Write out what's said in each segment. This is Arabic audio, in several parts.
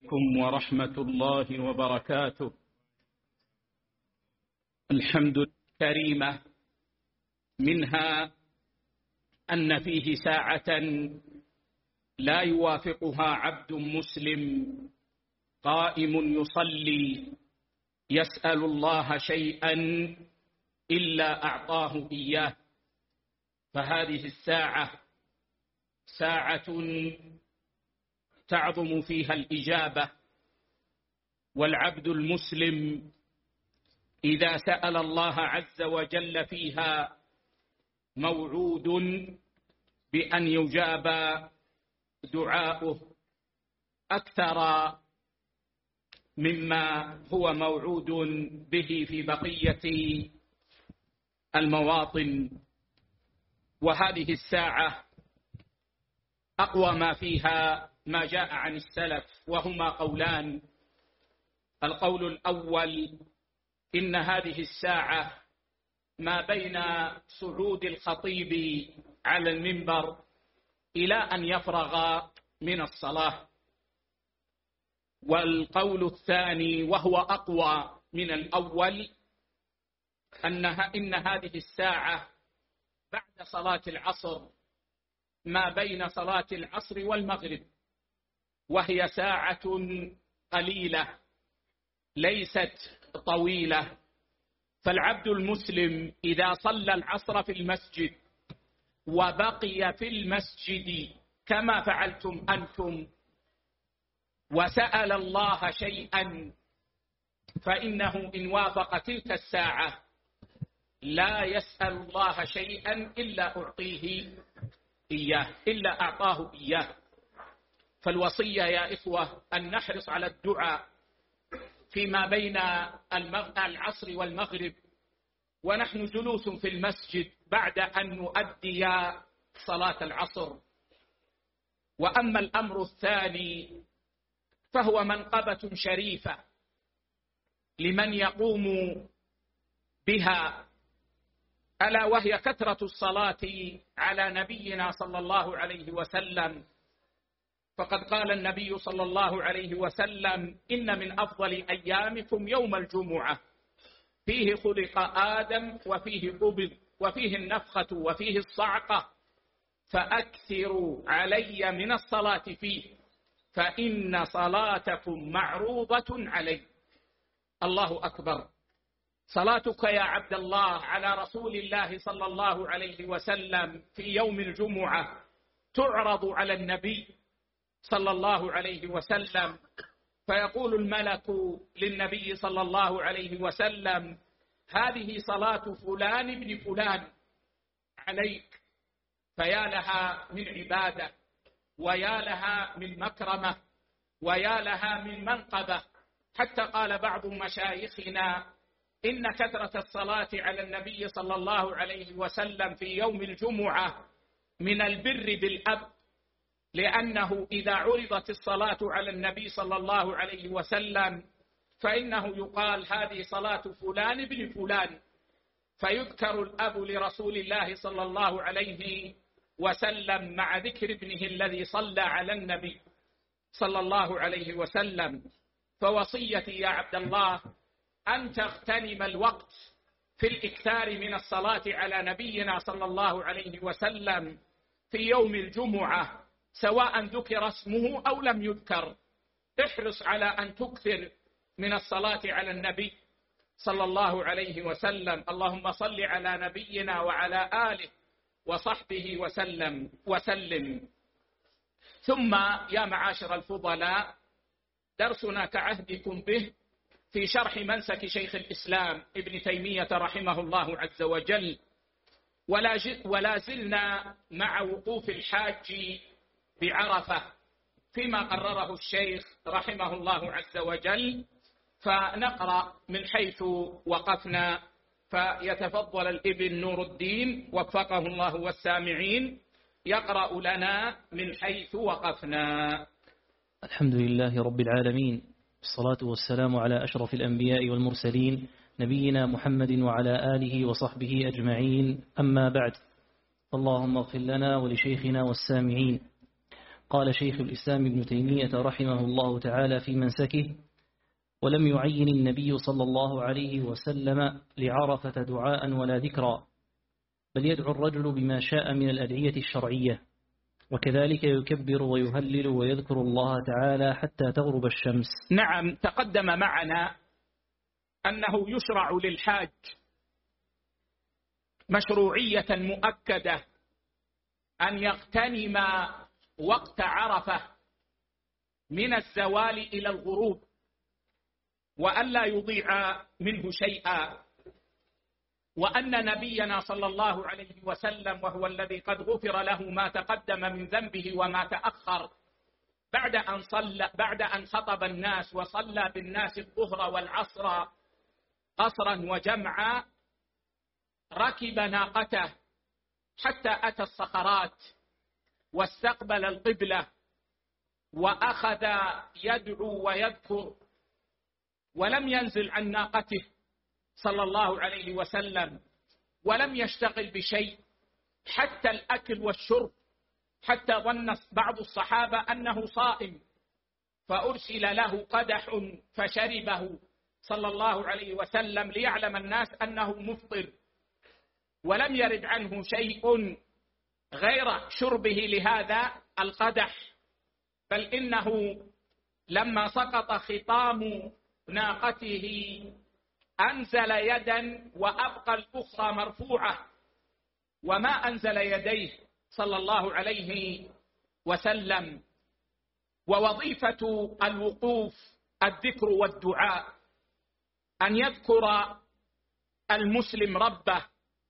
عليكم ورحمة الله وبركاته. الحمد لله كريمة، منها أن فيه ساعة لا يوافقها عبد مسلم قائم يصلي يسأل الله شيئا إلا أعطاه إياه، فهذه الساعة ساعة تعظم فيها الإجابة، والعبد المسلم إذا سأل الله عز وجل فيها موعود بأن يجاب دعاؤه أكثر مما هو موعود به في بقية المواطن. وهذه الساعة أقوى ما فيها ما جاء عن السلف، وهما قولان. القول الأول: إن هذه الساعة ما بين صعود الخطيب على المنبر إلى أن يفرغ من الصلاة. والقول الثاني وهو أقوى من الأول: إن هذه الساعة بعد صلاة العصر، ما بين صلاة العصر والمغرب، وهي ساعة قليلة ليست طويلة. فالعبد المسلم إذا صلى العصر في المسجد وبقي في المسجد كما فعلتم أنتم وسأل الله شيئا، فإنه إن وافق تلك الساعة لا يسأل الله شيئا إلا أعطاه إياه. فالوصية يا إخوة أن نحرص على الدعاء فيما بين العصر والمغرب ونحن جلوس في المسجد بعد أن نؤدي صلاة العصر. وأما الأمر الثاني فهو منقبة شريفة لمن يقوم بها، ألا وهي كثرة الصلاة على نبينا صلى الله عليه وسلم. فقد قال النبي صلى الله عليه وسلم: إن من أفضل أيامكم يوم الجمعة، فيه خلق آدم وفيه قبض وفيه النفخة وفيه الصعقة، فأكثروا علي من الصلاة فيه، فإن صلاتكم معروضة علي. الله أكبر. صلاتك يا عبد الله على رسول الله صلى الله عليه وسلم في يوم الجمعة تعرض على النبي صلى الله عليه وسلم، فيقول الملك للنبي صلى الله عليه وسلم: هذه صلاة فلان ابن فلان عليك. فيا لها من عبادة، ويا لها من مكرمة، ويا لها من منقبة. حتى قال بعض مشايخنا: إن كثرة الصلاة على النبي صلى الله عليه وسلم في يوم الجمعة من البر بالأب، لأنه إذا عرضت الصلاة على النبي صلى الله عليه وسلم فإنه يقال: هذه صلاة فلان ابن فلان، فيذكر الأب لرسول الله صلى الله عليه وسلم مع ذكر ابنه الذي صلى على النبي صلى الله عليه وسلم. فوصيتي يا عبد الله أن تغتنم الوقت في الإكثار من الصلاة على نبينا صلى الله عليه وسلم في يوم الجمعة، سواء ذكر اسمه أو لم يذكر. احرص على أن تكثر من الصلاة على النبي صلى الله عليه وسلم. اللهم صل على نبينا وعلى آله وصحبه وسلم. ثم يا معاشر الفضلاء، درسنا كعهدكم به في شرح منسك شيخ الإسلام ابن تيمية رحمه الله عز وجل، ولا زلنا مع وقوف الحاج بعرفة فيما قرره الشيخ رحمه الله عز وجل. فنقرأ من حيث وقفنا، فيتفضل الابن نور الدين وفقه الله والسامعين يقرأ لنا من حيث وقفنا. الحمد لله رب العالمين، الصلاة والسلام على أشرف الأنبياء والمرسلين نبينا محمد وعلى آله وصحبه أجمعين، أما بعد. اللهم اغفر لنا ولشيخنا والسامعين. قال شيخ الإسلام ابن تيمية رحمه الله تعالى في منسكه: ولم يعين النبي صلى الله عليه وسلم لعرفة دعاء ولا ذكرا، بل يدعو الرجل بما شاء من الأدعية الشرعية، وكذلك يكبر ويهلل ويذكر الله تعالى حتى تغرب الشمس. نعم، تقدم معنا أنه يشرع للحاج مشروعية مؤكدة أن يغتنم وقت عرفة من الزوال إلى الغروب، وألا يضيع منه شيئا، وأن نبينا صلى الله عليه وسلم وهو الذي قد غفر له ما تقدم من ذنبه وما تأخر بعد أن خطب الناس وصلى بالناس الظهر والعصر قصرا وجمعا، ركب ناقته حتى أتى الصخرات واستقبل القبلة وأخذ يدعو ويذكر، ولم ينزل عن ناقته صلى الله عليه وسلم، ولم يشتغل بشيء حتى الأكل والشرب، حتى ظن بعض الصحابة أنه صائم فأرسل له قدح فشربه صلى الله عليه وسلم ليعلم الناس أنه مفطر، ولم يرد عنه شيء غير شربه لهذا القدح، بل إنه لما سقط خطام ناقته أنزل يدا وأبقى الأخرى مرفوعة، وما أنزل يديه صلى الله عليه وسلم. ووظيفة الوقوف الذكر والدعاء، أن يذكر المسلم ربه،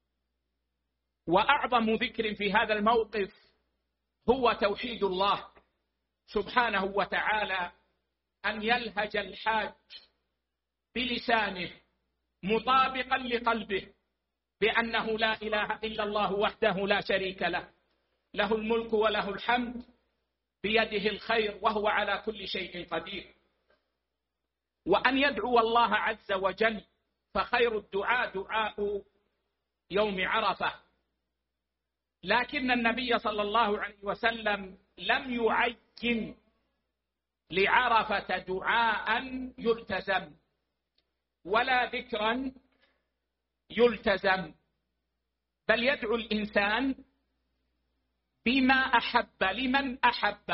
وأعظم ذكر في هذا الموقف هو توحيد الله سبحانه وتعالى، أن يلهج الحاج بلسانه مطابقا لقلبه بأنه لا إله إلا الله وحده لا شريك له، له الملك وله الحمد بيده الخير وهو على كل شيء قدير، وأن يدعو الله عز وجل، فخير الدعاء دعاء يوم عرفة. لكن النبي صلى الله عليه وسلم لم يعين لعرفة دعاء يلتزم ولا ذكرا يلتزم، بل يدعو الإنسان بما أحب لمن أحب،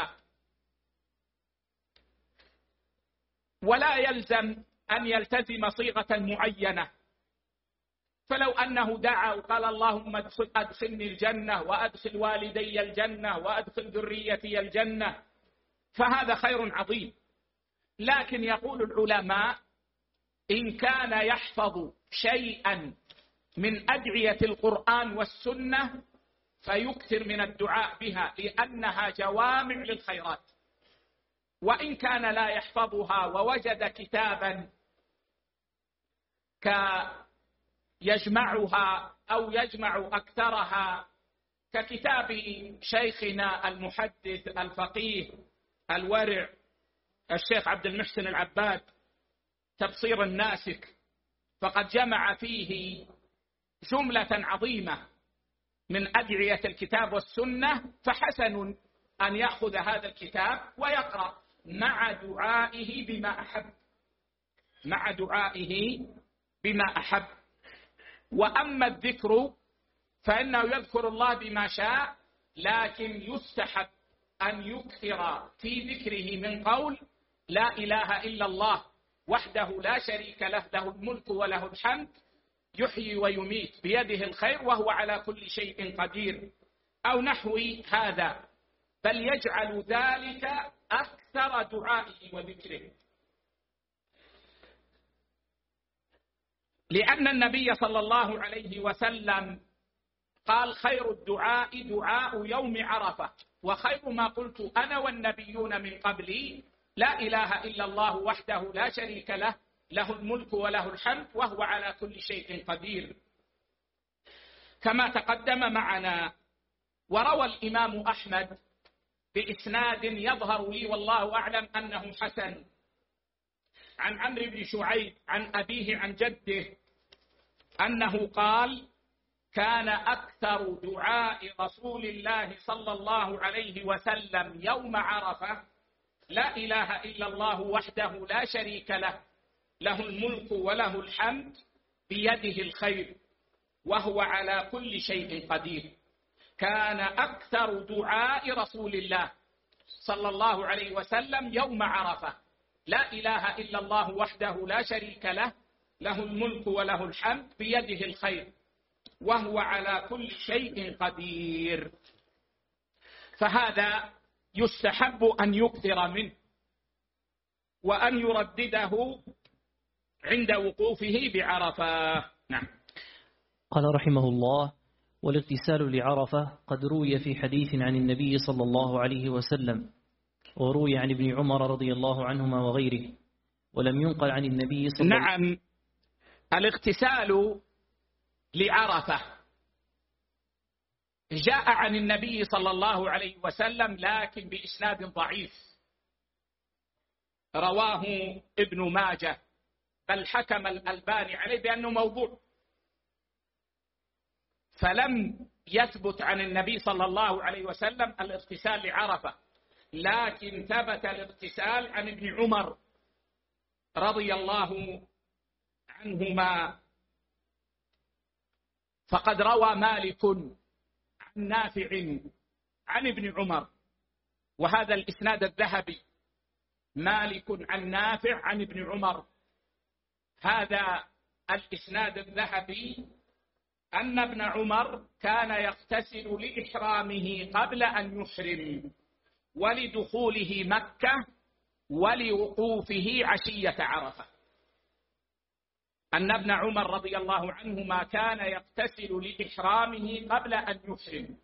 ولا يلزم أن يلتزم صيغة معينة. فلو أنه دعا وقال اللهم أدخلني الجنة وأدخل والدي الجنة وأدخل ذريتي الجنة فهذا خير عظيم، لكن يقول العلماء إن كان يحفظ شيئا من أدعية القرآن والسنة فيكثر من الدعاء بها، لأنها جوامع للخيرات. وإن كان لا يحفظها ووجد كتابا يجمعها أو يجمع أكثرها ككتاب شيخنا المحدث الفقيه الورع الشيخ عبد المحسن العباد تبصير الناسك، فقد جمع فيه جملة عظيمة من أدعية الكتاب والسنة، فحسن أن يأخذ هذا الكتاب ويقرأ مع دعائه بما أحب. وأما الذكر فإنه يذكر الله بما شاء، لكن يستحب أن يكثر في ذكره من قول لا إله إلا الله وحده لا شريك له، له الملك وله الحمد يحيي ويميت بيده الخير وهو على كل شيء قدير، أو نحو هذا، بل يجعل ذلك أكثر دعائه وذكره، لأن النبي صلى الله عليه وسلم قال خير الدعاء دعاء يوم عرفة، وخير ما قلت أنا والنبيون من قبلي لا إله إلا الله وحده لا شريك له، له الملك وله الحمد وهو على كل شيء قدير، كما تقدم معنا. وروى الإمام أحمد بإسناد يظهر لي والله أعلم أنه حسن عن عمرو بن شعيب عن أبيه عن جده أنه قال كان أكثر دعاء رسول الله صلى الله عليه وسلم يوم عرفة: لا إله إلا الله وحده لا شريك له، له الملك وله الحمد، بيده الخير، وهو على كل شيء قدير. كان أكثر دعاء رسول الله صلى الله عليه وسلم يوم عرفة: لا إله إلا الله وحده لا شريك له، له الملك وله الحمد، بيده الخير، وهو على كل شيء قدير. فهذا يستحب أن يكثر منه وأن يردده عند وقوفه بعرفة. نعم. قال رحمه الله: والاغتسال لعرفة قد روي في حديث عن النبي صلى الله عليه وسلم، وروي عن ابن عمر رضي الله عنهما وغيره، ولم ينقل عن النبي صلى الله عليه وسلم. نعم، الاغتسال لعرفة جاء عن النبي صلى الله عليه وسلم لكن بإسناد ضعيف، رواه ابن ماجه، بل حكم الألباني عليه بأنه موضوع، فلم يثبت عن النبي صلى الله عليه وسلم الاغتسال لعرفة، لكن ثبت الاغتسال عن ابن عمر رضي الله عنهما. فقد روى مالك عن نافع عن ابن عمر، وهذا الإسناد الذهبي: مالك عن نافع عن ابن عمر. هذا الإسناد الذهبي أن ابن عمر كان يغتسل لإحرامه قبل أن يحرم، ولدخوله مكة، ولوقوفه عشية عرفة. أن ابن عمر رضي الله عنهما كان يغتسل لإحرامه قبل أن يحرم،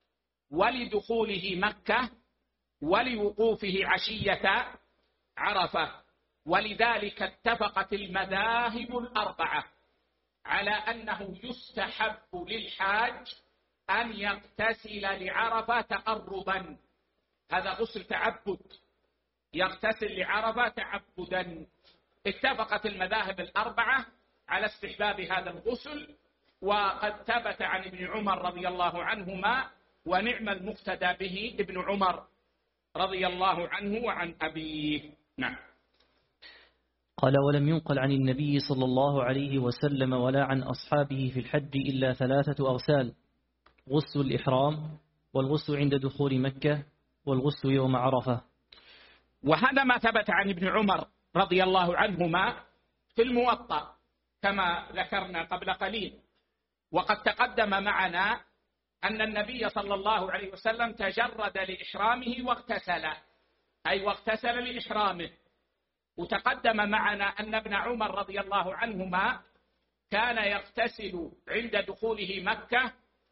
ولدخوله مكة، ولوقوفه عشية عرفة. ولذلك اتفقت المذاهب الأربعة على أنه يستحب للحاج أن يغتسل لعرفة تقربا، هذا غسل تعبد، يغتسل لعرفة تعبدا. اتفقت المذاهب الأربعة على استحباب هذا الغسل، وقد ثبت عن ابن عمر رضي الله عنهما، ونعم المقتدى به ابن عمر رضي الله عنه وعن أبيه. نعم. قال: ولم ينقل عن النبي صلى الله عليه وسلم ولا عن أصحابه في الحج إلا 3 أغسال: غسل الإحرام، والغسل عند دخول مكة، والغسل يوم عرفة. وهذا ما ثبت عن ابن عمر رضي الله عنهما في الموطأ كما ذكرنا قبل قليل. وقد تقدم معنا أن النبي صلى الله عليه وسلم تجرد لإحرامه واغتسل، أي واغتسل لإحرامه. وتقدم معنا أن ابن عمر رضي الله عنهما كان يغتسل عند دخوله مكة،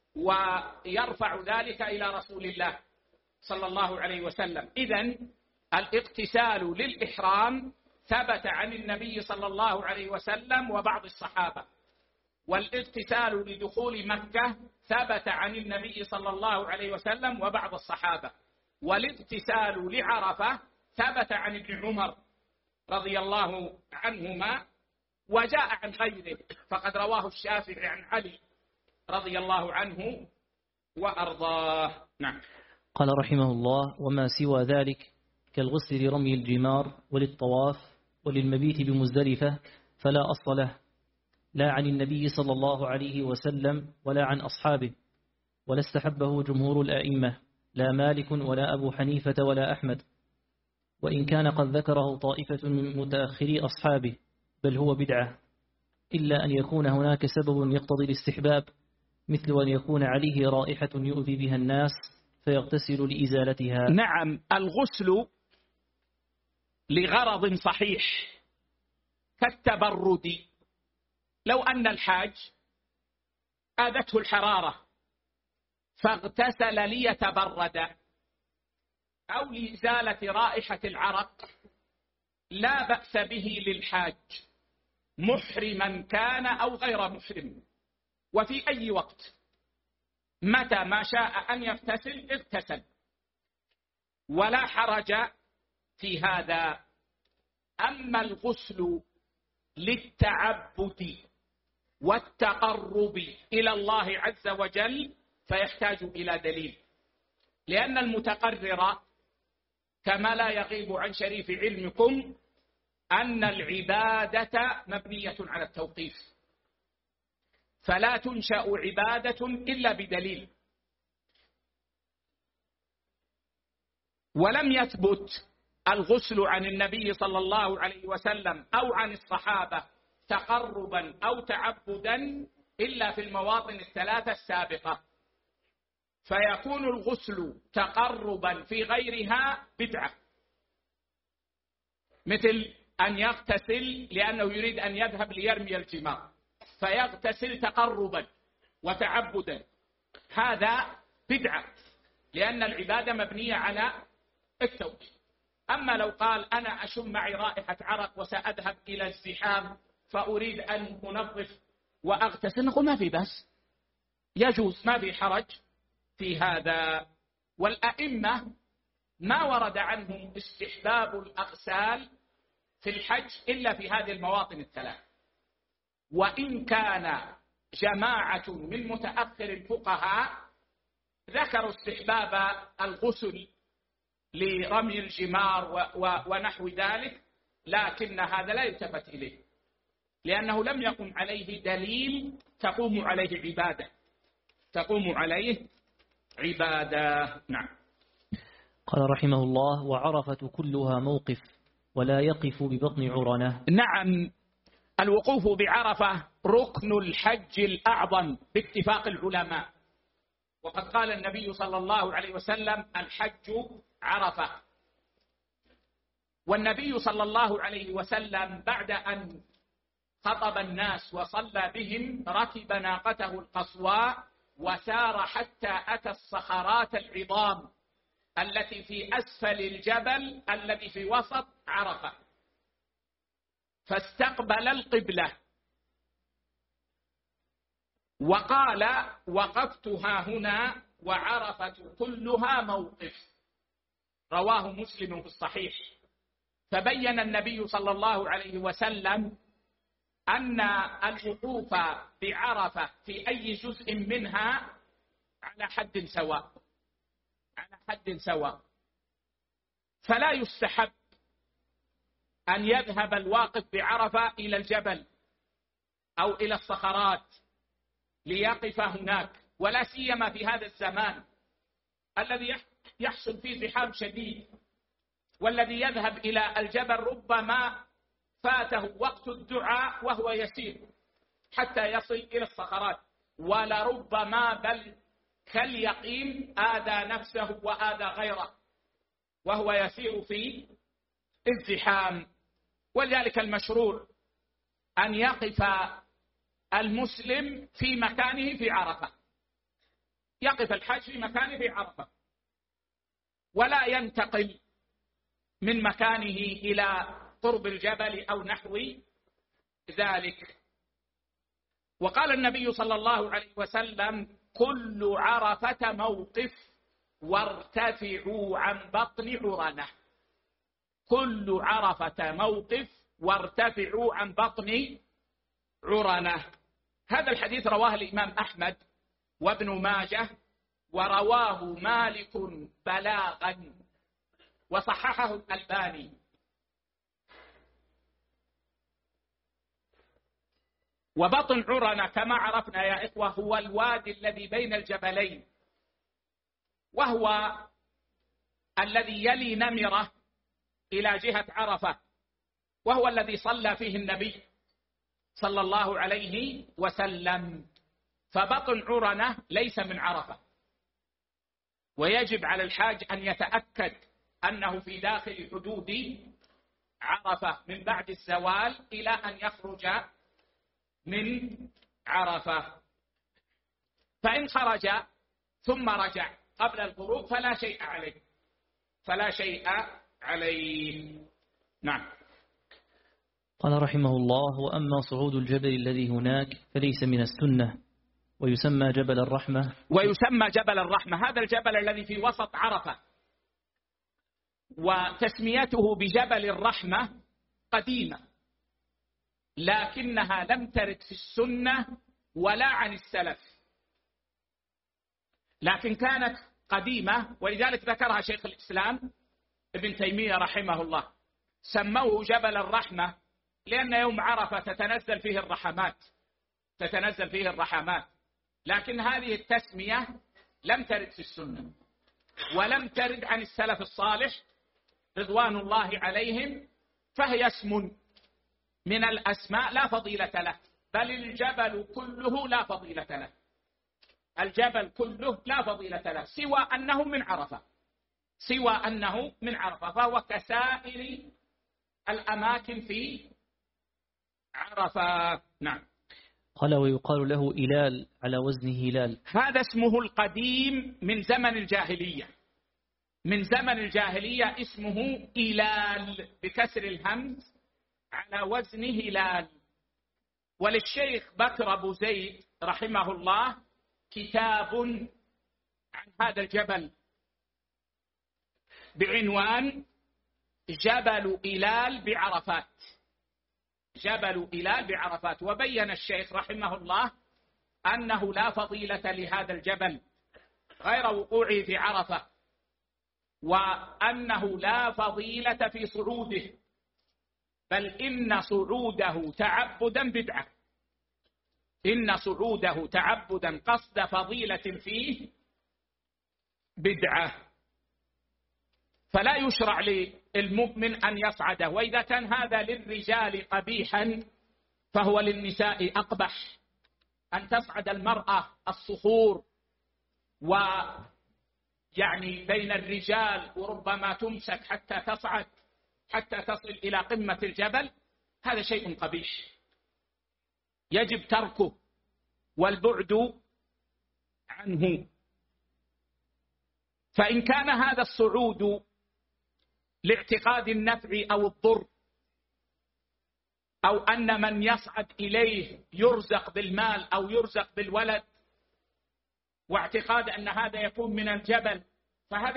ويرفع ذلك إلى رسول الله صلى الله عليه وسلم. إذن الاغتسال للإحرام ثبت عن النبي صلى الله عليه وسلم وبعض الصحابة، والاغتسال لدخول مكة ثبت عن النبي صلى الله عليه وسلم وبعض الصحابة، والاغتسال لعرفة ثبت عن ابن عمر رضي الله عنهما، وجاء عن غيره، فقد رواه الشافعي عن علي رضي الله عنه وأرضاه. نعم. قال رحمه الله: وما سوى ذلك كالغسل لرمي الجمار وللطواف وللمبيت بمزدلفة فلا أصل له، لا عن النبي صلى الله عليه وسلم ولا عن أصحابه، ولا استحبه جمهور الأئمة، لا مالك ولا أبو حنيفة ولا أحمد، وإن كان قد ذكره طائفة من متأخري أصحابه، بل هو بدعة، إلا أن يكون هناك سبب يقتضي الاستحباب، مثل أن يكون عليه رائحة يؤذي بها الناس فيغتسل لإزالتها. نعم، الغسل لغرض صحيح كالتبرد. لو أن الحاج آذته الحرارة فاغتسل ليتبرد أو لإزالة رائحة العرق لا بأس به للحاج، محرما كان أو غير محرم، وفي أي وقت متى ما شاء أن يغتسل اغتسل، ولا حرج في هذا. أما الغسل للتعبد والتقرب إلى الله عز وجل فيحتاج إلى دليل، لأن المتقرر كما لا يغيب عن شريف علمكم أن العبادة مبنية على التوقيف، فلا تنشأ عبادة إلا بدليل. ولم يثبت الغسل عن النبي صلى الله عليه وسلم أو عن الصحابة تقربا أو تعبدا إلا في المواطن الثلاثة السابقة، فيكون الغسل تقربا في غيرها بدعة، مثل أن يغتسل لأنه يريد أن يذهب ليرمي الجمار فيغتسل تقربا وتعبدا، هذا بدعة لأن العبادة مبنية على التوقيف. أما لو قال أنا أشم معي رائحة عرق وسأذهب إلى الزحام فأريد أن أنظف وأغتسل، نقول ما في بس، يجوز، ما في حرج في هذا. والأئمة ما ورد عنهم استحباب الأغسال في الحج إلا في هذه المواطن الثلاث، وإن كان جماعة من متأخر الفقهاء ذكروا استحباب الغسل لرمي الجمار ونحو ذلك، لكن هذا لا يلتفت إليه لأنه لم يقم عليه دليل تقوم عليه عبادة. نعم. قال رحمه الله: وعرفة كلها موقف ولا يقف ببطن عرنة. نعم، الوقوف بعرفة ركن الحج الأعظم باتفاق العلماء، وقد قال النبي صلى الله عليه وسلم: الحج عرفة. والنبي صلى الله عليه وسلم بعد أن خطب الناس وصلى بهم ركب ناقته القصواء وسار حتى أتى الصخرات العظام التي في أسفل الجبل الذي في وسط عرفة، فاستقبل القبلة وقال: وقفت ها هنا وعرفة كلها موقف. رواه مسلم في الصحيح. فبين النبي صلى الله عليه وسلم أن الوقوف بعرفة في أي جزء منها على حد سواء، فلا يستحب أن يذهب الواقف بعرفة إلى الجبل أو إلى الصخرات ليقف هناك، ولا سيما في هذا الزمان الذي يحصل فيه زحام شديد، والذي يذهب إلى الجبل ربما فاته وقت الدعاء وهو يسير حتى يصل إلى الصخرات، ولربما بل كاليقين آذى نفسه وآذى غيره وهو يسير في الزحام. ولذلك المشروع أن يقف المسلم في مكانه في عرفة، يقف الحاج في مكانه في عرفة، ولا ينتقل من مكانه إلى قرب الجبل أو نحو ذلك. وقال النبي صلى الله عليه وسلم: كل عرفة موقف وارتفعوا عن بطن عرنة. كل عرفة موقف وارتفعوا عن بطن عرنة. هذا الحديث رواه الإمام أحمد وابن ماجه، ورواه مالك بلاغا وصححه الألباني. وبطن عرنة كما عرفنا يا إخوة هو الوادي الذي بين الجبلين، وهو الذي يلي نمرة إلى جهة عرفة، وهو الذي صلى فيه النبي صلى الله عليه وسلم. فبطن عرنة ليس من عرفة، ويجب على الحاج أن يتأكد أنه في داخل حدود عرفة من بعد الزوال إلى أن يخرج من عرفة. فإن خرج ثم رجع قبل الغروب فلا شيء عليه. نعم. قال رحمه الله: وأما صعود الجبل الذي هناك فليس من السنة، ويسمى جبل الرحمة. هذا الجبل الذي في وسط عرفة، وتسميته بجبل الرحمة قديمة، لكنها لم ترد في السنة ولا عن السلف، لكن كانت قديمة، ولذلك ذكرها شيخ الإسلام ابن تيمية رحمه الله، سموه جبل الرحمة، لأن يوم عرفة تتنزل فيه الرحمات، لكن هذه التسمية لم ترد في السنة ولم ترد عن السلف الصالح رضوان الله عليهم، فهي اسم من الأسماء لا فضيلة له، بل الجبل كله لا فضيلة له، الجبل كله لا فضيلة له سوى أنه من عرفة، فهو كسائر الأماكن في عرفة. نعم. قال ويقال له إلال على وزن هلال. هذا اسمه القديم من زمن الجاهلية، اسمه إلال بكسر الهمز على وزن هلال. وللشيخ بكر أبو زيد رحمه الله كتاب عن هذا الجبل بعنوان جبل إلال بعرفات، وبين الشيخ رحمه الله أنه لا فضيلة لهذا الجبل غير وقوعه في عرفة، وأنه لا فضيلة في صعوده، بل إن صعوده تعبدا قصد فضيلة فيه بدعة، فلا يشرع للمؤمن أن يصعده، وإذا كان هذا للرجال قبيحا فهو للنساء أقبح، أن تصعد المرأة الصخور ويعني بين الرجال وربما تمسك حتى تصل إلى قمة الجبل، هذا شيء قبيح يجب تركه والبعد عنه. فإن كان هذا الصعود لاعتقاد النفع أو الضر، أو أن من يصعد إليه يرزق بالمال أو يرزق بالولد، واعتقاد أن هذا يكون من الجبل، فهذا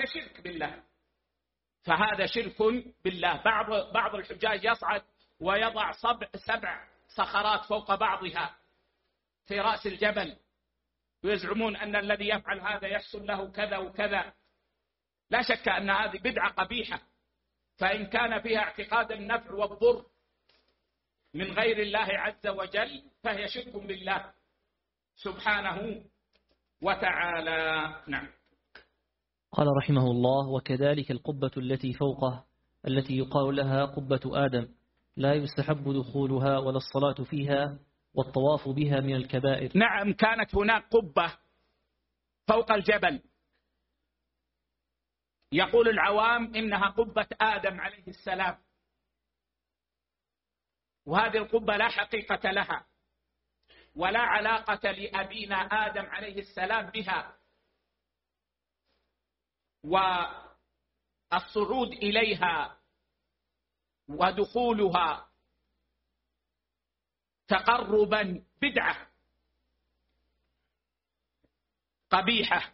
شرك بالله. بعض الحجاج يصعد ويضع 7 صخرات فوق بعضها في رأس الجبل، ويزعمون أن الذي يفعل هذا يحصل له كذا وكذا. لا شك أن هذه بدعة قبيحة، فإن كان فيها اعتقاد النفع والضر من غير الله عز وجل فهي شرك بالله سبحانه وتعالى. نعم. قال رحمه الله وكذلك القبة التي فوقه التي يقال لها قبة آدم لا يستحب دخولها ولا الصلاة فيها والطواف بها من الكبائر. نعم، كانت هناك قبة فوق الجبل، يقول العوام إنها قبة آدم عليه السلام، وهذه القبة لا حقيقة لها ولا علاقة لأبينا آدم عليه السلام بها، والصعود إليها ودخولها تقربا بدعة قبيحة.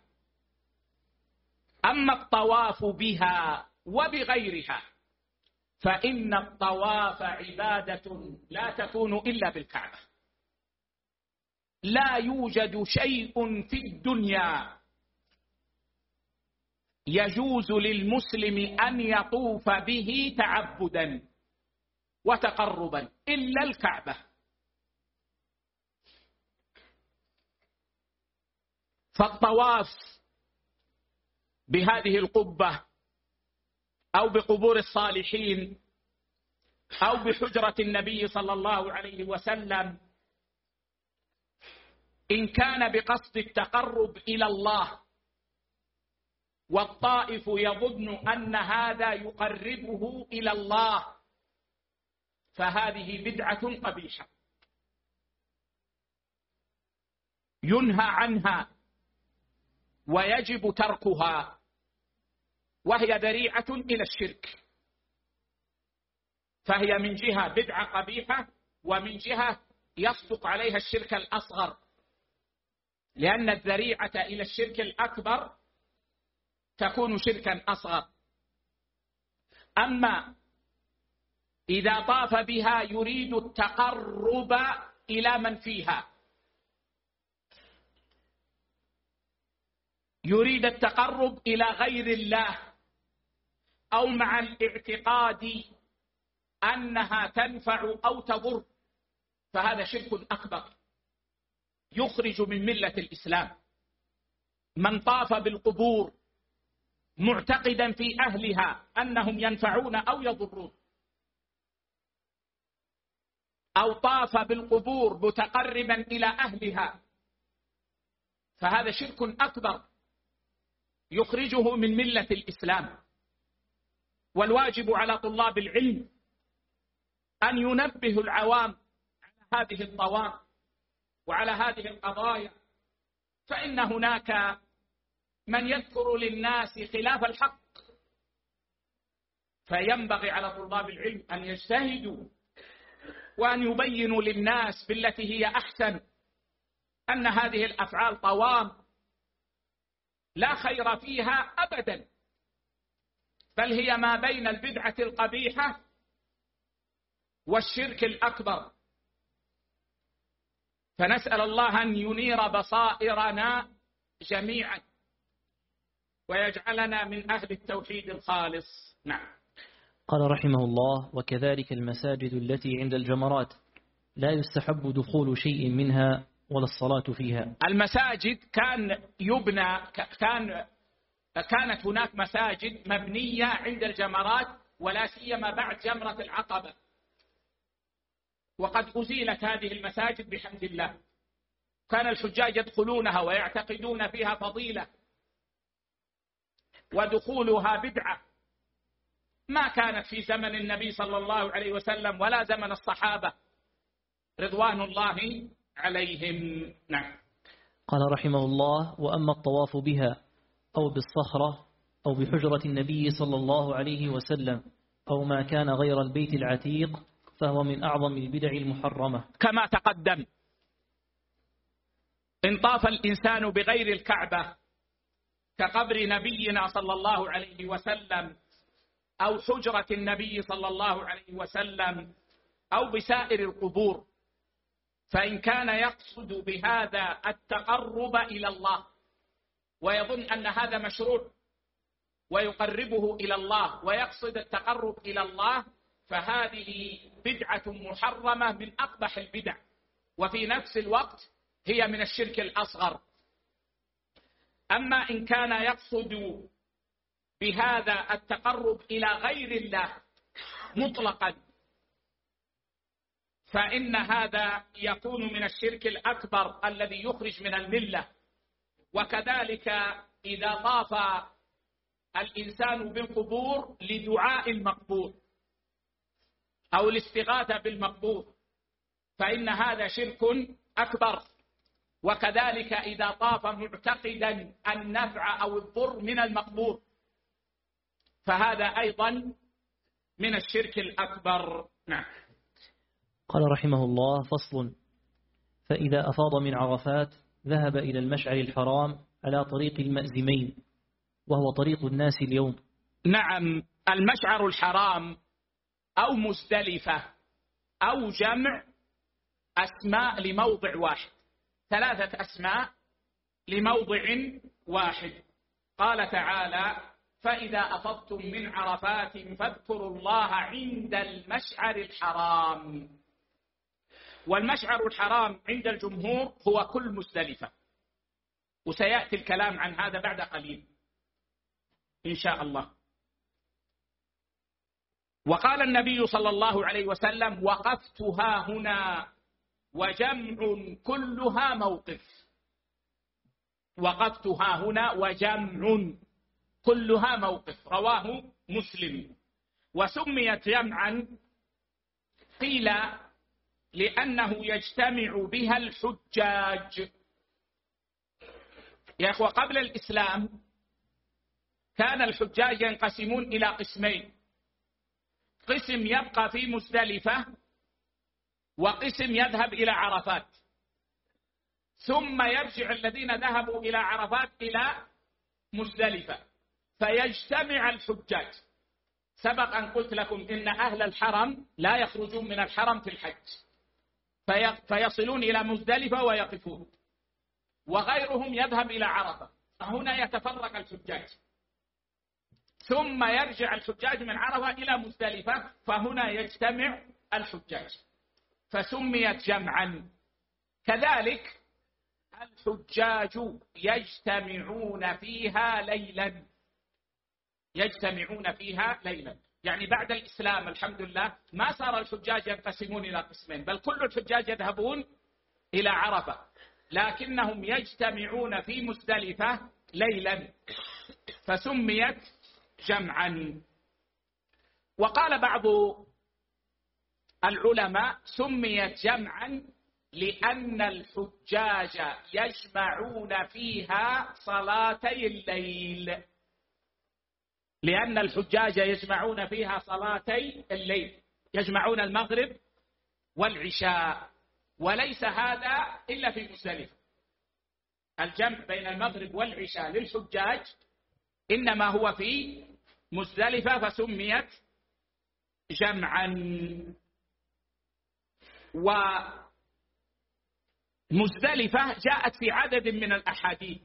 أما الطواف بها وبغيرها فإن الطواف عبادة لا تكون إلا بالكعبة، لا يوجد شيء في الدنيا يجوز للمسلم أن يطوف به تعبدا وتقربا إلا الكعبة. فالطواف بهذه القبة أو بقبور الصالحين أو بحجرة النبي صلى الله عليه وسلم إن كان بقصد التقرب إلى الله والطائف يظن أن هذا يقربه إلى الله فهذه بدعة قبيحة ينهى عنها ويجب تركها، وهي ذريعة إلى الشرك، فهي من جهة بدعة قبيحة ومن جهة يصدق عليها الشرك الأصغر، لأن الذريعة إلى الشرك الأكبر تكون شركا أصغر. أما إذا طاف بها يريد التقرب إلى من فيها، يريد التقرب إلى غير الله، أو مع الاعتقاد أنها تنفع أو تضر، فهذا شرك أكبر يخرج من ملة الإسلام. من طاف بالقبور معتقدا في أهلها أنهم ينفعون أو يضرون، أو طاف بالقبور متقربا إلى أهلها، فهذا شرك أكبر يخرجه من ملة الإسلام. والواجب على طلاب العلم أن ينبهوا العوام على هذه الطوام وعلى هذه القضايا، فإن هناك من يذكر للناس خلاف الحق، فينبغي على طلاب العلم أن يجتهدوا وأن يبينوا للناس بالتي هي أحسن أن هذه الأفعال طوام لا خير فيها أبدا، بل هي ما بين البدعة القبيحة والشرك الأكبر. فنسأل الله أن ينير بصائرنا جميعا ويجعلنا من أهل التوحيد الخالص. نعم. قال رحمه الله: وكذلك المساجد التي عند الجمرات لا يستحب دخول شيء منها ولا الصلاة فيها. المساجد كان يبنى كانت هناك مساجد مبنية عند الجمرات، ولا سيما بعد جمرة العقبة، وقد أزيلت هذه المساجد بحمد الله. كان الحجاج يدخلونها ويعتقدون فيها فضيلة، ودخولها بدعة ما كانت في زمن النبي صلى الله عليه وسلم ولا زمن الصحابة رضوان الله عليهم. نعم. قال رحمه الله: وأما الطواف بها أو بالصخرة أو بحجرة النبي صلى الله عليه وسلم أو ما كان غير البيت العتيق فهو من أعظم البدع المحرمة. كما تقدم، إن طاف الإنسان بغير الكعبة كقبر نبينا صلى الله عليه وسلم أو حجرة النبي صلى الله عليه وسلم أو بسائر القبور، فإن كان يقصد بهذا التقرب إلى الله ويظن أن هذا مشروع ويقربه إلى الله ويقصد التقرب إلى الله، فهذه بدعة محرمة من أقبح البدع، وفي نفس الوقت هي من الشرك الأصغر. أما إن كان يقصد بهذا التقرب إلى غير الله مطلقا، فإن هذا يكون من الشرك الأكبر الذي يخرج من الملة. وكذلك إذا طاف الإنسان بالقبور لدعاء المقبور أو الاستغاثة بالمقبور، فإن هذا شرك أكبر. وكذلك إذا طاف معتقدا النفع أو الضر من المقبور، فهذا أيضا من الشرك الأكبر. نعم. قال رحمه الله: فصل: فإذا أفاض من عرفات ذهب إلى المشعر الحرام على طريق المأزمين، وهو طريق الناس اليوم. نعم. المشعر الحرام أو مزدلفة أو جمع أسماء لموضع واحد، 3 أسماء لموضع واحد. قال تعالى: فإذا أفضتم من عرفات فاذكروا الله عند المشعر الحرام. والمشعر الحرام عند الجمهور هو كل مزدلفة، وسيأتي الكلام عن هذا بعد قليل إن شاء الله. وقال النبي صلى الله عليه وسلم: وقفتها هنا وجمع كلها موقف. وقفتها هنا وجمع كلها موقف، رواه مسلم. وسميت جمعا قيل لأنه يجتمع بها الحجاج. يا أخوة، قبل الإسلام كان الحجاج ينقسمون إلى قسمين: قسم يبقى في مزدلفة، وقسم يذهب إلى عرفات، ثم يرجع الذين ذهبوا إلى عرفات إلى مزدلفة، فيجتمع الحجاج. سبق أن قلت لكم إن أهل الحرم لا يخرجون من الحرم في الحج، فيصلون إلى مزدلفة ويقفون، وغيرهم يذهب إلى عرفة. هنا يتفرق الحجاج، ثم يرجع الحجاج من عرفة إلى مزدلفة، فهنا يجتمع الحجاج، فسميت جمعا. كذلك الحجاج يجتمعون فيها ليلا، يجتمعون فيها ليلا، يعني بعد الإسلام الحمد لله ما صار الحجاج ينقسمون إلى قسمين، بل كل الحجاج يذهبون إلى عرفة، لكنهم يجتمعون في مزدلفة ليلا، فسميت جمعا. وقال بعض العلماء سميت جمعا لأن الحجاج يجمعون فيها صلاتي الليل، لأن الحجاج يجمعون فيها صلاتي الليل، يجمعون المغرب والعشاء، وليس هذا إلا في مزدلفة. الجمع بين المغرب والعشاء للحجاج إنما هو في مزدلفة، فسميت جمعا. ومزدلفة جاءت في عدد من الأحاديث،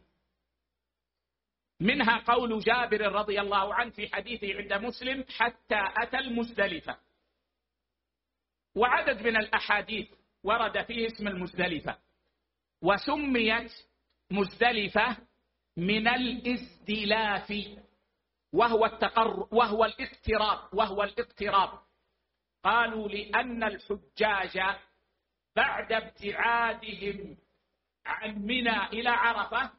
منها قول جابر رضي الله عنه في حديثه عند مسلم: حتى أتى المزدلفة. وعدد من الأحاديث ورد فيه اسم المزدلفة. وسميت مزدلفة من الازدلاف، وهو الاقتراب. قالوا لأن الحجاج بعد ابتعادهم عن منى إلى عرفة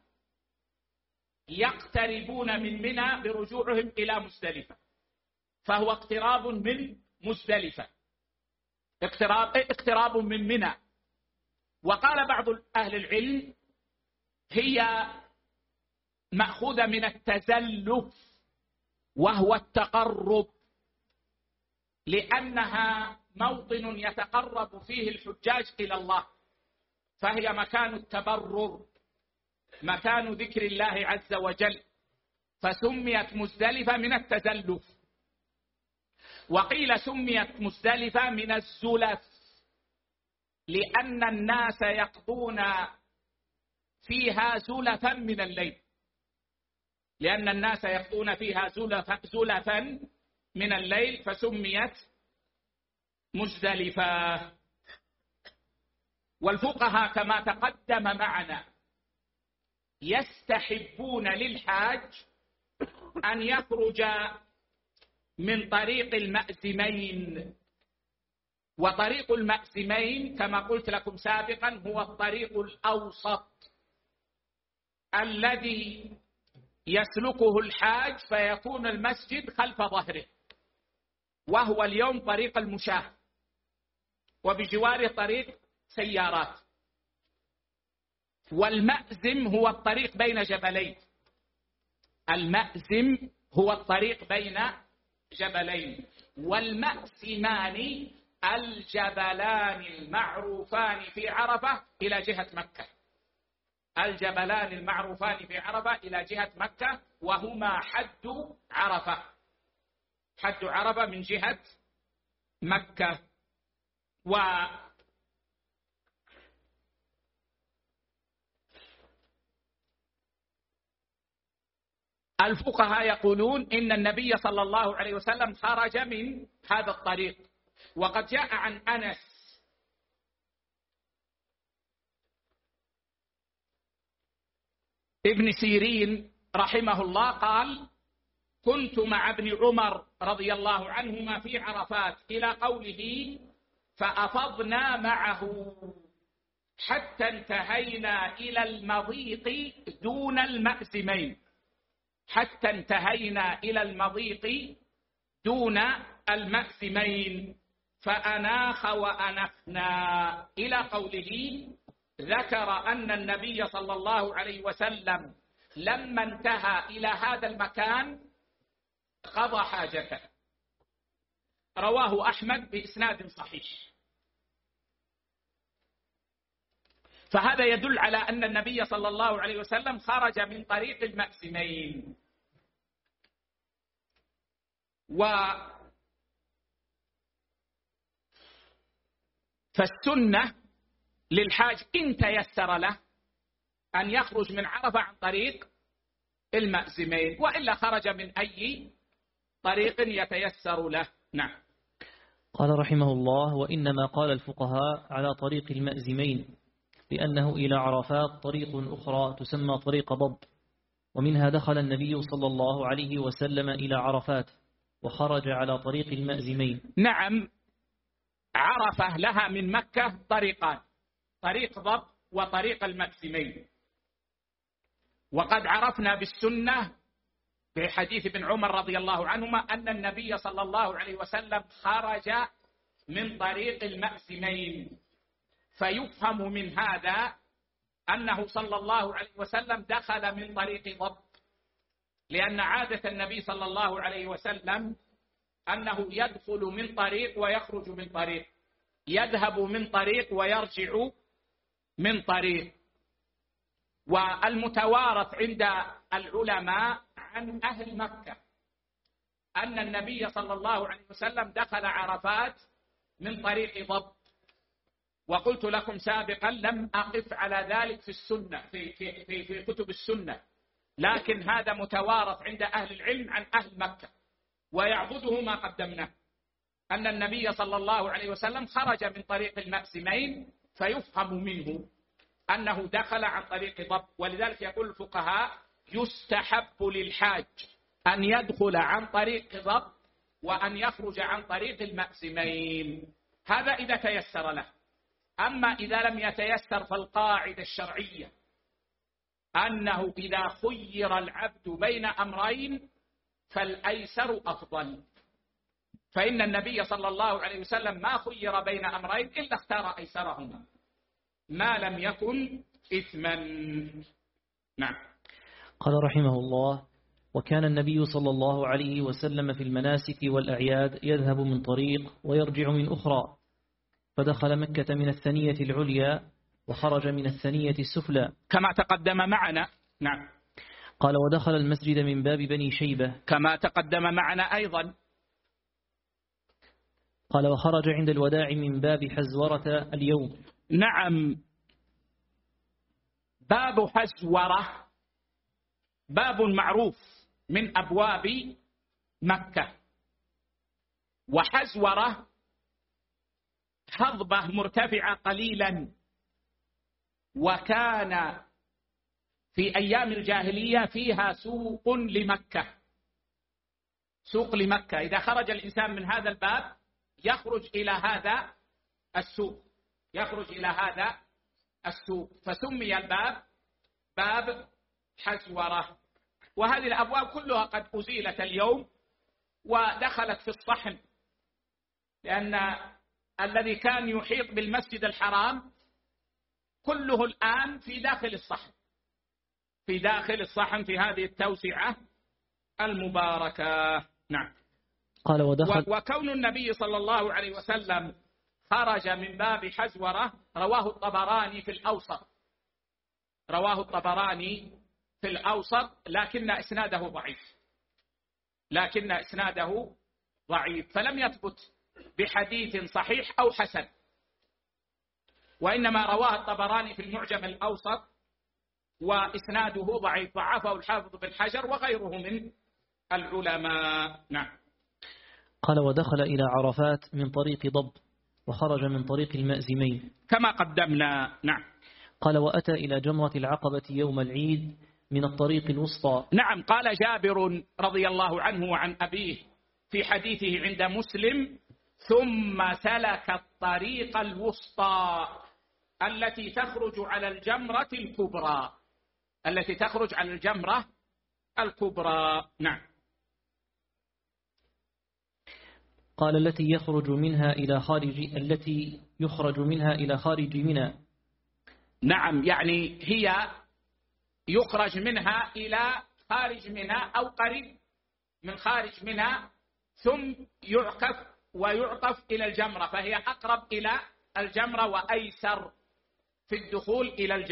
يقتربون من منى برجوعهم إلى مزدلفة، فهو اقتراب من مزدلفة، اقتراب من منى. وقال بعض أهل العلم هي مأخوذة من التزلف، وهو التقرب، لأنها موطن يتقرب فيه الحجاج إلى الله، فهي مكان التبرر، مكان ذكر الله عز وجل، فسميت مزدلفة من التزلف. وقيل سميت مزدلفة من الزلف، لأن الناس يقضون فيها زلفا من الليل، لأن الناس يقضون فيها زلفا من الليل، فسميت مزدلفة. والفقهاء كما تقدم معنا يستحبون للحاج أن يخرج من طريق المأزمين، وطريق المأزمين كما قلت لكم سابقا هو الطريق الأوسط الذي يسلكه الحاج فيكون المسجد خلف ظهره، وهو اليوم طريق المشاة، وبجواره طريق سيارات. والمأزم هو الطريق بين جبلين، المأزم هو الطريق بين جبلين. والمأزمان الجبلان المعروفان في عرفة إلى جهة مكة، الجبلان المعروفان في عرفة إلى جهة مكة، وهما حد عرفة، حد عرفة من جهة مكة. الفقهاء يقولون إن النبي صلى الله عليه وسلم خرج من هذا الطريق. وقد جاء عن أنس ابن سيرين رحمه الله قال: كنت مع ابن عمر رضي الله عنهما في عرفات، إلى قوله: فأفضنا معه حتى انتهينا إلى المضيق دون المأزمين، حتى انتهينا إلى المضيق دون المأزمين، فأناخ وأنخنا، إلى قوله: ذكر أن النبي صلى الله عليه وسلم لما انتهى إلى هذا المكان قضى حاجته. رواه أحمد بإسناد صحيح. فهذا يدل على أن النبي صلى الله عليه وسلم خرج من طريق المأزمين. فالسنة للحاج إن تيسر له أن يخرج من عرفة عن طريق المأزمين، وإلا خرج من أي طريق يتيسر له. نعم. قال رحمه الله: وإنما قال الفقهاء على طريق المأزمين لأنه إلى عرفات طريق أخرى تسمى طريق ضب، ومنها دخل النبي صلى الله عليه وسلم إلى عرفات وخرج على طريق المأزمين. نعم، عرفة لها من مكة طريقان، طريق ضب وطريق المأزمين. وقد عرفنا بالسنة في حديث ابن عمر رضي الله عنهما أن النبي صلى الله عليه وسلم خرج من طريق المأزمين، فيفهم من هذا أنه صلى الله عليه وسلم دخل من طريق ضب، لأن عادة النبي صلى الله عليه وسلم أنه يدخل من طريق ويخرج من طريق، يذهب من طريق ويرجع من طريق. والمتوارث عند العلماء عن أهل مكة أن النبي صلى الله عليه وسلم دخل عرفات من طريق ضب، وقلت لكم سابقا لم أقف على ذلك في السنة في كتب السنة، لكن هذا متوارث عند أهل العلم عن أهل مكة، ويعبده ما قدمناه أن النبي صلى الله عليه وسلم خرج من طريق المأزمين، فيفهم منه أنه دخل عن طريق ضب. ولذلك يقول الفقهاء: يستحب للحاج أن يدخل عن طريق ضب وأن يخرج عن طريق المأزمين، هذا إذا تيسر له. أما إذا لم يتيسر فالقاعدة الشرعية أنه إذا خير العبد بين أمرين فالأيسر أفضل، فإن النبي صلى الله عليه وسلم ما خير بين أمرين إلا اختار أيسرهما ما لم يكن إثما. نعم. قال رحمه الله: وكان النبي صلى الله عليه وسلم في المناسك والأعياد يذهب من طريق ويرجع من أخرى، فدخل مكة من الثنية العليا وخرج من الثنية السفلى كما تقدم معنا. نعم. قال: ودخل المسجد من باب بني شيبة كما تقدم معنا أيضا. قال: وخرج عند الوداع من باب حزورة اليوم. نعم، باب حزورة باب معروف من أبواب مكة، وحزورة هضبة مرتفعة قليلا، وكان في أيام الجاهلية فيها سوق لمكة، سوق لمكة. إذا خرج الإنسان من هذا الباب يخرج إلى هذا السوق، يخرج إلى هذا السوق، فسمي الباب باب حزورة. وهذه الأبواب كلها قد أزيلت اليوم ودخلت في الصحن، لأن الذي كان يحيط بالمسجد الحرام كله الآن في داخل الصحن، في داخل الصحن في هذه التوسعة المباركة. نعم. قال: وكون النبي صلى الله عليه وسلم خرج من باب حزورة رواه الطبراني في الأوسط، رواه الطبراني في الأوسط، لكن إسناده ضعيف، لكن إسناده ضعيف، فلم يثبت بحديث صحيح أو حسن، وإنما رواه الطبراني في المعجم الأوسط وإسناده ضعيف، ضعفه الحافظ بن حجر وغيره من العلماء. نعم. قال: ودخل إلى عرفات من طريق ضب وخرج من طريق المأزمين كما قدمنا. نعم. قال: وأتى إلى جمرة العقبة يوم العيد من الطريق الوسطى. نعم. قال جابر رضي الله عنه وعن أبيه في حديثه عند مسلم: ثم سلك الطريق الوسطى التي تخرج على الجمرة الكبرى، التي تخرج على الجمرة الكبرى. نعم. قال: التي يخرج منها إلى خارج منى. نعم، يعني هي يخرج منها إلى خارج منى أو قريب من خارج منى، ثم يعكف ويعطف إلى الجمرة، فهي أقرب إلى الجمرة وأيسر في الدخول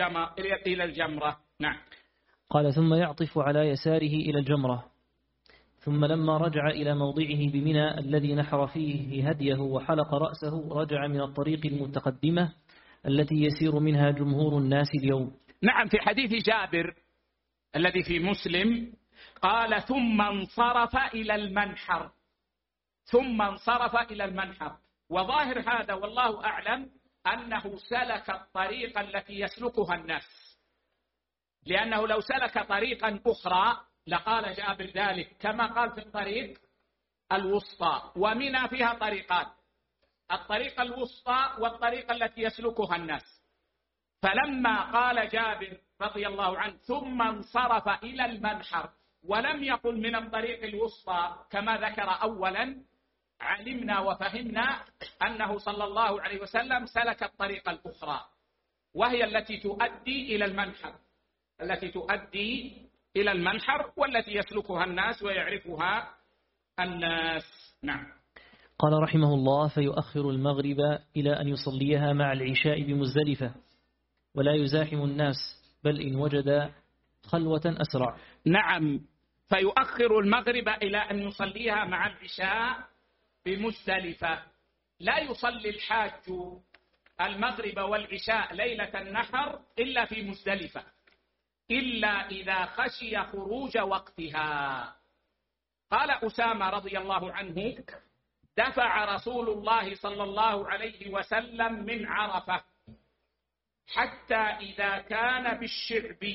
إلى الجمرة. نعم. قال: ثم يعطف على يساره إلى الجمرة، ثم لما رجع إلى موضعه بمنى الذي نحر فيه هديه وحلق رأسه رجع من الطريق المتقدمة التي يسير منها جمهور الناس اليوم. نعم، في حديث جابر الذي في مسلم قال ثم انصرف إلى المنحر، ثم انصرف إلى المنحر. وظاهر هذا والله أعلم أنه سلك الطريق التي يسلكها الناس، لأنه لو سلك طريقا أخرى لقال جابر ذلك، كما قال في الطريق الوسطى، ومنى فيها طريقان، الطريق الوسطى والطريق التي يسلكها الناس. فلما قال جابر رضي الله عنه ثم انصرف إلى المنحر ولم يقل من الطريق الوسطى كما ذكر أولا، علمنا وفهمنا أنه صلى الله عليه وسلم سلك الطريق الأخرى، وهي التي تؤدي إلى المنحر، التي تؤدي إلى المنحر والتي يسلكها الناس ويعرفها الناس. نعم. قال رحمه الله: فيؤخر المغرب إلى أن يصليها مع العشاء بمزدلفة ولا يزاحم الناس، بل إن وجد خلوة أسرع. نعم، فيؤخر المغرب إلى أن يصليها مع العشاء بمزدلفة. لا يصلي الحاج المغرب والعشاء ليلة النحر إلا في مزدلفة، إلا إذا خشي خروج وقتها. قال أسامة رضي الله عنه: دفع رسول الله صلى الله عليه وسلم من عرفة حتى إذا كان بالشعب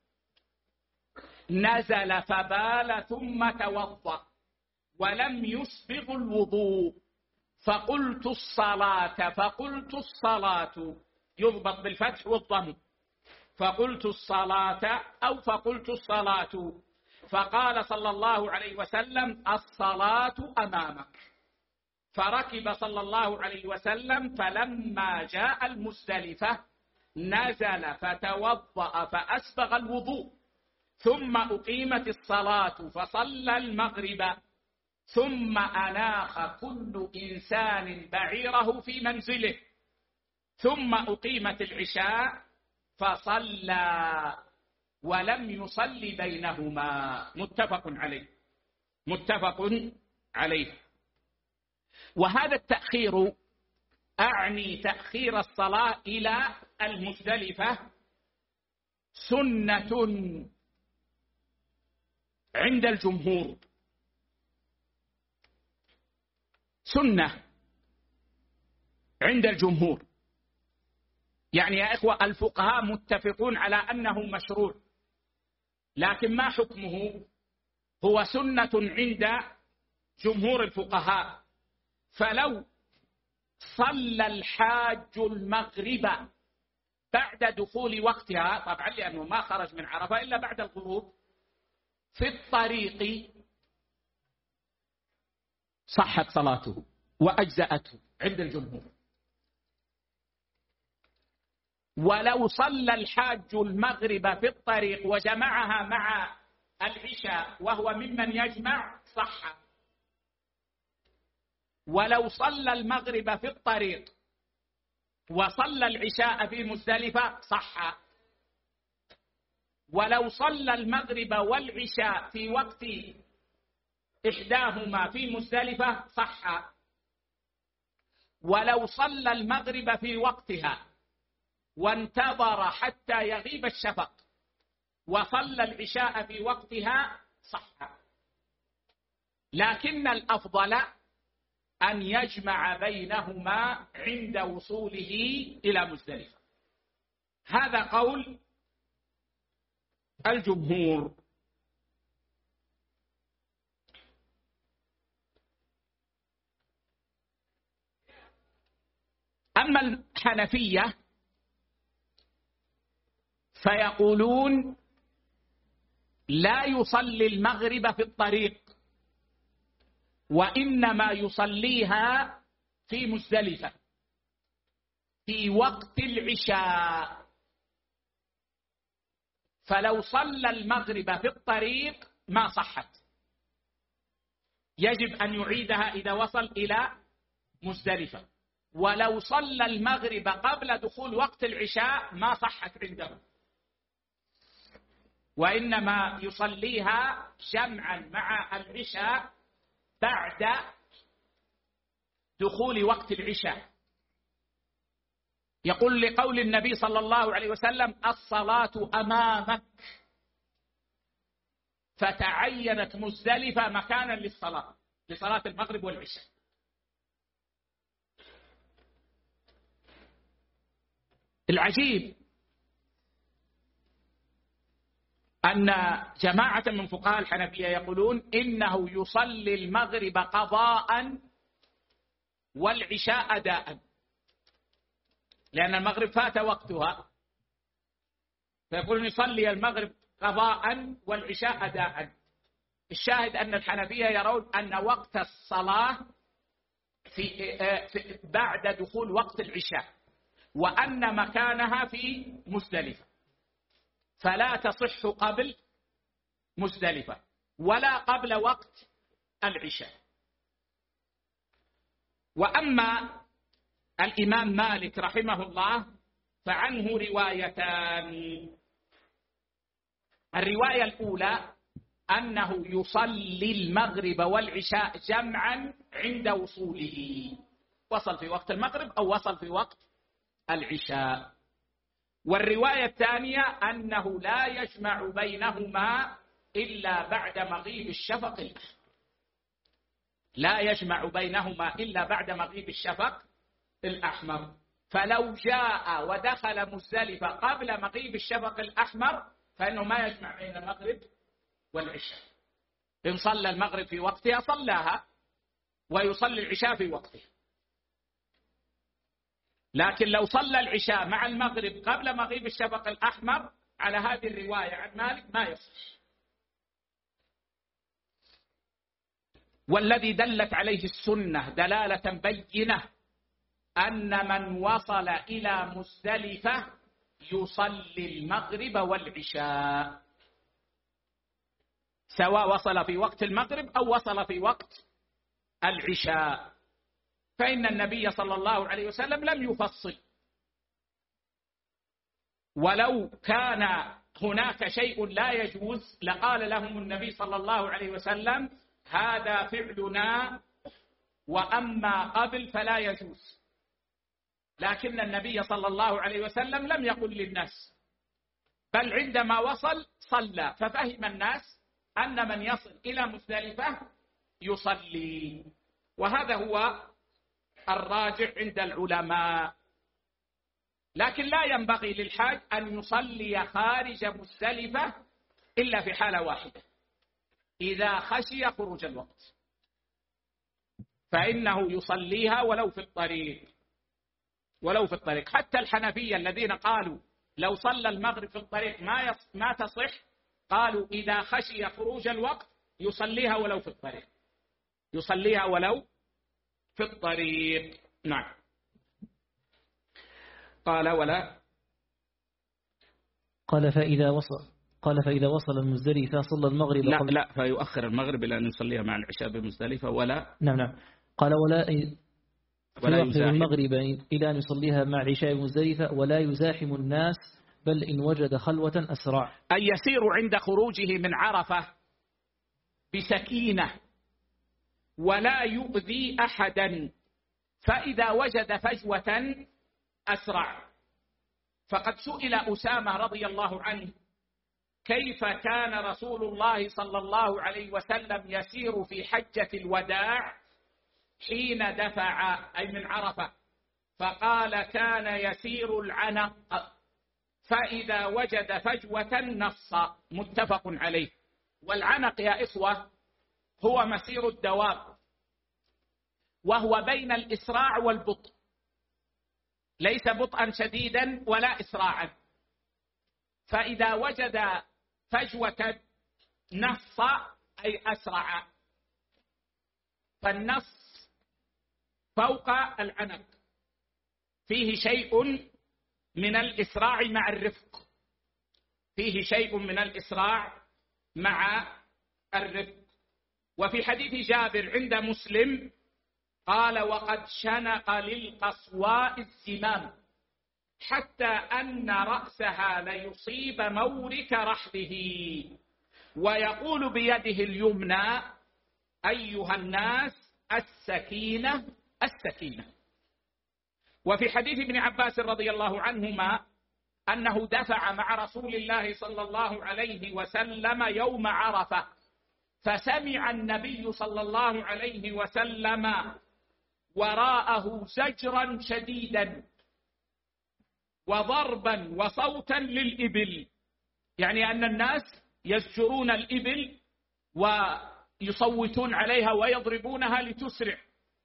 نزل فبال ثم توضأ ولم يسبغ الوضوء، فقلت الصلاة يضبط بالفتح والضم، فقلت الصلاة، فقال صلى الله عليه وسلم: الصلاة أمامك. فركب صلى الله عليه وسلم، فلما جاء المزدلفة نزل فتوضأ فأسبغ الوضوء، ثم أقيمت الصلاة فصلى المغرب، ثم أناخ كل إنسان بعيره في منزله، ثم أقيمت العشاء فصلى ولم يصل بينهما. متفق عليه. وهذا التأخير أعني تأخير الصلاة إلى المزدلفة سنة عند الجمهور، سنة عند الجمهور. يعني يا إخوة الفقهاء متفقون على أنه مشروع، لكن ما حكمه؟ هو سنة عند جمهور الفقهاء. فلو صلى الحاج المغرب بعد دخول وقتها، طبعا لأنه ما خرج من عرفة إلا بعد الغروب، في الطريق صحت صلاته وأجزأته عند الجمهور. ولو صلى الحاج المغرب في الطريق وجمعها مع العشاء وهو ممن يجمع صح. ولو صلى المغرب في الطريق وصلى العشاء في مزدلفة صح. ولو صلى المغرب والعشاء في وقت إحداهما في مزدلفة صح. ولو صلى المغرب في وقتها وانتظر حتى يغيب الشفق وصلى العشاء في وقتها صح. لكن الأفضل أن يجمع بينهما عند وصوله إلى مزدلفة. هذا قول الجمهور. أما الحنفية فيقولون لا يصلي المغرب في الطريق، وإنما يصليها في مزدلفة في وقت العشاء. فلو صلى المغرب في الطريق ما صحت، يجب أن يعيدها إذا وصل إلى مزدلفة. ولو صلى المغرب قبل دخول وقت العشاء ما صحت عنده. وإنما يصليها جمعا مع العشاء بعد دخول وقت العشاء. يقول لقول النبي صلى الله عليه وسلم: الصلاة أمامك، فتعينت مزدلفة مكانا لصلاة المغرب والعشاء. العجيب أن جماعة من فقهاء الحنفية يقولون إنه يصلي المغرب قضاء والعشاء أداء، لأن المغرب فات وقتها، فيقولون يصلي المغرب قضاء والعشاء أداء. الشاهد أن الحنفية يرون أن وقت الصلاة في بعد دخول وقت العشاء، وأن مكانها في مزدلفة، فلا تصح قبل مزدلفة ولا قبل وقت العشاء. وأما الإمام مالك رحمه الله فعنه روايتان. الرواية الأولى أنه يصلي المغرب والعشاء جمعا عند وصوله، وصل في وقت المغرب أو وصل في وقت العشاء. والرواية الثانية أنه لا يجمع بينهما إلا بعد مغيب الشفق الأحمر، لا يجمع بينهما إلا بعد مغيب الشفق الأحمر. فلو جاء ودخل مزدلفة قبل مغيب الشفق الأحمر فإنه ما يجمع بين المغرب والعشاء. إن صلى المغرب في وقتها صلاها، ويصلي العشاء في وقتها. لكن لو صلى العشاء مع المغرب قبل مغيب الشفق الأحمر على هذه الرواية عن مالك ما يصح. والذي دلت عليه السنة دلالة بينة أن من وصل إلى مزدلفة يصلي المغرب والعشاء، سواء وصل في وقت المغرب أو وصل في وقت العشاء، فإن النبي صلى الله عليه وسلم لم يفصل. ولو كان هناك شيء لا يجوز لقال لهم النبي صلى الله عليه وسلم: هذا فعلنا، وأما قبل فلا يجوز. لكن النبي صلى الله عليه وسلم لم يقل للناس، بل عندما وصل صلى، ففهم الناس أن من يصل إلى مزدلفة يصلي. وهذا هو الراجع عند العلماء. لكن لا ينبغي للحاج أن يصلي خارج مزدلفة إلا في حالة واحدة: إذا خشي خروج الوقت فإنه يصليها ولو في الطريق. حتى الحنفية الذين قالوا لو صلى المغرب في الطريق ما تصح، قالوا إذا خشي خروج الوقت يصليها ولو في الطريق، يصليها ولو في الطريق. نعم. قال ولا قال فإذا وصل المزدلفة صلى المغرب لا فيؤخر المغرب إلى أن يصليها مع العشاء بمزدلفة. ولا نعم قال ولا يؤخر المغرب إلى أن يصليها مع العشاء بمزدلفة، ولا يزاحم الناس، بل إن وجد خلوة أسرع. أي يسير عند خروجه من عرفة بسكينة ولا يؤذي أحدا، فإذا وجد فجوة أسرع. فقد سئل أسامة رضي الله عنه: كيف كان رسول الله صلى الله عليه وسلم يسير في حجة الوداع حين دفع أي من عرفة؟ فقال: كان يسير العنق، فإذا وجد فجوة نص. متفق عليه. والعنق يا إخوة هو مسير الدواب، وهو بين الإسراع والبطء، ليس بطئا شديدا ولا إسراعا. فإذا وجد فجوة نص أي أسرع، فالنص فوق العنق فيه شيء من الإسراع مع الرفق، فيه شيء من الإسراع مع الرفق. وفي حديث جابر عند مسلم قال: وقد شنق للقصواء الزمام حتى أن رأسها ليصيب مورك رحله، ويقول بيده اليمنى: أيها الناس السكينة السكينة. وفي حديث ابن عباس رضي الله عنهما أنه دفع مع رسول الله صلى الله عليه وسلم يوم عرفة، فسمع النبي صلى الله عليه وسلم وراءه زجرا شديدا وضربا وصوتا للإبل، يعني أن الناس يزجرون الإبل ويصوتون عليها ويضربونها لتسرع.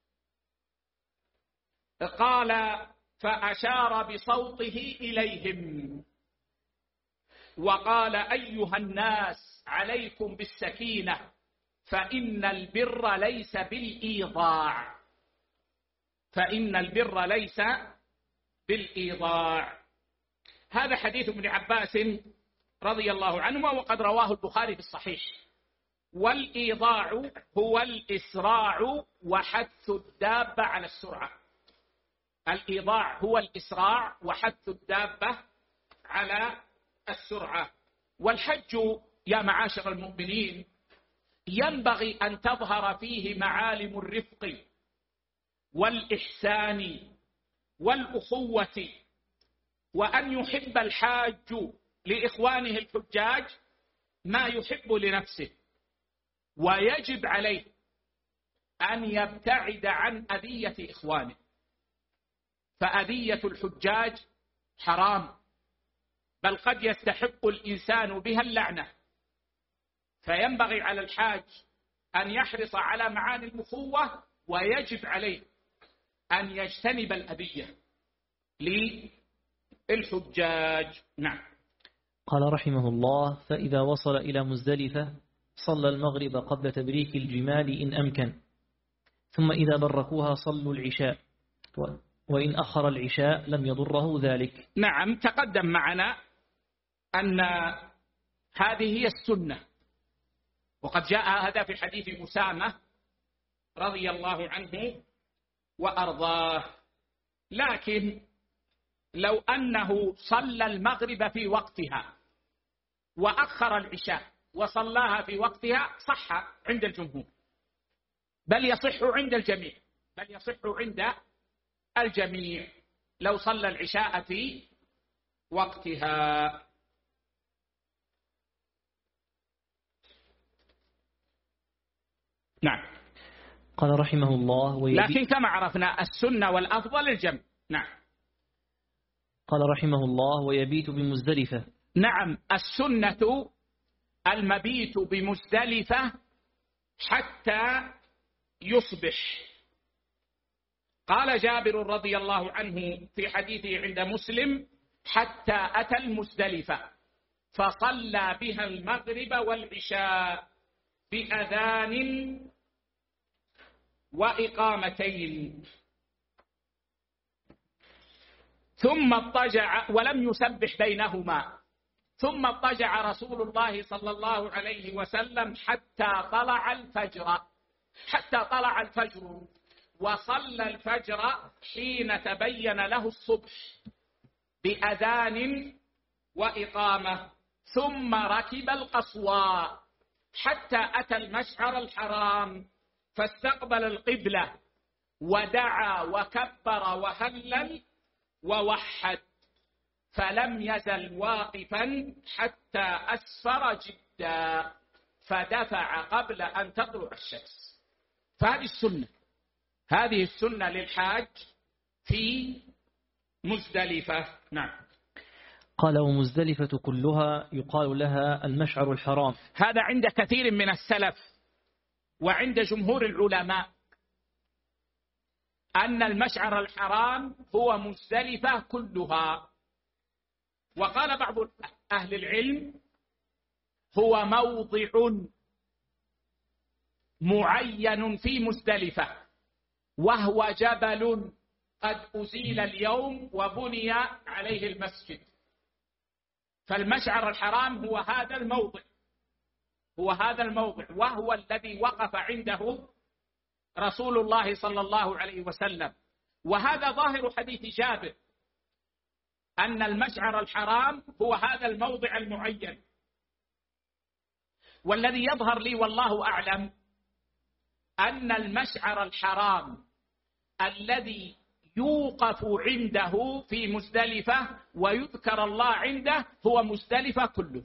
قال: فأشار بصوته إليهم وقال: أيها الناس عليكم بالسكينة، فإن البر ليس بالإيضاع، فإن البر ليس بالإيضاع. هذا حديث ابن عباس رضي الله عنهما، وقد رواه البخاري في الصحيح. والإيضاع هو الإسراع وحث الدابة على السرعة. الإيضاع هو الإسراع وحث الدابة على السرعة. والحج يا معاشر المؤمنين ينبغي أن تظهر فيه معالم الرفق والإحسان والأخوة، وأن يحب الحاج لإخوانه الحجاج ما يحب لنفسه، ويجب عليه أن يبتعد عن أذية إخوانه، فأذية الحجاج حرام، بل قد يستحق الإنسان بها اللعنة. فينبغي على الحاج أن يحرص على معاني الأخوة، ويجب عليه أن يجتنب الأذية للحجاج. نعم. قال رحمه الله: فإذا وصل إلى مزدلفة صلى المغرب قبل تبريك الجمال إن أمكن، ثم إذا بركوها صلوا العشاء، وإن أخر العشاء لم يضره ذلك. نعم، تقدم معنا أن هذه هي السنة، وقد جاء هذا في حديث أسامة رضي الله عنه وأرضاه. لكن لو أنه صلى المغرب في وقتها وأخر العشاء وصلاها في وقتها صح عند الجمهور، بل يصح عند الجميع، بل يصح عند الجميع لو صلى العشاء في وقتها. نعم. قال رحمه الله: لكن كما عرفنا السنة والأفضل الجمع. نعم. قال رحمه الله: ويبيت بمزدلفة. نعم، السنة المبيت بمزدلفة حتى يصبح. قال جابر رضي الله عنه في حديثه عند مسلم: حتى أتى المزدلفة فصلى بها المغرب والعشاء بأذان وإقامتين، ثم اضطجع ولم يسبح بينهما، ثم اضطجع رسول الله صلى الله عليه وسلم حتى طلع الفجر، حتى طلع الفجر، وصلى الفجر حين تبين له الصبح بأذان وإقامة، ثم ركب القصواء حتى أتى المشعر الحرام فاستقبل القبلة ودعا وكبر وهلل ووحد، فلم يزل واقفا حتى أسفر جدا فدفع قبل أن تطلع الشمس. فهذه السنة، هذه السنة للحاج في مزدلفة. نعم. قال: ومزدلفة كلها يقال لها المشعر الحرام. هذا عند كثير من السلف وعند جمهور العلماء أن المشعر الحرام هو مزدلفة كلها. وقال بعض أهل العلم: هو موضع معين في مزدلفة، وهو جبل قد أزيل اليوم وبني عليه المسجد. فالمشعر الحرام هو هذا الموضع، هو هذا الموضع، وهو الذي وقف عنده رسول الله صلى الله عليه وسلم. وهذا ظاهر حديث جابر أن المشعر الحرام هو هذا الموضع المعين، والذي يظهر لي والله أعلم أن المشعر الحرام الذي يوقف عنده في مزدلفة ويذكر الله عنده هو مزدلفة كله.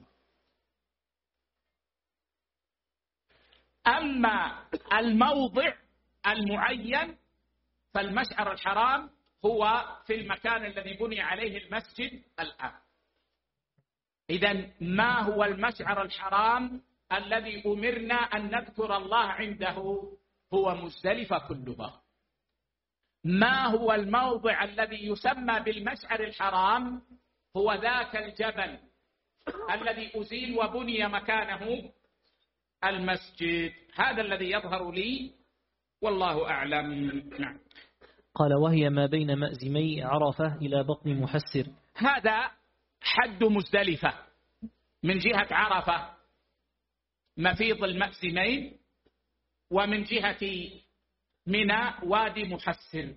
أما الموضع المعين فالمشعر الحرام هو في المكان الذي بني عليه المسجد الآن. إذن ما هو المشعر الحرام الذي أمرنا أن نذكر الله عنده؟ هو مزدلفة كلها. ما هو الموضع الذي يسمى بالمشعر الحرام؟ هو ذاك الجبل الذي أزيل وبني مكانه المسجد. هذا الذي يظهر لي والله أعلم. نعم. قال وهي ما بين مأزمي عرفة إلى بطن محسر. هذا حد مزدلفة من جهة عرفة مفيض المأزمين، ومن جهة منى وادي محسر،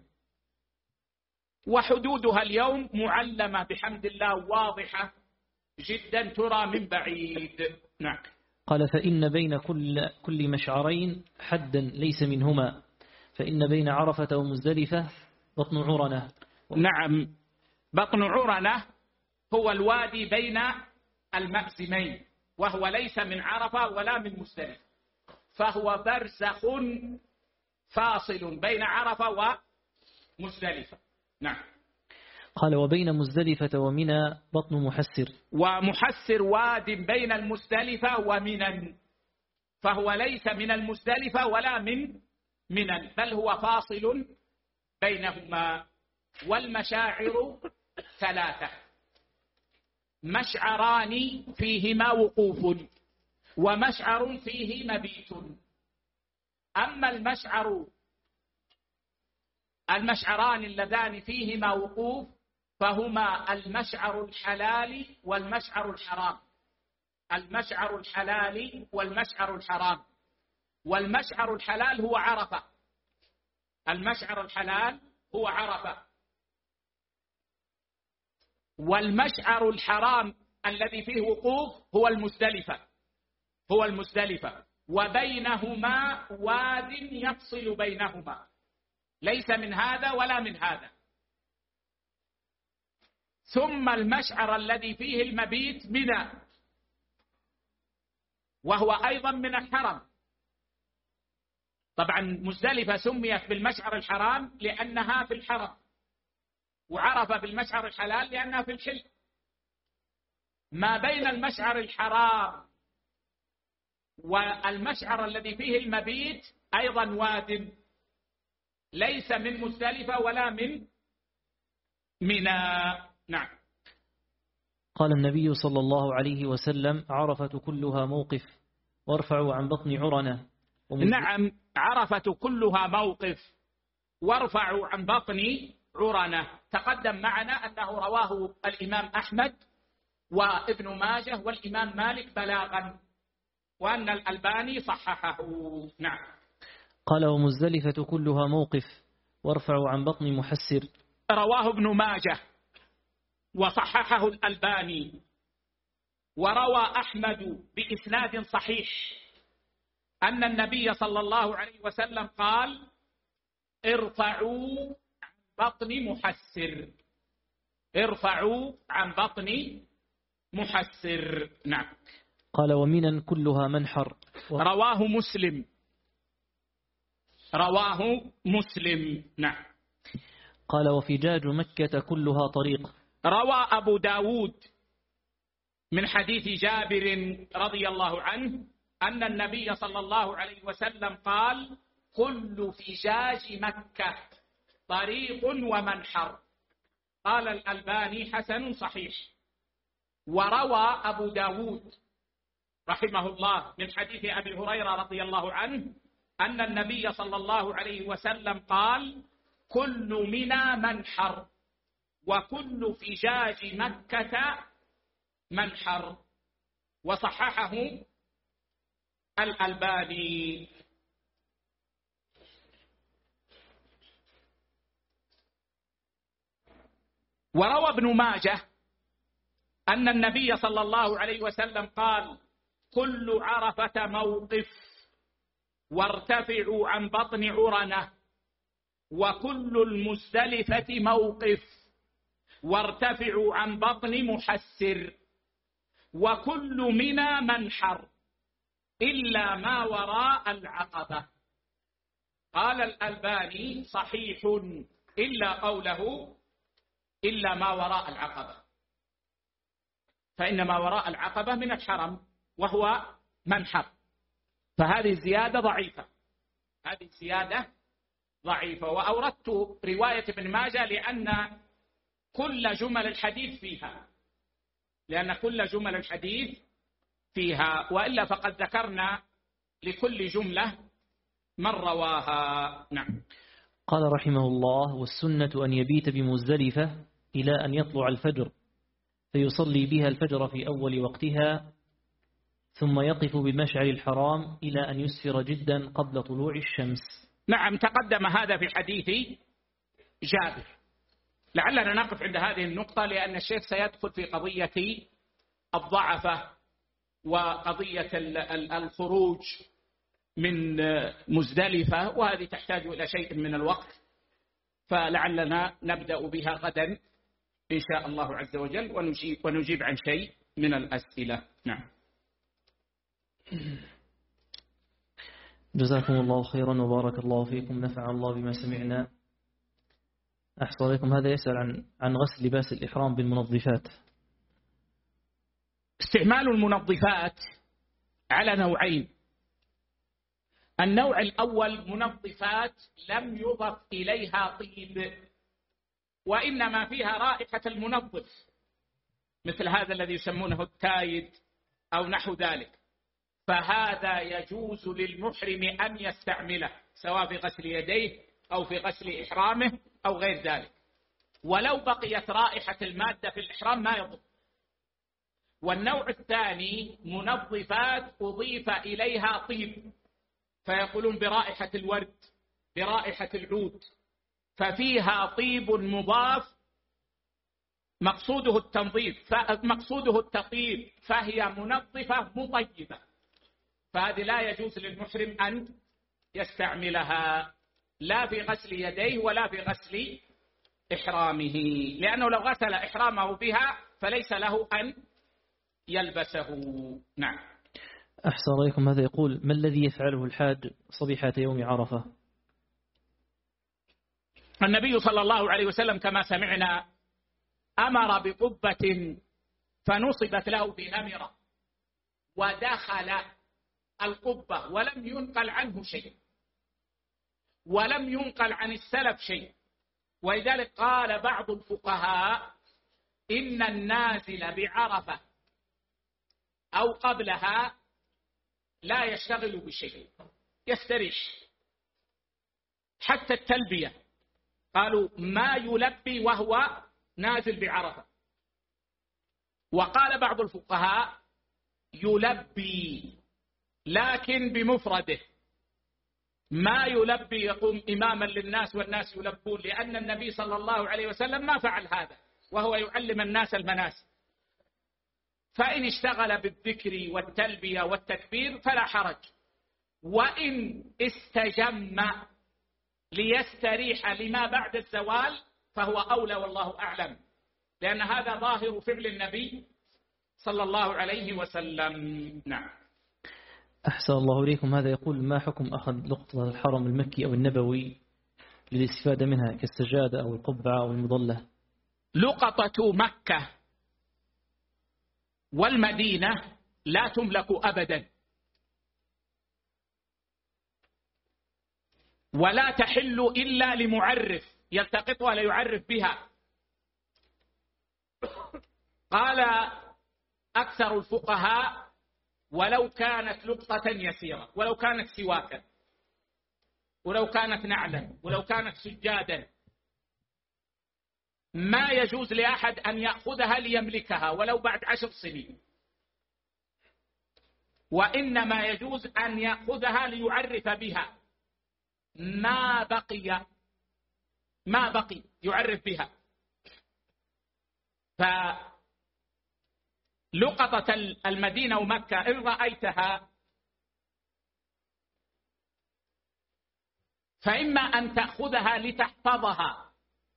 وحدودها اليوم معلمة بحمد الله واضحة جدا ترى من بعيد. نعم. قال فإن بين كل مشعرين حدا ليس منهما، فإن بين عرفة ومزدلفة بطن عرنة. نعم، بطن عرنة هو الوادي بين المأزمين، وهو ليس من عرفة ولا من مزدلفة، فهو برزخ فاصل بين عرفة ومزدلفة. نعم. قال وبين مزدلفة ومنى بطن محسر. ومحسر واد بين المزدلفة ومنى، فهو ليس من المزدلفة ولا من منى، بل هو فاصل بينهما. والمشاعر ثلاثة: مشعران فيهما وقوف، ومشعر فيه مبيت. أما المشعران اللذان فيهما وقوف فهما المشعر الحلال والمشعر الحرام. المشعر الحلال والمشعر الحرام. والمشعر الحلال هو عرفة. المشعر الحلال هو عرفة. والمشعر الحرام الذي فيه وقوف هو المزدلفة. وبينهما واد يفصل بينهما، ليس من هذا ولا من هذا. ثم المشعر الذي فيه المبيت منى، وهو أيضا من الحرم. طبعا مزدلفة سميت بالمشعر الحرام لأنها في الحرم، وعرفة بالمشعر الحلال لأنها في الحل. ما بين المشعر الحرام والمشعر الذي فيه المبيت أيضا واد، ليس من مزدلفة ولا من منى. نعم. قال النبي صلى الله عليه وسلم عرفة كلها موقف وارفعوا عن بطن عرنة. نعم، عرفة كلها موقف وارفعوا عن بطن عرنة. تقدم معنا أنه رواه الإمام أحمد وابن ماجه والإمام مالك بلاغا، وأن الألباني صححه. نعم. قال ومزدلفة كلها موقف وارفعوا عن بطن محسر. رواه ابن ماجه وصححه الألباني، وروى أحمد بإسناد صحيح أن النبي صلى الله عليه وسلم قال ارفعوا عن بطن محسر. ارفعوا عن بطن محسر. نعم. قال ومنى كلها منحر. رواه مسلم. نعم. قال وفجاج مكة كلها طريق. روى أبو داود من حديث جابر رضي الله عنه أن النبي صلى الله عليه وسلم قال كل فجاج مكة طريق ومنحر. قال الألباني حسن صحيح. وروى أبو داود رحمه الله من حديث أبي هريرة رضي الله عنه أن النبي صلى الله عليه وسلم قال كل منى منحر وكل فجاج مكة منحر، وصححه الألباني. وروى ابن ماجه أن النبي صلى الله عليه وسلم قال: كل عرفة موقف، وارتفعوا عن بطن عرنة، وكل المزدلفة موقف، وارتفعوا عن بطن محسر، وكل منى منحر إلا ما وراء العقبة. قال الألباني: صحيح إلا قوله إلا ما وراء العقبة، فإن ما وراء العقبة من الحرم وهو منحر، فهذه الزيادة ضعيفة، هذه الزيادة ضعيفة. وأوردت رواية ابن ماجه لأن كل جمل الحديث فيها، لأن كل جمل الحديث فيها، وإلا فقد ذكرنا لكل جملة من رواها. نعم. قال رحمه الله: والسنة أن يبيت بمزدلفة إلى أن يطلع الفجر، فيصلي بها الفجر في أول وقتها، ثم يقف بالمشعر الحرام إلى أن يسفر جدا قبل طلوع الشمس. نعم، تقدم هذا في حديث جابر. لعلنا نقف عند هذه النقطة، لأن الشيخ سيدخل في قضية الضعفة وقضية الخروج من مزدلفة، وهذه تحتاج إلى شيء من الوقت، فلعلنا نبدأ بها غدا إن شاء الله عز وجل، ونجيب عن شيء من الأسئلة. نعم. جزاكم الله خيرا وبارك الله فيكم، نفع الله بما سمعنا. أحسن عليكم. هذا يسأل عن غسل لباس الإحرام بالمنظفات. استعمال المنظفات على نوعين. النوع الأول منظفات لم يضف إليها طيب، وإنما فيها رائحة المنظف، مثل هذا الذي يسمونه التايد أو نحو ذلك، فهذا يجوز للمحرم أن يستعمله سواء في غسل يديه أو في غسل إحرامه أو غير ذلك، ولو بقيت رائحة المادة في الإحرام ما يضر. والنوع الثاني منظفات أضيف إليها طيب، فيقولون برائحة الورد، برائحة العود، ففيها طيب مضاف مقصوده التنظيف، مقصوده التطيب، فهي منظفة مطيبة، فهذه لا يجوز للمحرم أن يستعملها لا في غسل يديه ولا في غسل إحرامه، لأنه لو غسل إحرامه بها فليس له أن يلبسه. نعم. أحسن عليكم. هذا يقول: ما الذي يفعله الحاج صبيحة يوم عرفة؟ النبي صلى الله عليه وسلم كما سمعنا أمر بقبة فنصبت له بنمرة، ودخل القبة ولم ينقل عنه شيء، ولم ينقل عن السلف شيء. ولذلك قال بعض الفقهاء إن النازل بعرفة أو قبلها لا يشتغل بشيء، يستريح. حتى التلبية قالوا ما يلبي وهو نازل بعرفة. وقال بعض الفقهاء يلبي لكن بمفرده، ما يلبي يقوم إماما للناس والناس يلبون، لأن النبي صلى الله عليه وسلم ما فعل هذا وهو يعلم الناس المناسك. فإن اشتغل بالذكر والتلبية والتكبير فلا حرج، وإن استجم ليستريح لما بعد الزوال فهو أولى والله أعلم، لأن هذا ظاهر فعل النبي صلى الله عليه وسلم. نعم. أحسن الله إليكم. هذا يقول: ما حكم أخذ لقطة الحرم المكي أو النبوي للاستفادة منها كالسجادة أو القبعة أو المظلة؟ لقطة مكة والمدينة لا تملك أبدا، ولا تحل إلا لمعرف يلتقطها ليعرف بها. قال أكثر الفقهاء ولو كانت لقطة يسيرة، ولو كانت سواكا، ولو كانت نعلا، ولو كانت سجادا، ما يجوز لأحد أن يأخذها ليملكها ولو بعد 10 سنين، وإنما يجوز أن يأخذها ليعرف بها ما بقي يعرف بها. فلقطة المدينة ومكة إن رأيتها فإما أن تأخذها لتحفظها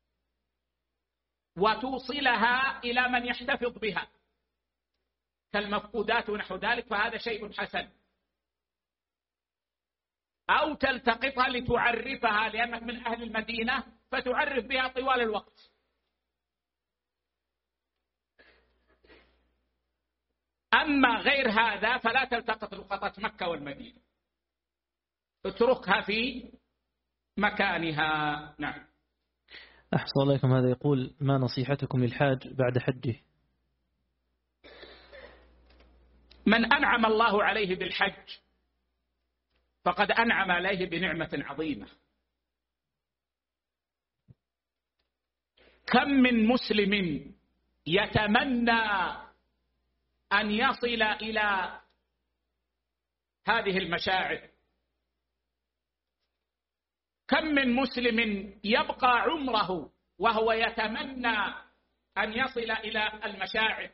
وتوصلها إلى من يحتفظ بها كالمفقودات ونحو ذلك، فهذا شيء حسن، أو تلتقطها لتعرفها لأنك من أهل المدينة فتعرف بها طوال الوقت. أما غير هذا فلا تلتقط لقطة مكة والمدينة، اتركها في مكانها. نعم. أحسن الله إليكم. هذا يقول: ما نصيحتكم للحاج بعد حجه؟ من أنعم الله عليه بالحج فقد أنعم عليه بنعمة عظيمة. كم من مسلم يتمنى أن يصل إلى هذه المشاعر، كم من مسلم يبقى عمره وهو يتمنى أن يصل إلى المشاعر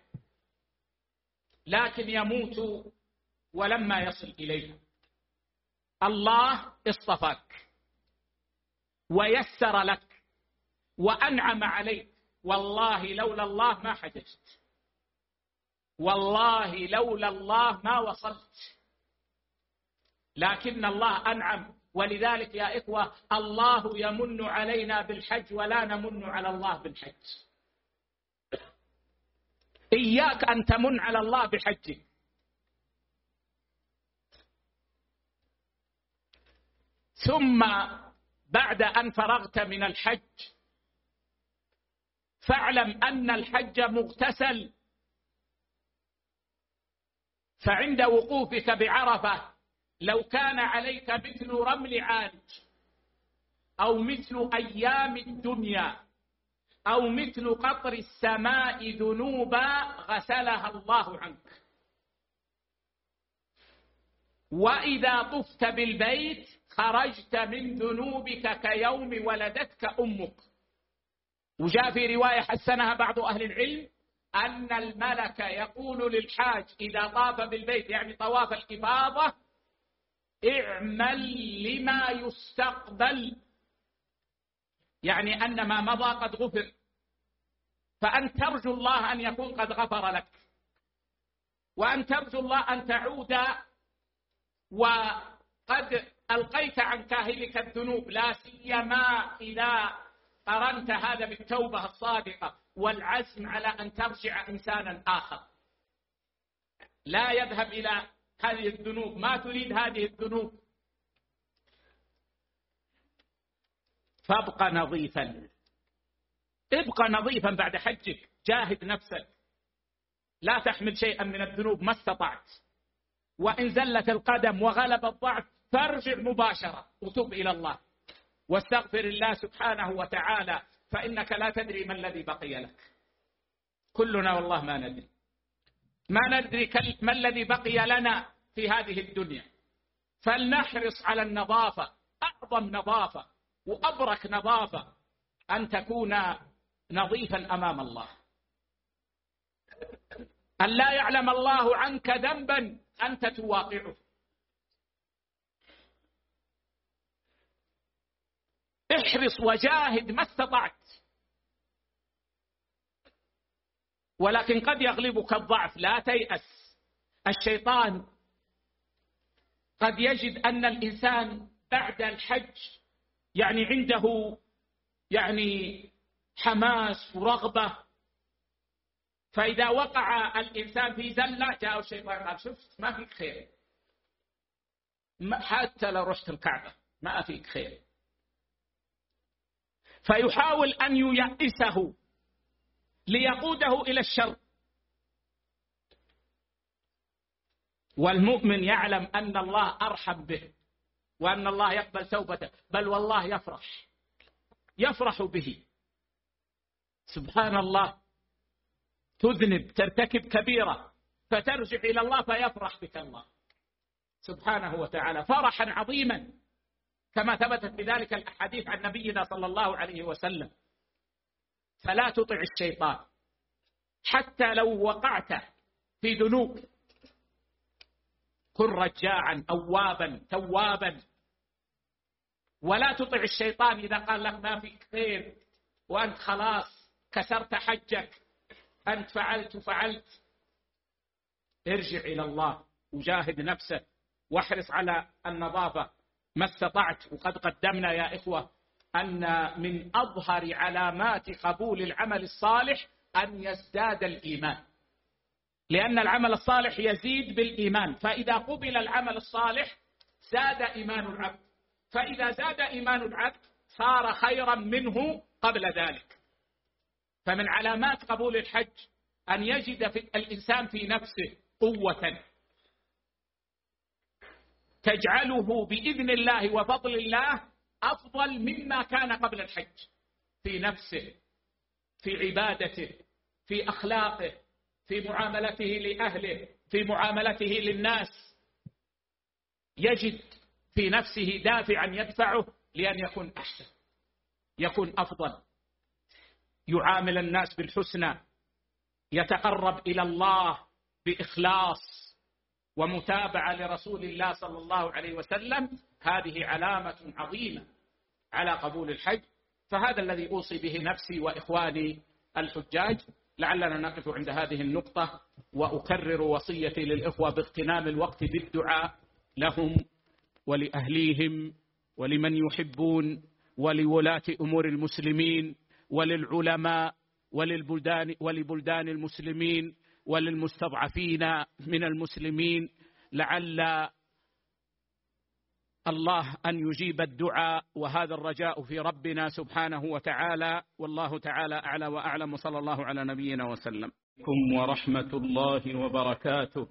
لكن يموت ولما يصل إليها. الله اصطفاك ويسر لك وأنعم عليك، والله لولا الله ما حججت، والله لولا الله ما وصلت، لكن الله أنعم. ولذلك يا إخوة الله يمن علينا بالحج ولا نمن على الله بالحج. إياك أن تمن على الله بحجك. ثم بعد أن فرغت من الحج فاعلم أن الحج مغتسل، فعند وقوفك بعرفة لو كان عليك مثل رمل عالج أو مثل أيام الدنيا أو مثل قطر السماء ذنوبا غسلها الله عنك. وإذا طفت بالبيت خرجت من ذنوبك كيوم ولدتك أمك. وجاء في رواية حسنها بعض أهل العلم أن الملك يقول للحاج إذا طاف بالبيت يعني طواف الإفاضة: اعمل لما يستقبل، يعني أن ما مضى قد غفر، فأن ترجو الله أن يكون قد غفر لك، وأن ترجو الله أن تعود وقد ألقيت عن كاهلك الذنوب، لا سيما إذا قرنت هذا بالتوبة الصادقة والعزم على أن ترجع إنسانا آخر لا يذهب إلى هذه الذنوب، ما تريد هذه الذنوب. فابقى نظيفا، ابقى نظيفا بعد حجك، جاهد نفسك، لا تحمل شيئا من الذنوب ما استطعت، وإن زلت القدم وغلب الضعف فارجع مباشرة وتب إلى الله واستغفر الله سبحانه وتعالى، فإنك لا تدري ما الذي بقي لك. كلنا والله ما ندري، ما ندري ما الذي بقي لنا في هذه الدنيا. فلنحرص على النظافة، أعظم نظافة وأبرك نظافة أن تكون نظيفا أمام الله، أن لا يعلم الله عنك ذنبا أنت تواقعه. احرص وجاهد ما استطعت، ولكن قد يغلبك الضعف، لا تيأس. الشيطان قد يجد أن الإنسان بعد الحج يعني عنده يعني حماس ورغبة، فإذا وقع الإنسان في زلة جاء الشيطان قال شفت ما فيك خير، حتى لو رحت الكعبة ما فيك خير، فيحاول أن ييأسه ليقوده إلى الشر. والمؤمن يعلم أن الله أرحم به وأن الله يقبل توبته، بل والله يفرح به. سبحان الله، تذنب ترتكب كبيرة فترجع إلى الله فيفرح بك الله سبحانه وتعالى فرحا عظيما، كما ثبتت بذلك الأحاديث عن نبينا صلى الله عليه وسلم. فلا تطع الشيطان حتى لو وقعت في ذنوب كن رجاعا أوابا توابا، ولا تطع الشيطان إذا قال لك ما فيك خير وأنت خلاص كسرت حجك، أنت فعلت. ارجع إلى الله وجاهد نفسك واحرص على النظافة ما استطعت. وقد قدمنا يا إخوة أن من أظهر علامات قبول العمل الصالح أن يزداد الإيمان، لأن العمل الصالح يزيد بالإيمان، فإذا قبل العمل الصالح زاد إيمان العبد، فإذا زاد إيمان العبد صار خيرا منه قبل ذلك. فمن علامات قبول الحج أن يجد في الإنسان في نفسه قوة تجعله بإذن الله وفضل الله أفضل مما كان قبل الحج، في نفسه، في عبادته، في أخلاقه، في معاملته لأهله، في معاملته للناس، يجد في نفسه دافعا يدفعه لأن يكون أحسن، يكون أفضل، يعامل الناس بالحسنى، يتقرب إلى الله بإخلاص ومتابعة لرسول الله صلى الله عليه وسلم. هذه علامة عظيمة على قبول الحج. فهذا الذي أوصي به نفسي وإخواني الحجاج. لعلنا نقف عند هذه النقطة، وأكرر وصيتي للإخوة باغتنام الوقت بالدعاء لهم ولأهليهم ولمن يحبون ولولاة أمور المسلمين وللعلماء ولبلدان المسلمين وللمستضعفين من المسلمين، لعل الله أن يجيب الدعاء، وهذا الرجاء في ربنا سبحانه وتعالى. والله تعالى أعلى وأعلم، وصلى الله على نبينا وسلم. ورحمة الله وبركاته.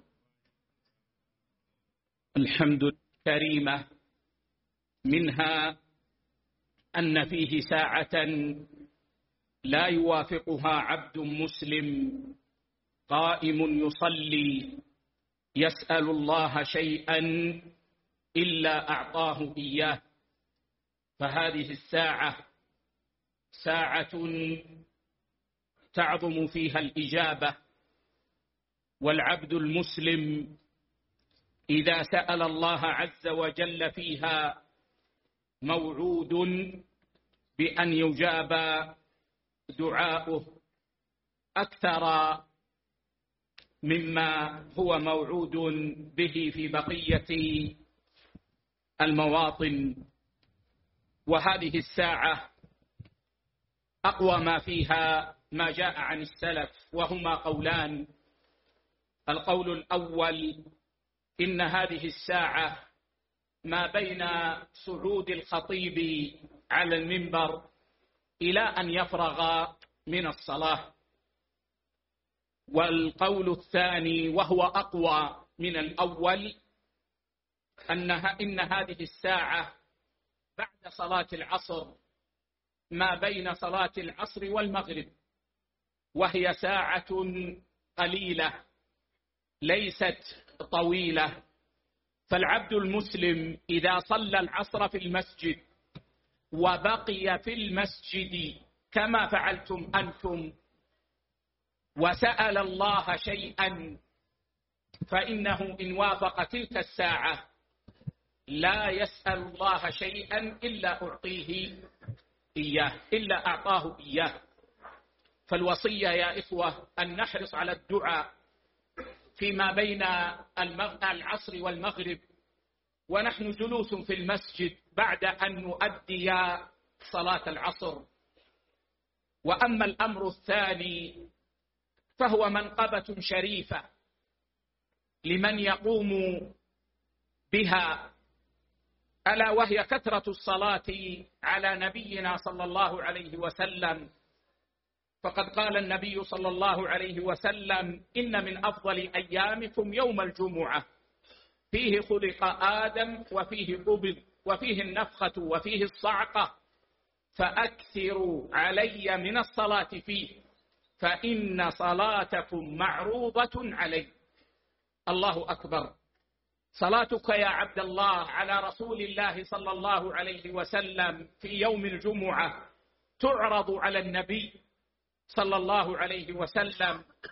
الحمد لله كريمة، منها أن فيه ساعة لا يوافقها عبد مسلم قائم يصلي يسأل الله شيئا إلا أعطاه إياه. فهذه الساعة ساعة تعظم فيها الإجابة، والعبد المسلم إذا سأل الله عز وجل فيها موعود بأن يجاب دعاؤه أكثر مما هو موعود به في بقية المواطن. وهذه الساعة أقوى ما فيها ما جاء عن السلف، وهما قولان. القول الأول: إن هذه الساعة ما بين صعود الخطيب على المنبر إلى أن يفرغ من الصلاة. والقول الثاني وهو أقوى من الأول: إن هذه الساعة بعد صلاة العصر، ما بين صلاة العصر والمغرب، وهي ساعة قليلة ليست طويلة. فالعبد المسلم إذا صلى العصر في المسجد وبقي في المسجد كما فعلتم أنتم وسأل الله شيئا، فإنه إن وافق تلك الساعة لا يسأل الله شيئا إلا أعطاه إياه. فالوصية يا إخوة أن نحرص على الدعاء فيما بين العصر والمغرب ونحن جلوس في المسجد بعد أن نؤدي صلاة العصر. وأما الأمر الثاني فهو منقبة شريفة لمن يقوم بها، ألا وهي كثرة الصلاة على نبينا صلى الله عليه وسلم. فقد قال النبي صلى الله عليه وسلم: إن من أفضل أيامكم يوم الجمعة، فيه خلق آدم وفيه قبض وفيه النفخة وفيه الصعقة، فأكثروا علي من الصلاة فيه، فإن صلاتكم معروضة علي. الله أكبر. صلاتك يا عبد الله على رسول الله صلى الله عليه وسلم في يوم الجمعة تعرض على النبي صلى الله عليه وسلم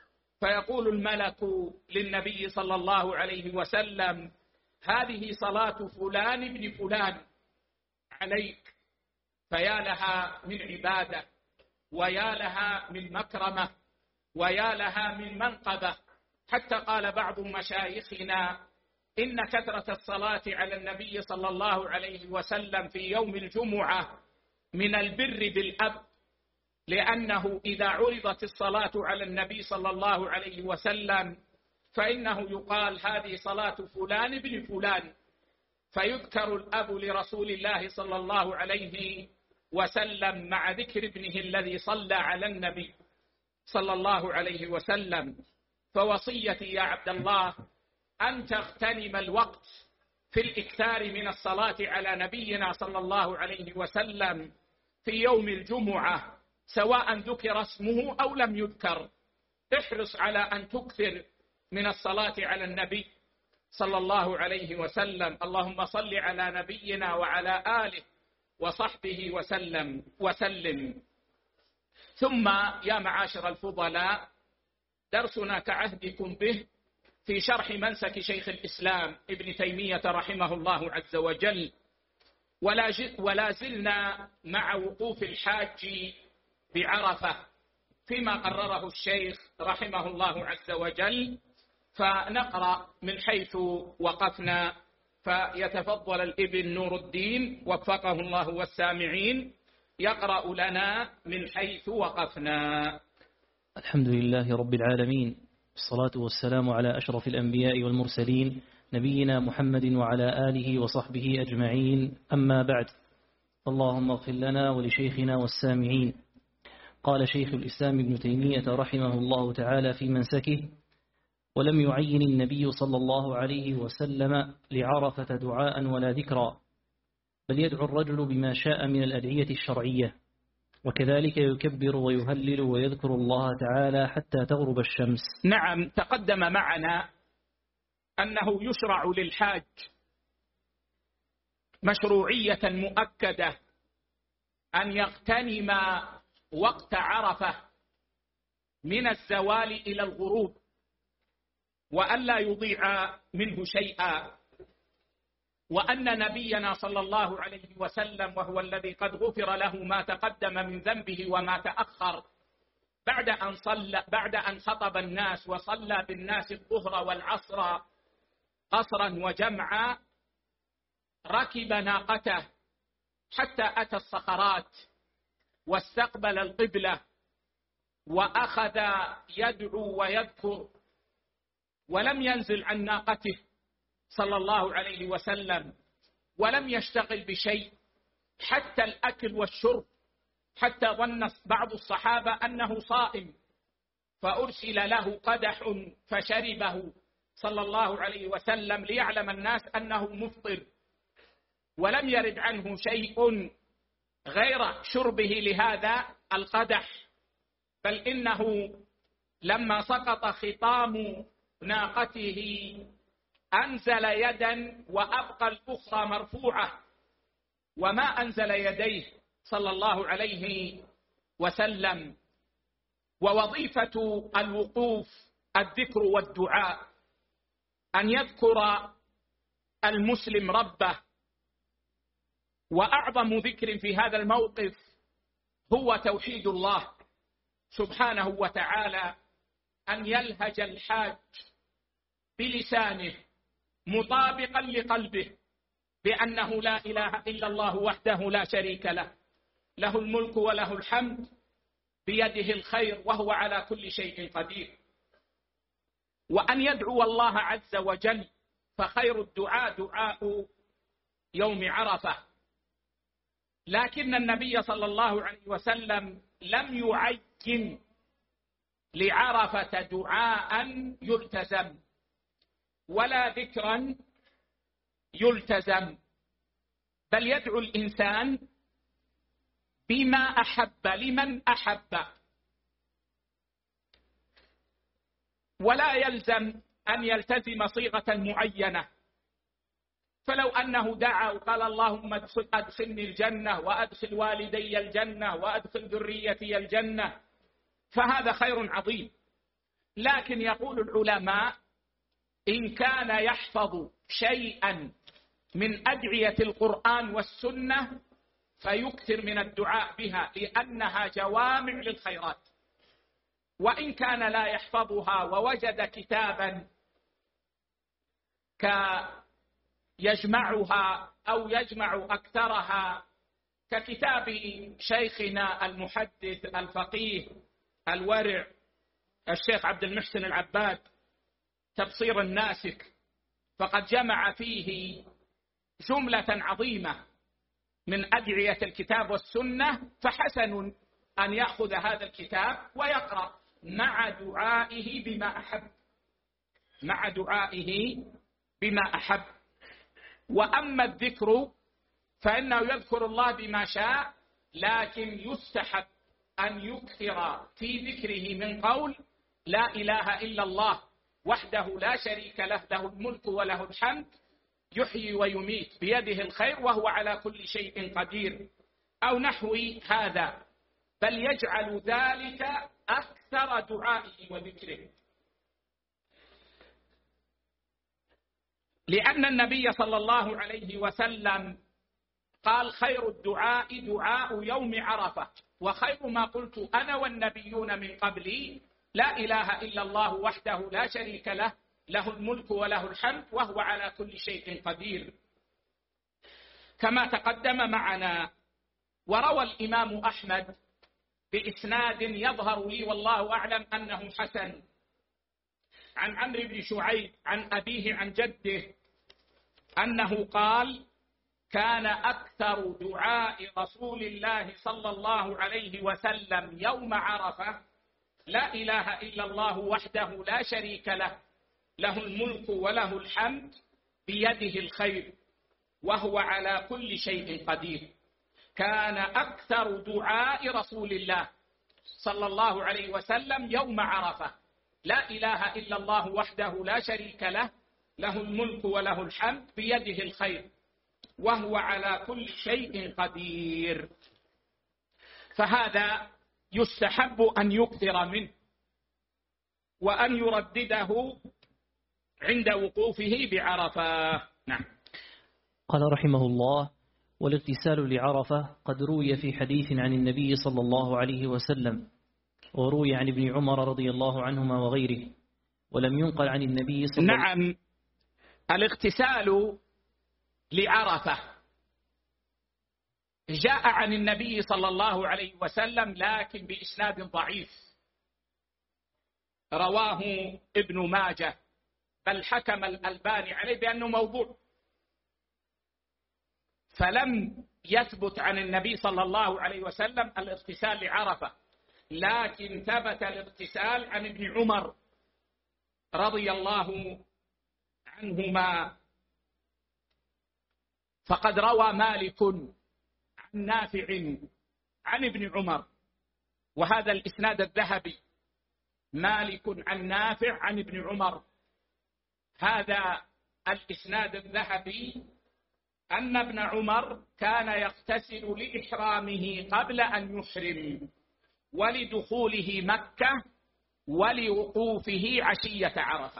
فيقول الملك للنبي صلى الله عليه وسلم: هذه صلاة فلان بن فلان عليك. فيا لها من عبادة، ويا لها من مكرمة، ويا لها من منقبة. حتى قال بعض مشايخنا: إن كثرة الصلاة على النبي صلى الله عليه وسلم في يوم الجمعة من البر بالأب، لأنه إذا عرضت الصلاة على النبي صلى الله عليه وسلم فإنه يقال: هذه صلاة فلان بن فلان، فيذكر الأب لرسول الله صلى الله عليه وسلم مع ذكر ابنه الذي صلى على النبي صلى الله عليه وسلم. فوصيتي يا عبد الله أن تغتنم الوقت في الإكثار من الصلاة على نبينا صلى الله عليه وسلم في يوم الجمعة، سواء ذكر اسمه أو لم يذكر. احرص على أن تكثر من الصلاة على النبي صلى الله عليه وسلم. اللهم صل على نبينا وعلى آله وصحبه وسلم. ثم يا معاشر الفضلاء، درسنا كعهدكم به في شرح منسك شيخ الإسلام ابن تيمية رحمه الله عز وجل، ولا زلنا مع وقوف الحاج بعرفة فيما قرره الشيخ رحمه الله عز وجل. فنقرأ من حيث وقفنا، فيتفضل الابن نور الدين وفقه الله والسامعين يقرأ لنا من حيث وقفنا. الحمد لله رب العالمين، الصلاة والسلام على أشرف الأنبياء والمرسلين نبينا محمد وعلى آله وصحبه أجمعين، أما بعد. اللهم اغفر لنا ولشيخنا والسامعين. قال شيخ الإسلام ابن تيمية رحمه الله تعالى في منسكه: ولم يعين النبي صلى الله عليه وسلم لعرفة دعاء ولا ذكرا، بل يدعو الرجل بما شاء من الأدعية الشرعية، وكذلك يكبر ويهلل ويذكر الله تعالى حتى تغرب الشمس. نعم، تقدم معنا أنه يشرع للحاج مشروعية مؤكدة أن يغتنم وقت عرفة من الزوال إلى الغروب، وأن لا يضيع منه شيئا، وأن نبينا صلى الله عليه وسلم وهو الذي قد غفر له ما تقدم من ذنبه وما تأخر، بعد أن خطب الناس وصلى بالناس الظهر والعصر قصرا وجمعا، ركب ناقته حتى أتى الصخرات واستقبل القبلة وأخذ يدعو ويذكر، ولم ينزل عن ناقته صلى الله عليه وسلم، ولم يشتغل بشيء حتى الأكل والشرب، حتى ظن بعض الصحابة أنه صائم، فأرسل له قدح فشربه صلى الله عليه وسلم ليعلم الناس أنه مفطر، ولم يرد عنه شيء غير شربه لهذا القدح، بل إنه لما سقط خطام ناقته أنزل يدا وأبقى الأخرى مرفوعة، وما أنزل يديه صلى الله عليه وسلم. ووظيفة الوقوف الذكر والدعاء، أن يذكر المسلم ربه، وأعظم ذكر في هذا الموقف هو توحيد الله سبحانه وتعالى، أن يلهج الحاج بلسانه مطابقا لقلبه بأنه لا إله إلا الله وحده لا شريك له، له الملك وله الحمد بيده الخير وهو على كل شيء قدير، وأن يدعو الله عز وجل، فخير الدعاء دعاء يوم عرفة. لكن النبي صلى الله عليه وسلم لم يعين لعرفة دعاء يلتزم ولا ذكرا يلتزم، بل يدعو الإنسان بما أحب لمن أحب، ولا يلزم أن يلتزم صيغة معينة. فلو أنه دعا وقال اللهم أدخلني الجنة وأدخل والدي الجنة وأدخل ذريتي الجنة، فهذا خير عظيم. لكن يقول العلماء إن كان يحفظ شيئا من أدعية القرآن والسنة فيكثر من الدعاء بها لأنها جوامع للخيرات. وإن كان لا يحفظها ووجد كتابا يجمعها أو يجمع أكثرها ككتاب شيخنا المحدث الفقيه الورع الشيخ عبد المحسن العباد تبصير الناسك، فقد جمع فيه جملة عظيمة من أدعية الكتاب والسنة، فحسن أن يأخذ هذا الكتاب ويقرأ مع دعائه بما أحب. وأما الذكر فإنه يذكر الله بما شاء، لكن يستحب أن يكثر في ذكره من قول لا إله إلا الله وحده لا شريك له، له الملك وله الحمد يحيي ويميت بيده الخير وهو على كل شيء قدير، أو نحو هذا، بل يجعل ذلك أكثر دعائه وذكره. لأن النبي صلى الله عليه وسلم قال خير الدعاء دعاء يوم عرفة، وخير ما قلت أنا والنبيون من قبلي لا إله إلا الله وحده لا شريك له، له الملك وله الحمد وهو على كل شيء قدير، كما تقدم معنا. وروى الإمام أحمد بإسناد يظهر لي والله أعلم أنه حسن عن عمرو بن شعيب عن أبيه عن جده أنه قال كان أكثر دعاء رسول الله صلى الله عليه وسلم يوم عرفة لا إله إلا الله وحده لا شريك له، له الملك وله الحمد بيده الخير وهو على كل شيء قدير. كان أكثر دعاء رسول الله صلى الله عليه وسلم يوم عرفة لا إله إلا الله وحده لا شريك له، له الملك وله الحمد بيده الخير وهو على كل شيء قدير. فهذا يستحب أن يكثر منه وأن يردده عند وقوفه بعرفة. نعم. قال رحمه الله: والاغتسال لعرفة قد روي في حديث عن النبي صلى الله عليه وسلم، وروي عن ابن عمر رضي الله عنهما وغيره، ولم ينقل عن النبي صلى الله عليه وسلم. نعم، الاغتسال لعرفة جاء عن النبي صلى الله عليه وسلم لكن بإسناد ضعيف، رواه ابن ماجه، بل حكم الألباني عليه بأنه موضوع، فلم يثبت عن النبي صلى الله عليه وسلم الاغتسال لعرفة، لكن ثبت الاغتسال عن ابن عمر رضي الله عنهما. فقد روى مالك عن نافع عن ابن عمر، وهذا الإسناد الذهبي، مالك عن نافع عن ابن عمر، هذا الإسناد الذهبي أن ابن عمر كان يغتسل لإحرامه قبل أن يحرم ولدخوله مكة ولوقوفه عشية عرفة،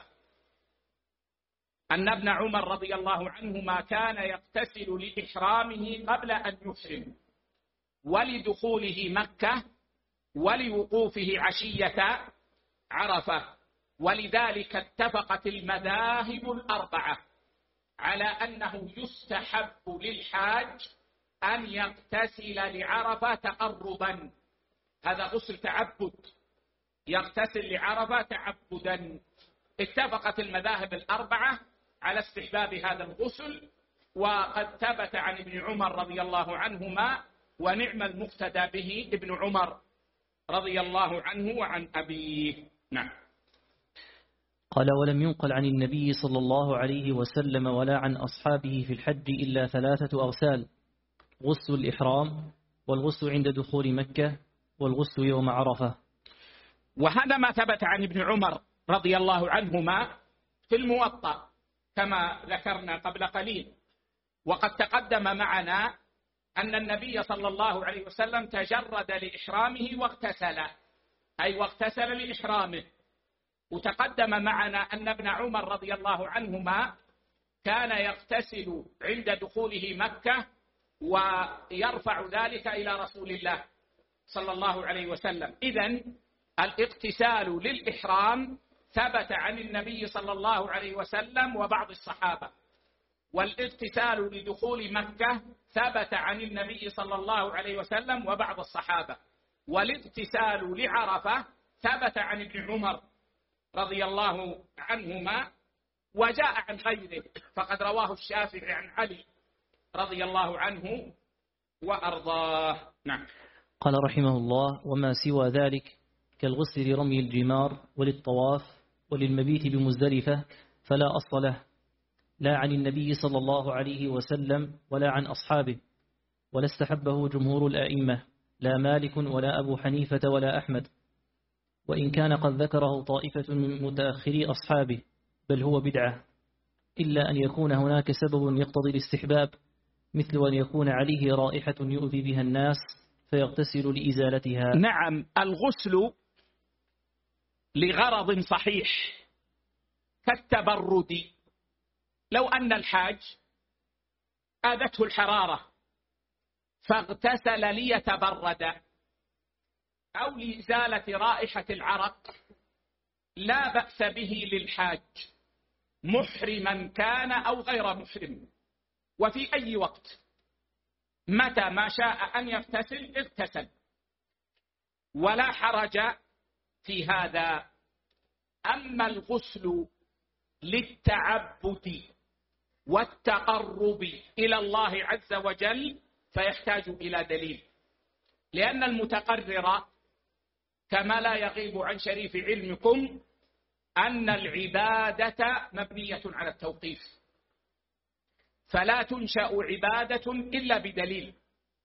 أن ابن عمر رضي الله عنهما كان يغتسل لإحرامه قبل أن يحرم ولدخوله مكة ولوقوفه عشية عرفة. ولذلك اتفقت المذاهب الأربعة على أنه يستحب للحاج أن يغتسل لعرفة تقربا، هذا غسل تعبد، يغتسل لعرفة تعبدا. اتفقت المذاهب الأربعة على استحباب هذا الغسل، وقد ثبت عن ابن عمر رضي الله عنهما، ونعم المقتدى به ابن عمر رضي الله عنه وعن أبيه. نعم. قال: ولم ينقل عن النبي صلى الله عليه وسلم ولا عن أصحابه في الحج إلا 3 أغسال: غسل الإحرام، والغسل عند دخول مكة، والغسل يوم عرفة. وهذا ما ثبت عن ابن عمر رضي الله عنهما في الموطأ كما ذكرنا قبل قليل. وقد تقدم معنا أن النبي صلى الله عليه وسلم تجرد لإحرامه واغتسل، أي واغتسل لإحرامه، وتقدم معنا أن ابن عمر رضي الله عنهما كان يغتسل عند دخوله مكة ويرفع ذلك إلى رسول الله صلى الله عليه وسلم. إذن الاغتسال للإحرام ثبت عن النبي صلى الله عليه وسلم وبعض الصحابة، والاغتسال لدخول مكة ثبت عن النبي صلى الله عليه وسلم وبعض الصحابة، والاغتسال لعرفة ثبت عن ابن عمر رضي الله عنهما وجاء عن غيره، فقد رواه الشافعي عن علي رضي الله عنه وأرضاه. نعم. قال رحمه الله: وما سوى ذلك كالغسل لرمي الجمار وللطواف وللمبيت بمزدلفة فلا أصل له، لا عن النبي صلى الله عليه وسلم ولا عن أصحابه، ولا استحبه جمهور الأئمة، لا مالك ولا أبو حنيفة ولا أحمد، وإن كان قد ذكره طائفة من متأخري أصحابه، بل هو بدعة، إلا أن يكون هناك سبب يقتضي الاستحباب، مثل أن يكون عليه رائحة يؤذي بها الناس فيغتسل لإزالتها. نعم، الغسل لغرض صحيح كالتبرد، لو أن الحاج آذته الحرارة فاغتسل ليتبرد أو لإزالة رائحة العرق لا بأس به للحاج محرما كان أو غير محرم، وفي أي وقت متى ما شاء أن يغتسل اغتسل ولا حرج في هذا. أما الغسل للتعبد والتقرب إلى الله عز وجل فيحتاج إلى دليل، لأن المتقرر كما لا يغيب عن شريف علمكم أن العبادة مبنية على التوقيف، فلا تنشأ عبادة إلا بدليل.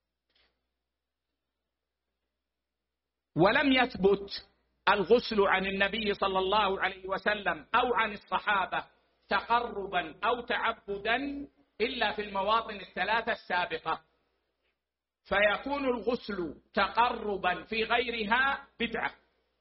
ولم يثبت الغسل عن النبي صلى الله عليه وسلم أو عن الصحابة تقربا أو تعبدا إلا في المواطن الثلاثة السابقة، فيكون الغسل تقربا في غيرها بدعة،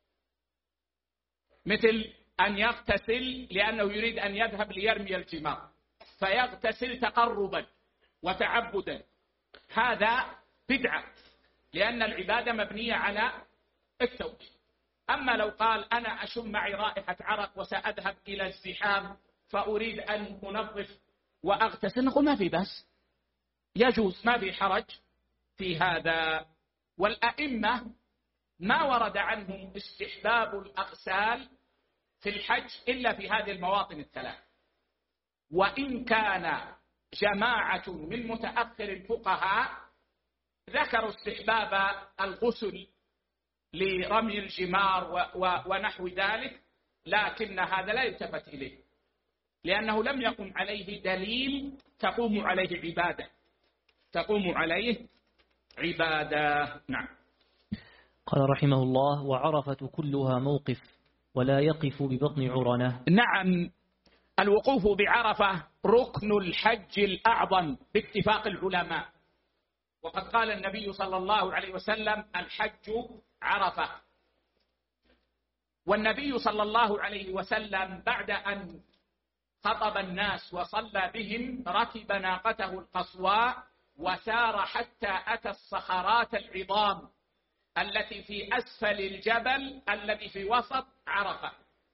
مثل أن يغتسل لأنه يريد أن يذهب ليرمي الجمار فيغتسل تقربا وتعبدا، هذا بدعة، لأن العبادة مبنية على التوقيف. أما لو قال أنا أشم معي رائحة عرق وسأذهب إلى الزحام فأريد أن أنظف وأغتسل، نقول ما في بأس، يجوز، ما في حرج في هذا. والأئمة ما ورد عنهم استحباب الأغسال في الحج إلا في هذه المواطن الثلاث، وإن كان جماعة من متأخر الفقهاء ذكروا استحباب الغسل لرمي الجمار ونحو ذلك، لكن هذا لا يلتفت إليه، لأنه لم يقم عليه دليل تقوم عليه عبادة. نعم. قال رحمه الله: وعرفة كلها موقف ولا يقف ببطن عرنة. نعم، الوقوف بعرفة ركن الحج الأعظم باتفاق العلماء، وقد قال النبي صلى الله عليه وسلم: الحج عرفة. والنبي صلى الله عليه وسلم بعد أن خطب الناس وصلى بهم ركب ناقته القصواء وسار حتى أتى الصخرات العظام التي في أسفل الجبل الذي في وسط عرفة،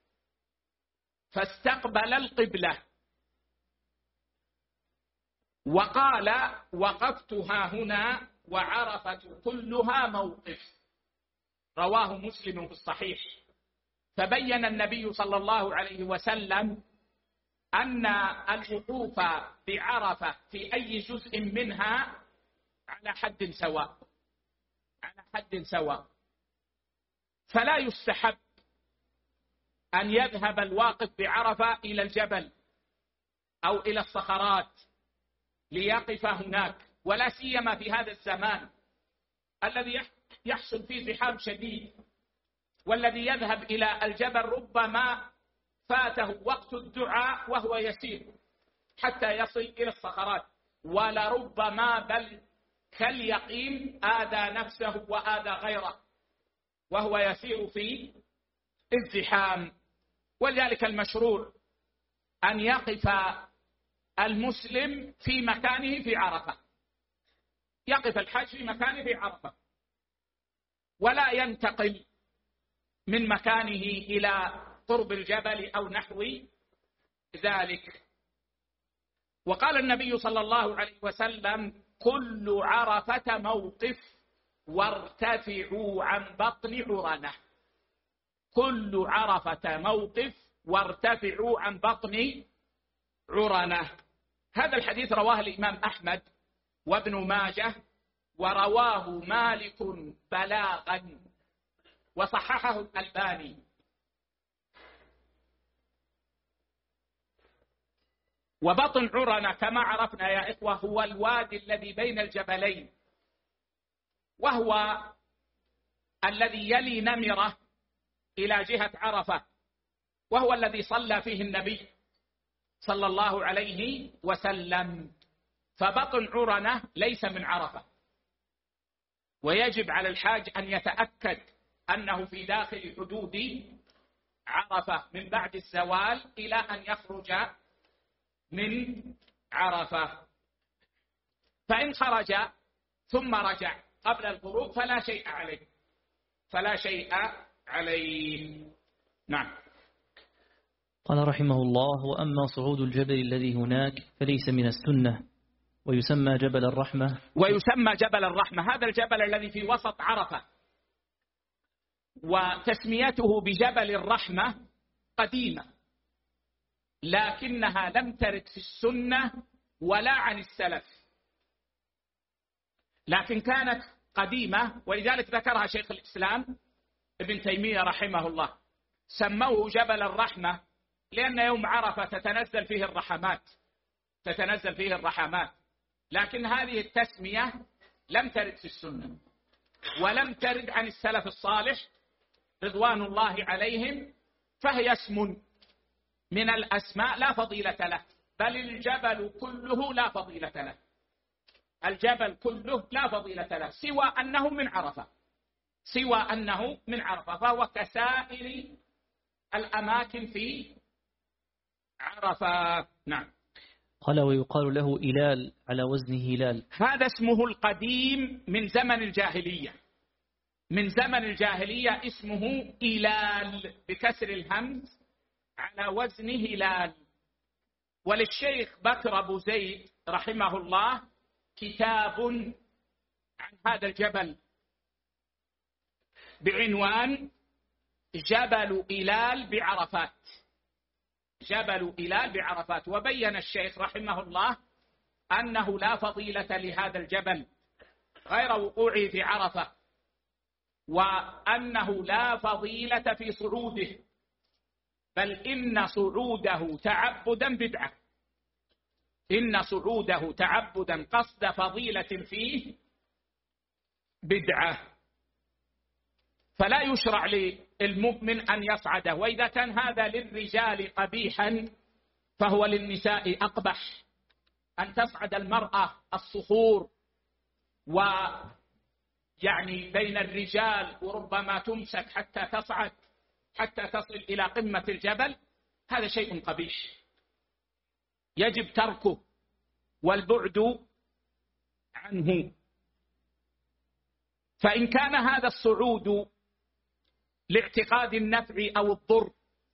فاستقبل القبلة وقال: وقفت ها هنا وعرفة كلها موقف. رواه مسلم في الصحيح. فبين النبي صلى الله عليه وسلم أن الوقوف بعرفة في أي جزء منها على حد سواء، فلا يستحب أن يذهب الواقف بعرفة إلى الجبل أو إلى الصخرات ليقف هناك، ولا سيما في هذا الزمان الذي يحصل فيه زحام شديد، والذي يذهب إلى الجبل ربما فاته وقت الدعاء وهو يسير حتى يصل إلى الصخرات، ولربما بل كاليقين آذى نفسه وآذى غيره وهو يسير في الزحام. ولذلك المشروع أن يقف المسلم في مكانه في عرفة، يقف الحاج في مكانه في عرفة، ولا ينتقل من مكانه إلى قرب الجبل أو نحو ذلك. وقال النبي صلى الله عليه وسلم: كل عرفة موقف وارتفعوا عن بطن عرنة. كل عرفة موقف وارتفعوا عن بطن عرنة. هذا الحديث رواه الإمام أحمد وابن ماجه، ورواه مالك بلاغا وصححه الألباني. وبطن عرنة كما عرفنا يا إخوة هو الوادي الذي بين الجبلين، وهو الذي يلي نمرة إلى جهة عرفة، وهو الذي صلى فيه النبي صلى الله عليه وسلم. فبطن عرنة ليس من عرفة، ويجب على الحاج أن يتأكد أنه في داخل حدود عرفة من بعد الزوال إلى أن يخرج من عرفة. فإن خرج ثم رجع قبل الغروب فلا شيء عليه، فلا شيء عليه. نعم. قال رحمه الله: وأما صعود الجبل الذي هناك فليس من السنة، ويسمى جبل الرحمة. ويسمى جبل الرحمة، هذا الجبل الذي في وسط عرفة. وتسميته بجبل الرحمة قديمة، لكنها لم ترد في السنة ولا عن السلف، لكن كانت قديمة، ولذلك ذكرها شيخ الإسلام ابن تيمية رحمه الله. سموه جبل الرحمة لأن يوم عرفة تتنزل فيه الرحمات، تتنزل فيه الرحمات. لكن هذه التسمية لم ترد في السنة ولم ترد عن السلف الصالح رضوان الله عليهم، فهي اسم من الأسماء لا فضيلة له، بل الجبل كله لا فضيلة له، الجبل كله لا فضيلة له سوى أنه من عرفة، سوى أنه من عرفة، فهو كسائر الأماكن في عرفة. نعم. قال: ويقال له إلال على وزن هلال. هذا اسمه القديم من زمن الجاهلية، من زمن الجاهلية اسمه إلال بكسر الهمز على وزن هلال. وللشيخ بكر أبو زيد رحمه الله كتاب عن هذا الجبل بعنوان جبل إلال بعرفات، جبل إلال بعرفات. وبين الشيخ رحمه الله أنه لا فضيلة لهذا الجبل غير وقوعه في عرفة، وأنه لا فضيلة في صعوده، بل إن صعوده تعبدا بدعة، إن صعوده تعبدا قصد فضيلة فيه بدعة، فلا يشرع للمؤمن أن يصعده. وإذا كان هذا للرجال قبيحا فهو للنساء أقبح، أن تصعد المرأة الصخور ويعني بين الرجال وربما تمسك حتى تصعد، حتى تصل إلى قمة الجبل، هذا شيء قبيح يجب تركه والبعد عنه. فإن كان هذا الصعود لاعتقاد النفع أو الضر،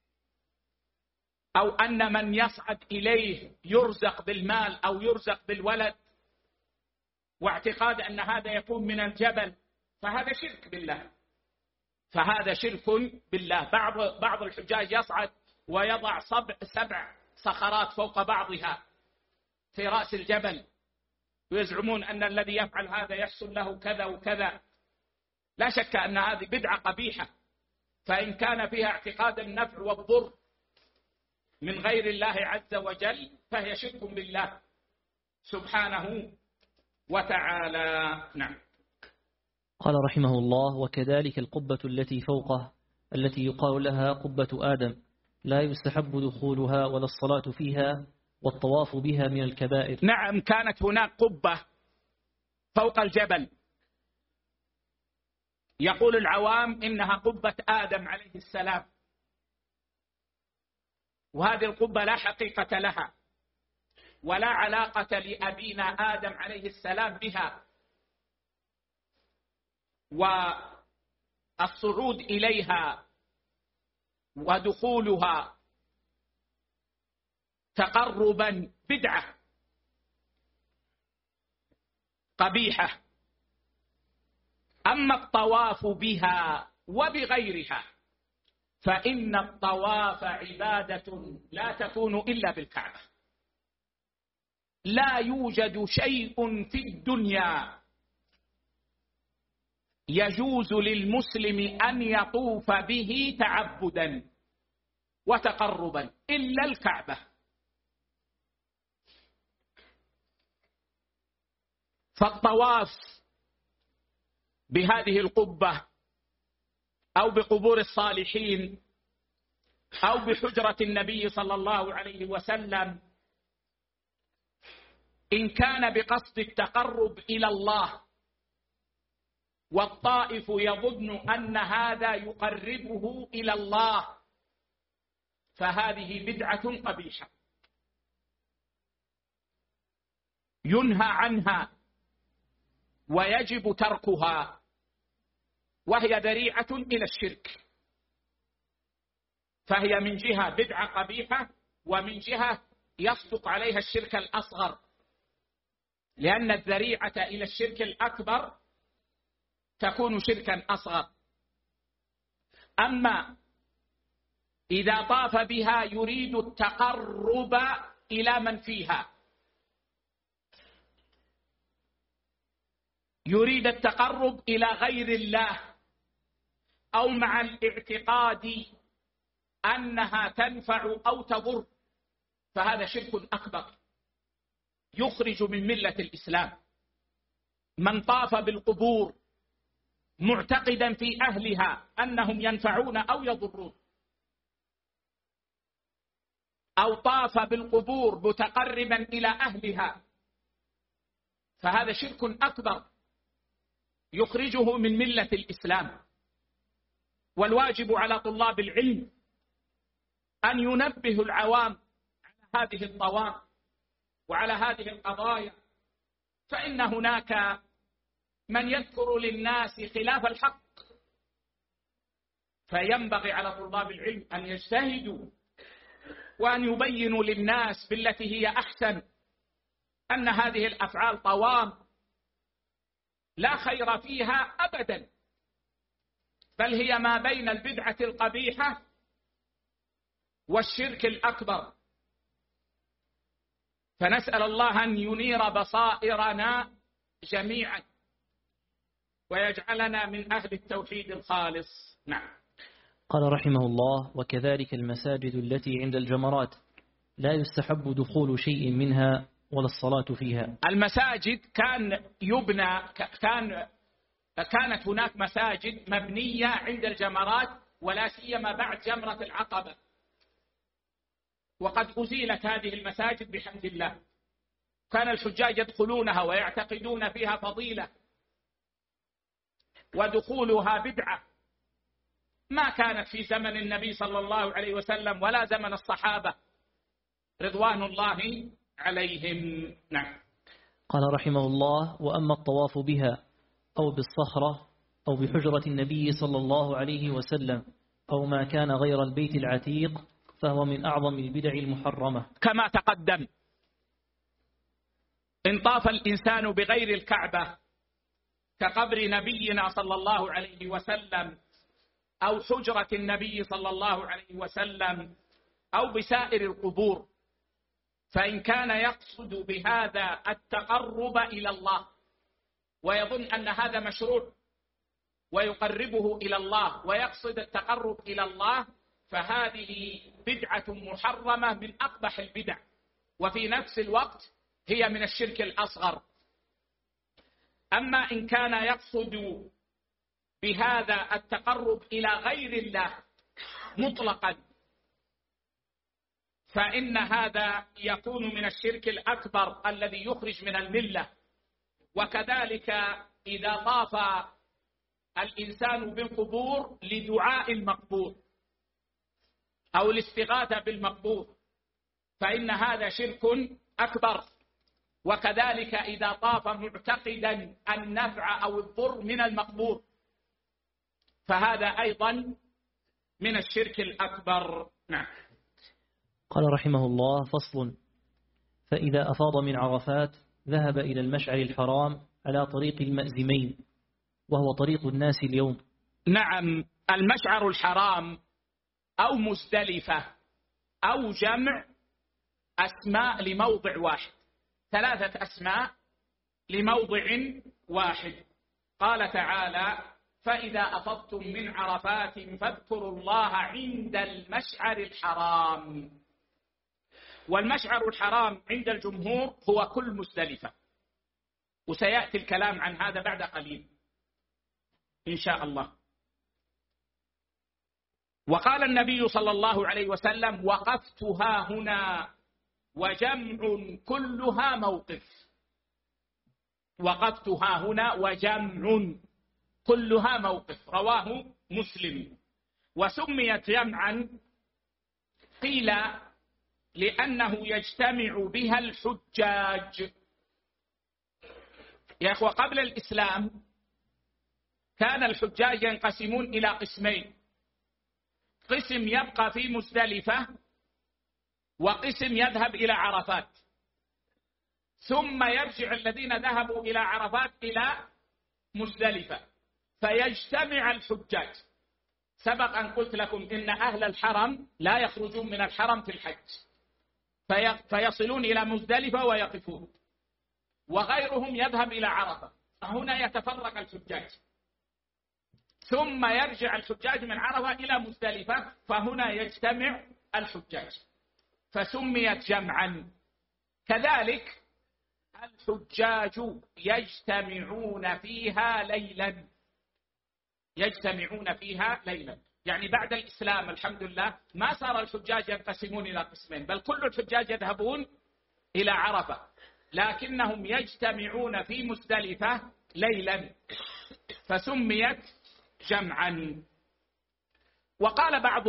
أو أن من يصعد إليه يرزق بالمال أو يرزق بالولد، واعتقاد أن هذا يكون من الجبل، فهذا شرك بالله، فهذا شرك بالله. بعض الحجاج يصعد ويضع 7 صخرات فوق بعضها في رأس الجبل، ويزعمون أن الذي يفعل هذا يحصل له كذا وكذا. لا شك أن هذه بدعة قبيحة، فإن كان فيها اعتقاد النفع والضر من غير الله عز وجل فهي شرك بالله سبحانه وتعالى. نعم. قال رحمه الله: وكذلك القبة التي فوقه التي يقال لها قبة آدم لا يستحب دخولها ولا الصلاة فيها والطواف بها من الكبائر. نعم، كانت هناك قبة فوق الجبل، يقول العوام إنها قبة آدم عليه السلام، وهذه القبة لا حقيقة لها ولا علاقة لأبينا آدم عليه السلام بها، والصعود إليها ودخولها تقربا بدعة قبيحة. أما الطواف بها وبغيرها فإن الطواف عبادة لا تكون إلا بالكعبة. لا يوجد شيء في الدنيا يجوز للمسلم أن يطوف به تعبدا وتقربا إلا الكعبة. فالطواف بهذه القبة أو بقبور الصالحين أو بحجرة النبي صلى الله عليه وسلم إن كان بقصد التقرب إلى الله والطائف يظن أن هذا يقربه إلى الله فهذه بدعة قبيحة ينهى عنها ويجب تركها، وهي ذريعة إلى الشرك. فهي من جهة بدعة قبيحة ومن جهة يصدق عليها الشرك الأصغر، لأن الذريعة إلى الشرك الأكبر تكون شركا أصغر. أما إذا طاف بها يريد التقرب إلى من فيها، يريد التقرب إلى غير الله، أو مع الاعتقاد أنها تنفع أو تضر، فهذا شرك أكبر يخرج من ملة الإسلام. من طاف بالقبور معتقدا في أهلها أنهم ينفعون أو يضرون، أو طاف بالقبور متقربا إلى أهلها، فهذا شرك أكبر يخرجه من ملة الإسلام. والواجب على طلاب العلم أن ينبهوا العوام على هذه الطوام وعلى هذه القضايا، فإن هناك من يذكر للناس خلاف الحق، فينبغي على طلاب العلم أن يجتهدوا وأن يبينوا للناس بالتي هي أحسن أن هذه الأفعال طوام لا خير فيها أبدا، بل هي ما بين البدعة القبيحة والشرك الأكبر. فنسأل الله أن ينير بصائرنا جميعا ويجعلنا من أهل التوحيد الخالص. نعم. قال رحمه الله: وكذلك المساجد التي عند الجمرات لا يستحب دخول شيء منها ولا الصلاة فيها. المساجد كان يبنى كانت هناك مساجد مبنية عند الجمرات، ولا سيما بعد جمرة العقبة، وقد أزيلت هذه المساجد بحمد الله. كان الحجاج يدخلونها ويعتقدون فيها فضيلة، ودخولها بدعة ما كانت في زمن النبي صلى الله عليه وسلم ولا زمن الصحابة رضوان الله عليهم. نعم. قال رحمه الله: وأما الطواف بها أو بالصخرة أو بحجرة النبي صلى الله عليه وسلم أو ما كان غير البيت العتيق فهو من أعظم البدع المحرمة. كما تقدم، إن طاف الإنسان بغير الكعبة كقبر نبينا صلى الله عليه وسلم أو حجرة النبي صلى الله عليه وسلم أو بسائر القبور، فإن كان يقصد بهذا التقرب إلى الله ويظن أن هذا مشروع ويقربه إلى الله ويقصد التقرب إلى الله، فهذه بدعة محرمة من أقبح البدع، وفي نفس الوقت هي من الشرك الأصغر. أما إن كان يقصد بهذا التقرب إلى غير الله مطلقا فإن هذا يكون من الشرك الأكبر الذي يخرج من الملة. وكذلك إذا طاف الإنسان بالقبور لدعاء المقبور أو الاستغاثة بالمقبور، فإن هذا شرك أكبر. وكذلك إذا طاف معتقدا النفع أو الضر من المقبور، فهذا أيضا من الشرك الأكبر. نعم. قال رحمه الله: فصل: فإذا أفاض من عرفات ذهب إلى المشعر الحرام على طريق المأزمين، وهو طريق الناس اليوم. نعم، المشعر الحرام أو مزدلفة أو جمع أسماء لموضع واحد، 3 أسماء لموضع واحد. قال تعالى: فإذا أفضتم من عرفات فاذكروا الله عند المشعر الحرام. والمشعر الحرام عند الجمهور هو كل مزدلفة، وسيأتي الكلام عن هذا بعد قليل إن شاء الله. وقال النبي صلى الله عليه وسلم: وقفت ها هنا وجمع كلها موقف. وقفت ها هنا وجمع كلها موقف، رواه مسلم. وسميت جمعا قيل لأنه يجتمع بها الحجاج. يا أخوة، قبل الإسلام كان الحجاج ينقسمون إلى قسمين: قسم يبقى في مزدلفة، وقسم يذهب إلى عرفات، ثم يرجع الذين ذهبوا إلى عرفات إلى مزدلفة فيجتمع الحجاج. سبق أن قلت لكم إن أهل الحرم لا يخرجون من الحرم في الحج، فيصلون إلى مزدلفة ويقفون، وغيرهم يذهب إلى عرفة، فهنا يتفرق الحجاج، ثم يرجع الحجاج من عرفة إلى مزدلفة، فهنا يجتمع الحجاج، فسميت جمعا. كذلك الحجاج يجتمعون فيها ليلا، يجتمعون فيها ليلا، يعني بعد الإسلام الحمد لله ما صار الحجاج ينقسمون إلى قسمين، بل كل الحجاج يذهبون إلى عرفة، لكنهم يجتمعون في مزدلفة ليلا، فسميت جمعا. وقال بعض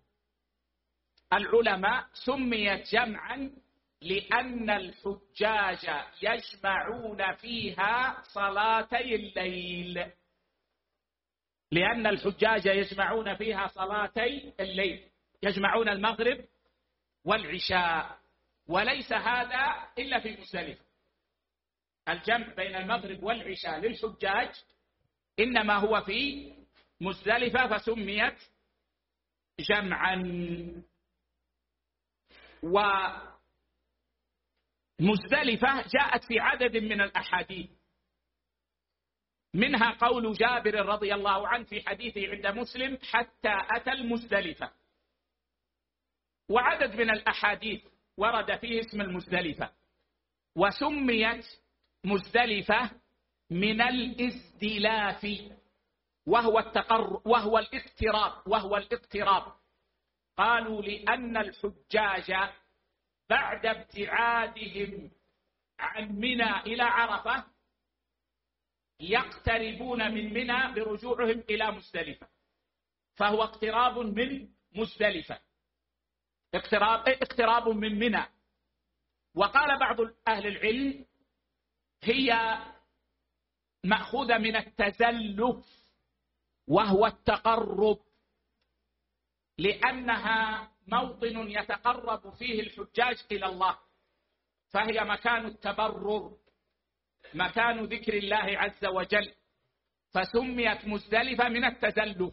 العلماء: سميت جمعا لأن الحجاج يجمعون فيها صلاتي الليل، لأن الحجاج يجمعون فيها صلاتي الليل، يجمعون المغرب والعشاء، وليس هذا إلا في مزدلفة. الجمع بين المغرب والعشاء للحجاج إنما هو في مزدلفة، فسميت جمعا. ومزدلفة جاءت في عدد من الأحاديث، منها قول جابر رضي الله عنه في حديثه عند مسلم: حتى أتى المزدلفة. وعدد من الأحاديث ورد فيه اسم المزدلفة. وسميت مزدلفة من الازدلاف، وهو الاقتراب. قالوا لأن الحجاج بعد ابتعادهم عن منى إلى عرفة يقتربون من منى برجوعهم إلى مزدلفة، فهو اقتراب من مزدلفة، اقتراب من منى. وقال بعض أهل العلم: هي مأخوذة من التزلف، وهو التقرب، لأنها موطن يتقرب فيه الحجاج إلى الله، فهي مكان التبرر، مكان ذكر الله عز وجل، فسميت مزدلفة من التزلف.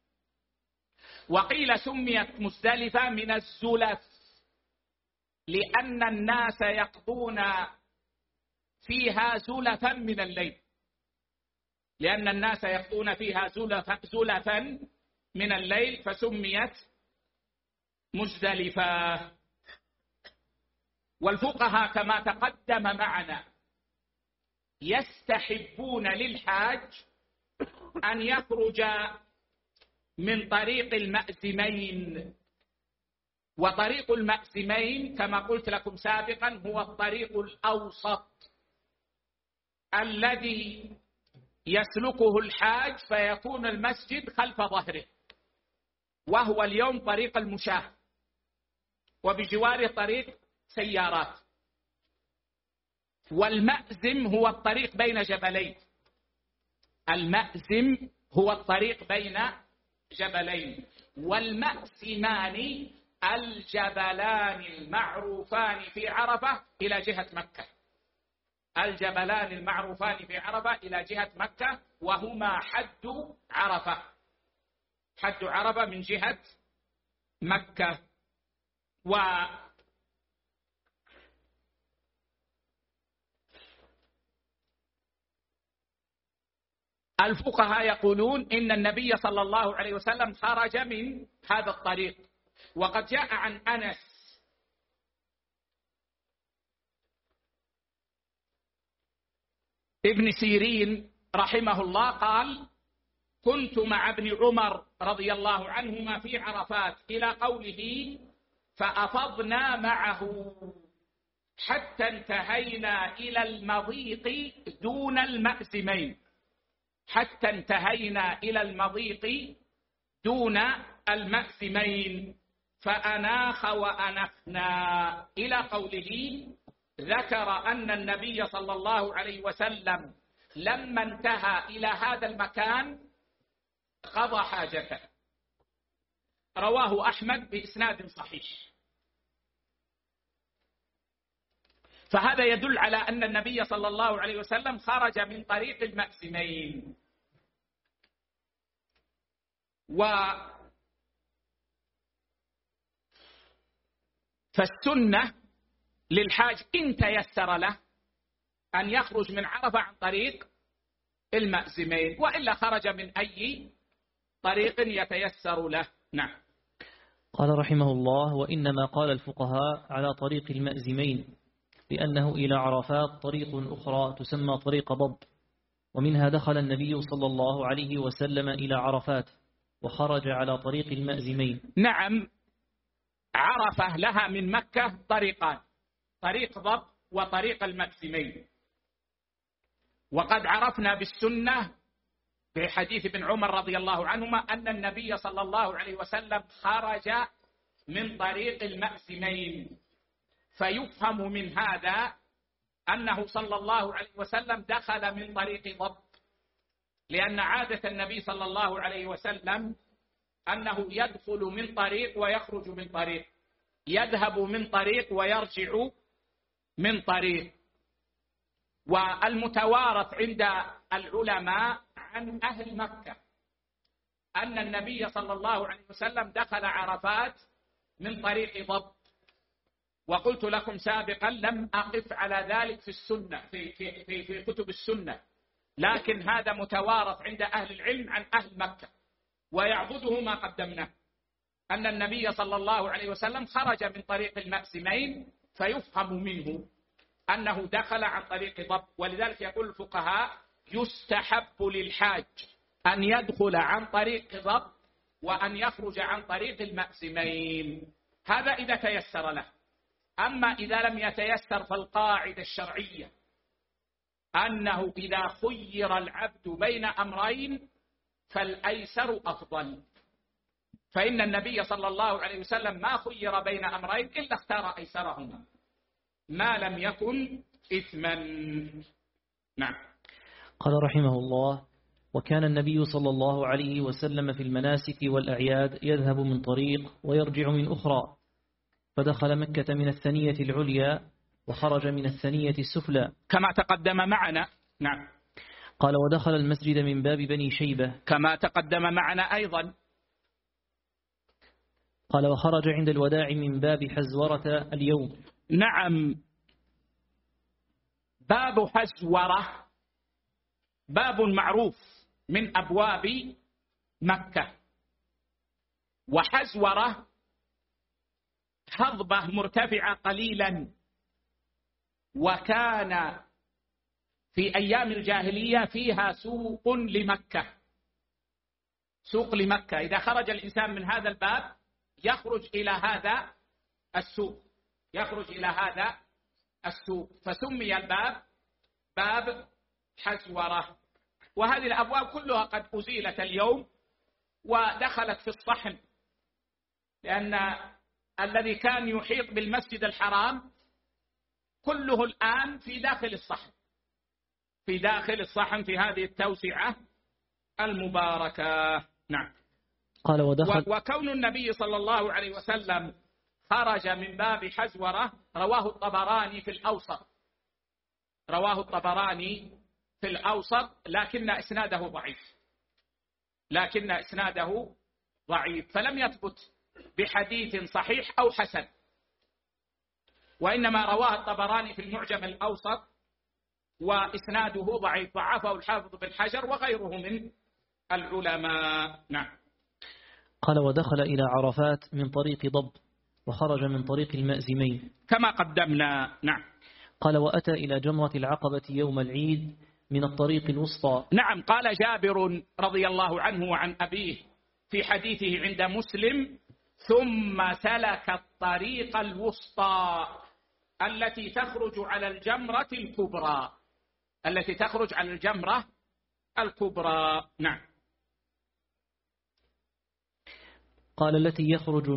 وقيل سميت مزدلفة من الزلف، لأن الناس يقضون فيها زلفا من الليل، لأن الناس يقضون فيها زلفا من الليل، فسميت مزدلفة. والفقهاء كما تقدم معنا يستحبون للحاج أن يخرج من طريق المأزمين. وطريق المأزمين كما قلت لكم سابقا هو الطريق الأوسط الذي يسلكه الحاج فيكون المسجد خلف ظهره، وهو اليوم طريق المشاة، وبجواره طريق سيارات. والمأزم هو الطريق بين جبلين، المأزم هو الطريق بين جبلين. والمأزمان الجبلان المعروفان في عرفة إلى جهة مكة، الجبلان المعروفان في عرفة إلى جهة مكة، وهما حد عرفة، حد عرفة من جهة مكة. والفقهاء يقولون إن النبي صلى الله عليه وسلم خرج من هذا الطريق. وقد جاء عن أنس ابن سيرين رحمه الله قال: كنت مع ابن عمر رضي الله عنهما في عرفات، إلى قوله: فأفضنا معه حتى انتهينا إلى المضيق دون المأزمين، حتى انتهينا إلى المضيق دون المأزمين، فأناخ وأنخنا، إلى قوله: ذكر أن النبي صلى الله عليه وسلم لما انتهى إلى هذا المكان قضى حاجته. رواه أحمد بإسناد صحيح. فهذا يدل على أن النبي صلى الله عليه وسلم خرج من طريق المأزمين. فالسنة للحاج إن تيسر له أن يخرج من عرفة عن طريق المأزمين، وإلا خرج من أي طريق يتيسر له. نعم. قال رحمه الله: وإنما قال الفقهاء على طريق المأزمين لأنه إلى عرفات طريق أخرى تسمى طريق ضب، ومنها دخل النبي صلى الله عليه وسلم إلى عرفات وخرج على طريق المأزمين. نعم، عرفة لها من مكة طريقان، طريق ضب وطريق المأزمين. وقد عرفنا بالسنة في حديث ابن عمر رضي الله عنهما أن النبي صلى الله عليه وسلم خرج من طريق المأزمين، فيفهم من هذا أنه صلى الله عليه وسلم دخل من طريق ضب، لأن عادة النبي صلى الله عليه وسلم أنه يدخل من طريق ويخرج من طريق، يذهب من طريق ويرجع من طريق. والمتوارث عند العلماء عن أهل مكة أن النبي صلى الله عليه وسلم دخل عرفات من طريق ضب، وقلت لكم سابقا لم أقف على ذلك في السنة في كتب السنة، لكن هذا متوارث عند أهل العلم عن أهل مكة، ويعضده ما قدمناه أن النبي صلى الله عليه وسلم خرج من طريق المأزمين، فيفهم منه أنه دخل عن طريق ضب. ولذلك يقول الفقهاء: يستحب للحاج أن يدخل عن طريق ضب وأن يخرج عن طريق المأزمين، هذا إذا تيسر له. أما إذا لم يتيسر فالقاعدة الشرعية أنه إذا خير العبد بين أمرين فالأيسر أفضل، فإن النبي صلى الله عليه وسلم ما خير بين أمرين إلا اختار أيسرهما ما لم يكن إثما. نعم. قال رحمه الله: وكان النبي صلى الله عليه وسلم في المناسك والأعياد يذهب من طريق ويرجع من أخرى، فدخل مكة من الثنية العليا وخرج من الثنية السفلى كما تقدم معنا. نعم. قال: ودخل المسجد من باب بني شيبة كما تقدم معنا أيضا. قال: وخرج عند الوداع من باب حزورة اليوم. نعم، باب حزورة باب معروف من أبواب مكة، وحزورة هضبة مرتفعة قليلا، وكان في أيام الجاهلية فيها سوق لمكة، سوق لمكة. إذا خرج الإنسان من هذا الباب يخرج إلى هذا السوق، يخرج إلى هذا السوق، فسمي الباب باب حزورة. وهذه الأبواب كلها قد أزيلت اليوم ودخلت في الصحن، لأن الذي كان يحيط بالمسجد الحرام كله الآن في داخل الصحن، في داخل الصحن في هذه التوسعة المباركة. نعم. قال وكون النبي صلى الله عليه وسلم خرج من باب حزورة رواه الطبراني في الأوسط، رواه الطبراني في الأوسط، لكن إسناده ضعيف، فلم يثبت بحديث صحيح أو حسن، وإنما رواه الطبراني في المعجم الأوسط وإسناده ضعيف، ضعفه الحافظ بن حجر وغيره من العلماء. نعم. قال ودخل إلى عرفات من طريق ضب وخرج من طريق المأزمين كما قدمنا. نعم. قال وأتى إلى جمرة العقبة يوم العيد من الطريق الوسطى. نعم. قال جابر رضي الله عنه وعن أبيه في حديثه عند مسلم: ثم سلك الطريق الوسطى التي تخرج على الجمرة الكبرى، التي تخرج على الجمرة الكبرى. نعم. قال التي يخرج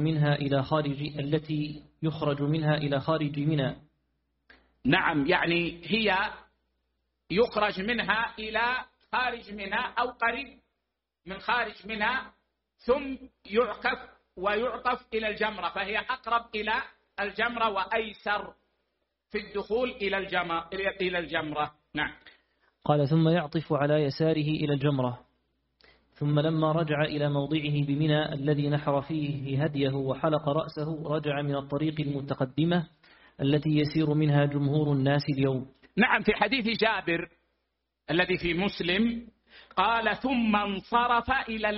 منها إلى خارج منى. نعم، يعني هي يخرج منها إلى خارج منى أو قريب من خارج منى، ثم يعكف ويعطف إلى الجمرة، فهي أقرب إلى الجمرة وأيسر في الدخول إلى الجمرة. نعم. قال ثم يعطف على يساره إلى الجمرة، ثم لما رجع إلى موضعه بمنى الذي نحر فيه هديه وحلق رأسه رجع من الطريق المتقدمة التي يسير منها جمهور الناس اليوم. نعم. في حديث جابر الذي في مسلم قال: ثم انصرف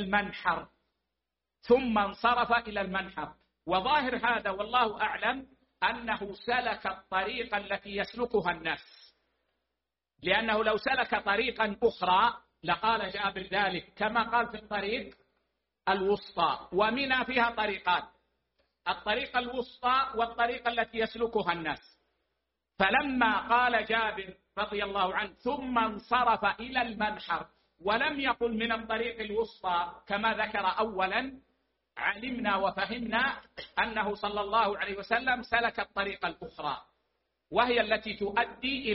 إلى المنحر، وظاهر هذا والله أعلم أنه سلك الطريق التي يسلكها الناس، لأنه لو سلك طريقا أخرى لقال جابر ذلك، كما قال في الطريق الوسطى، ومنى فيها طريقان: الطريق الوسطى والطريق التي يسلكها الناس. فلما قال جابر رضي الله عنه ثم انصرف إلى المنحر ولم يقل من الطريق الوسطى كما ذكر أولا، علمنا وفهمنا أنه صلى الله عليه وسلم سلك الطريق الأخرى، وهي التي تؤدي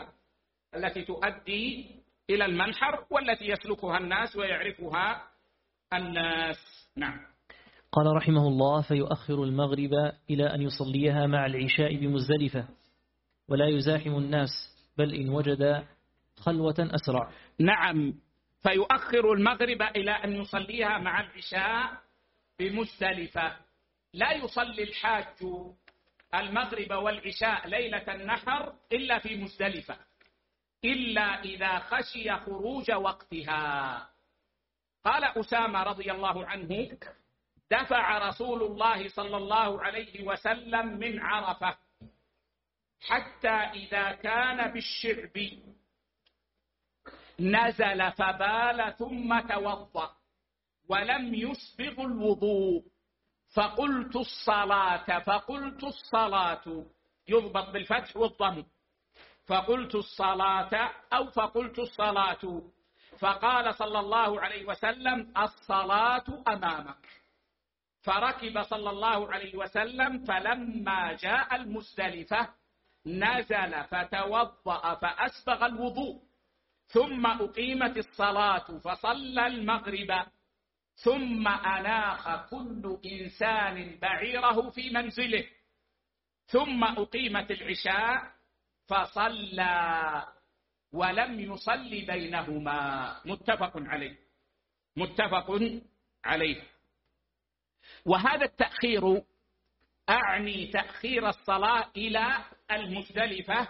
إلى المنحر والتي يسلكها الناس ويعرفها الناس. نعم. قال رحمه الله: فيؤخر المغرب إلى أن يصليها مع العشاء بمزدلفة ولا يزاحم الناس، بل إن وجد خلوة أسرع. نعم. فيؤخر المغرب إلى أن يصليها مع العشاء بمزدلفة. لا يصلي الحاج المغرب والعشاء ليلة النحر إلا في مزدلفة، إلا إذا خشي خروج وقتها. قال أسامة رضي الله عنه: دفع رسول الله صلى الله عليه وسلم من عرفة حتى إذا كان بالشعب نزل فبال ثم توضأ ولم يسبغ الوضوء، فقلت الصلاة يضبط بالفتح والضم، فقلت الصلاة، فقال صلى الله عليه وسلم: الصلاة أمامك. فركب صلى الله عليه وسلم، فلما جاء المزدلفة نزل فتوضأ فأسبغ الوضوء، ثم أقيمت الصلاة فصلى المغرب، ثم أناخ كل إنسان بعيره في منزله، ثم أقيمت العشاء فصلى ولم يصل بينهما. متفق عليه. وهذا التأخير أعني تأخير الصلاة إلى المزدلفة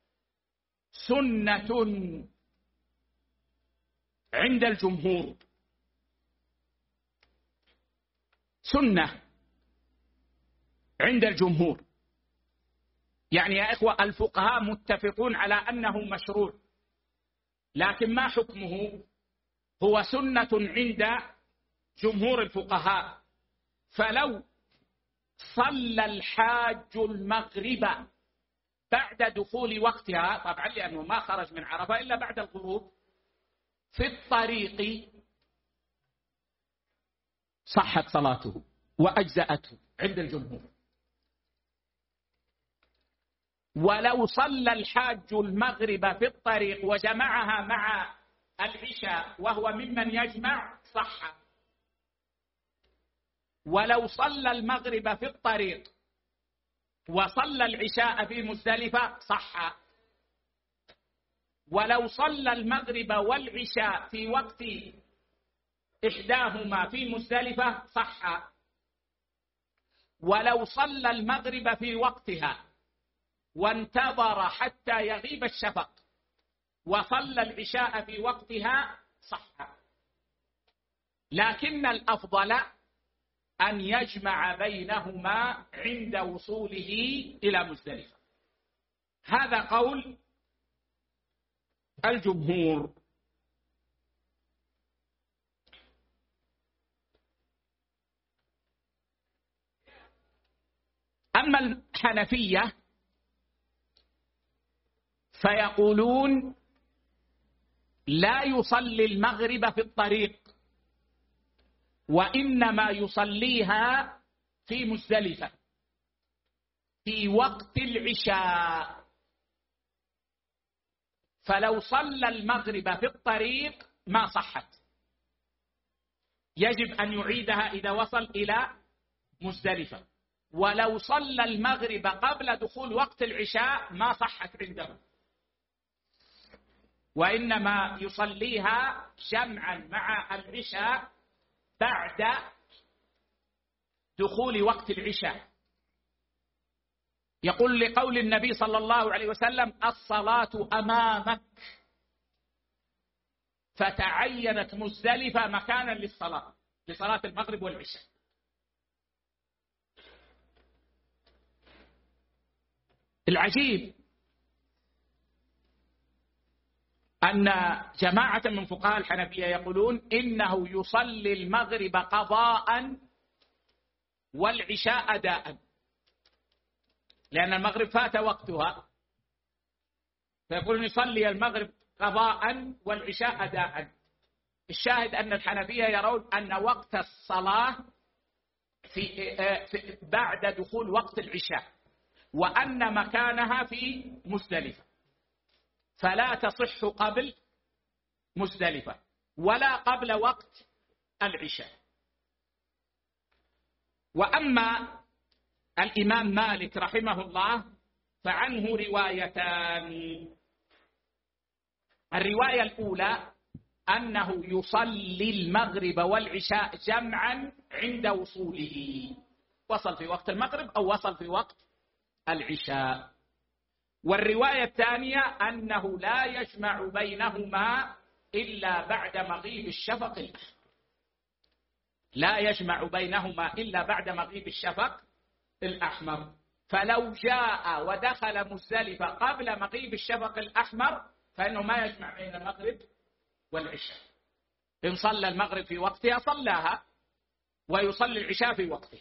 سنة عند الجمهور، سنة عند الجمهور. يعني يا إخوة الفقهاء متفقون على أنه مشروع، لكن ما حكمه؟ هو سنة عند جمهور الفقهاء. فلو صلى الحاج المغرب بعد دخول وقتها، طبعا لأنه ما خرج من عرفة إلا بعد الغروب، في الطريق صحت صلاته وأجزأته عند الجمهور. ولو صلى الحاج المغرب في الطريق وجمعها مع العشاء وهو ممن يجمع صح. ولو صلى المغرب في الطريق وصلى العشاء في مزدلفة صح. ولو صلى المغرب والعشاء في وقت إحداهما في مزدلفة صح. ولو صلى المغرب في وقتها وانتظر حتى يغيب الشفق وصلى العشاء في وقتها صح. لكن الأفضل أن يجمع بينهما عند وصوله إلى مزدلفة. هذا قول الجمهور. أما الحنفية فيقولون لا يصلي المغرب في الطريق، وإنما يصليها في مزدلفة في وقت العشاء. فلو صلى المغرب في الطريق ما صحت، يجب أن يعيدها إذا وصل إلى مزدلفة. ولو صلى المغرب قبل دخول وقت العشاء ما صحت عنده، وإنما يصليها جمعا مع العشاء بعد دخول وقت العشاء. يقول لقول النبي صلى الله عليه وسلم: الصلاة أمامك، فتعينت مزدلفة مكانا لصلاة المغرب والعشاء. العجيب أن جماعة من فقهاء الحنفية يقولون إنه يصلي المغرب قضاء والعشاء أداء، لأن المغرب فات وقتها، فيقولون يصلي المغرب قضاء والعشاء أداء. الشاهد أن الحنفية يرون أن وقت الصلاة في بعد دخول وقت العشاء، وأن مكانها في مزدلفة، فلا تصح قبل مزدلفة ولا قبل وقت العشاء. وأما الإمام مالك رحمه الله فعنه روايتان. الرواية الأولى أنه يصلي المغرب والعشاء جمعا عند وصوله، وصل في وقت المغرب أو وصل في وقت العشاء. والرواية الثانية أنه لا يجمع بينهما إلا بعد مغيب الشفق الأحمر، لا يجمع بينهما إلا بعد مغيب الشفق الأحمر. فلو جاء ودخل مزدلفة قبل مغيب الشفق الأحمر فإنه ما يجمع بين المغرب والعشاء. إن صلى المغرب في وقتها صلاها، ويصلي العشاء في وقتها.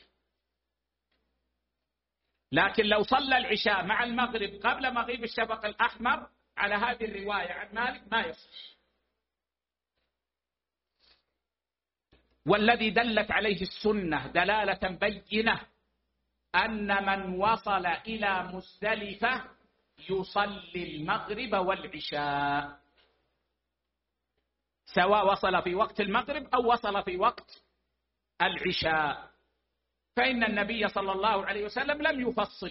لكن لو صلى العشاء مع المغرب قبل مغيب الشفق الأحمر على هذه الرواية عن مالك ما يصح. والذي دلت عليه السنة دلالة بينة أن من وصل إلى مزدلفة يصلي المغرب والعشاء، سواء وصل في وقت المغرب أو وصل في وقت العشاء، فإن النبي صلى الله عليه وسلم لم يفصل.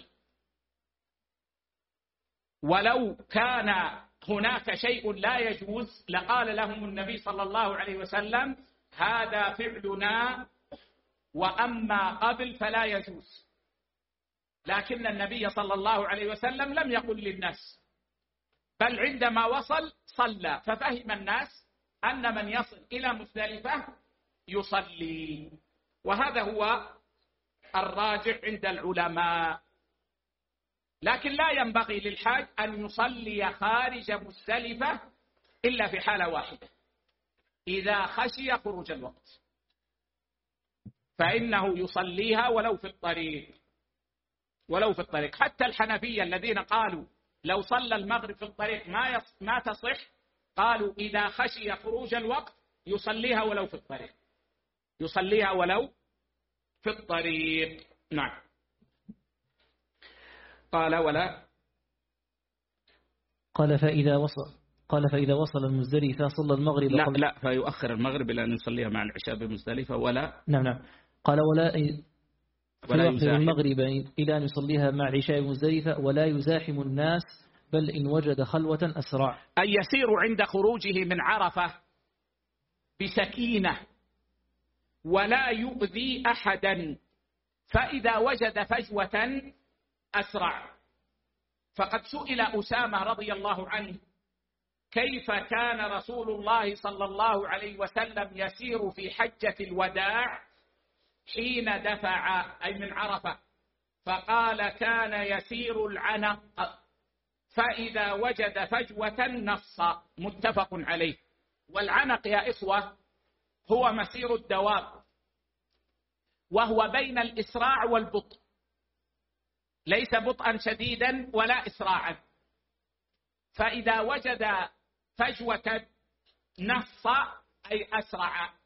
ولو كان هناك شيء لا يجوز لقال لهم النبي صلى الله عليه وسلم: هذا فعلنا، وأما قبل فلا يجوز. لكن النبي صلى الله عليه وسلم لم يقل للناس، بل عندما وصل صلى، ففهم الناس أن من يصل إلى مزدلفة يصلي. وهذا هو الراجع عند العلماء. لكن لا ينبغي للحاج أن يصلي خارج مزدلفة إلا في حالة واحدة: إذا خشي خروج الوقت فإنه يصليها ولو في الطريق. حتى الحنفية الذين قالوا لو صلى المغرب في الطريق ما تصح، قالوا إذا خشي خروج الوقت يصليها ولو في الطريق. نعم. قال: ولا قال فإذا وصل المزدلفة صلى المغرب لا فيؤخر المغرب إلى أن يصليها مع العشاء بمزدلفة ولا نعم قال فيؤخر المغرب إلى أن يصليها مع العشاء بمزدلفة ولا يزاحم الناس بل إن وجد خلوة أسرع. أن يسير عند خروجه من عرفة بسكينة ولا يؤذي أحدا، فإذا وجد فجوة أسرع. فقد سئل أسامة رضي الله عنه كيف كان رسول الله صلى الله عليه وسلم يسير في حجة الوداع حين دفع أي من عرفة، فقال كان يسير العنق فإذا وجد فجوة نص، متفق عليه. والعنق يا إخوة هو مسير الدواب، وهو بين الإسراع والبطء، ليس بطئا شديدا ولا إسراعا. فإذا وجد فجوة نص أي أسرع،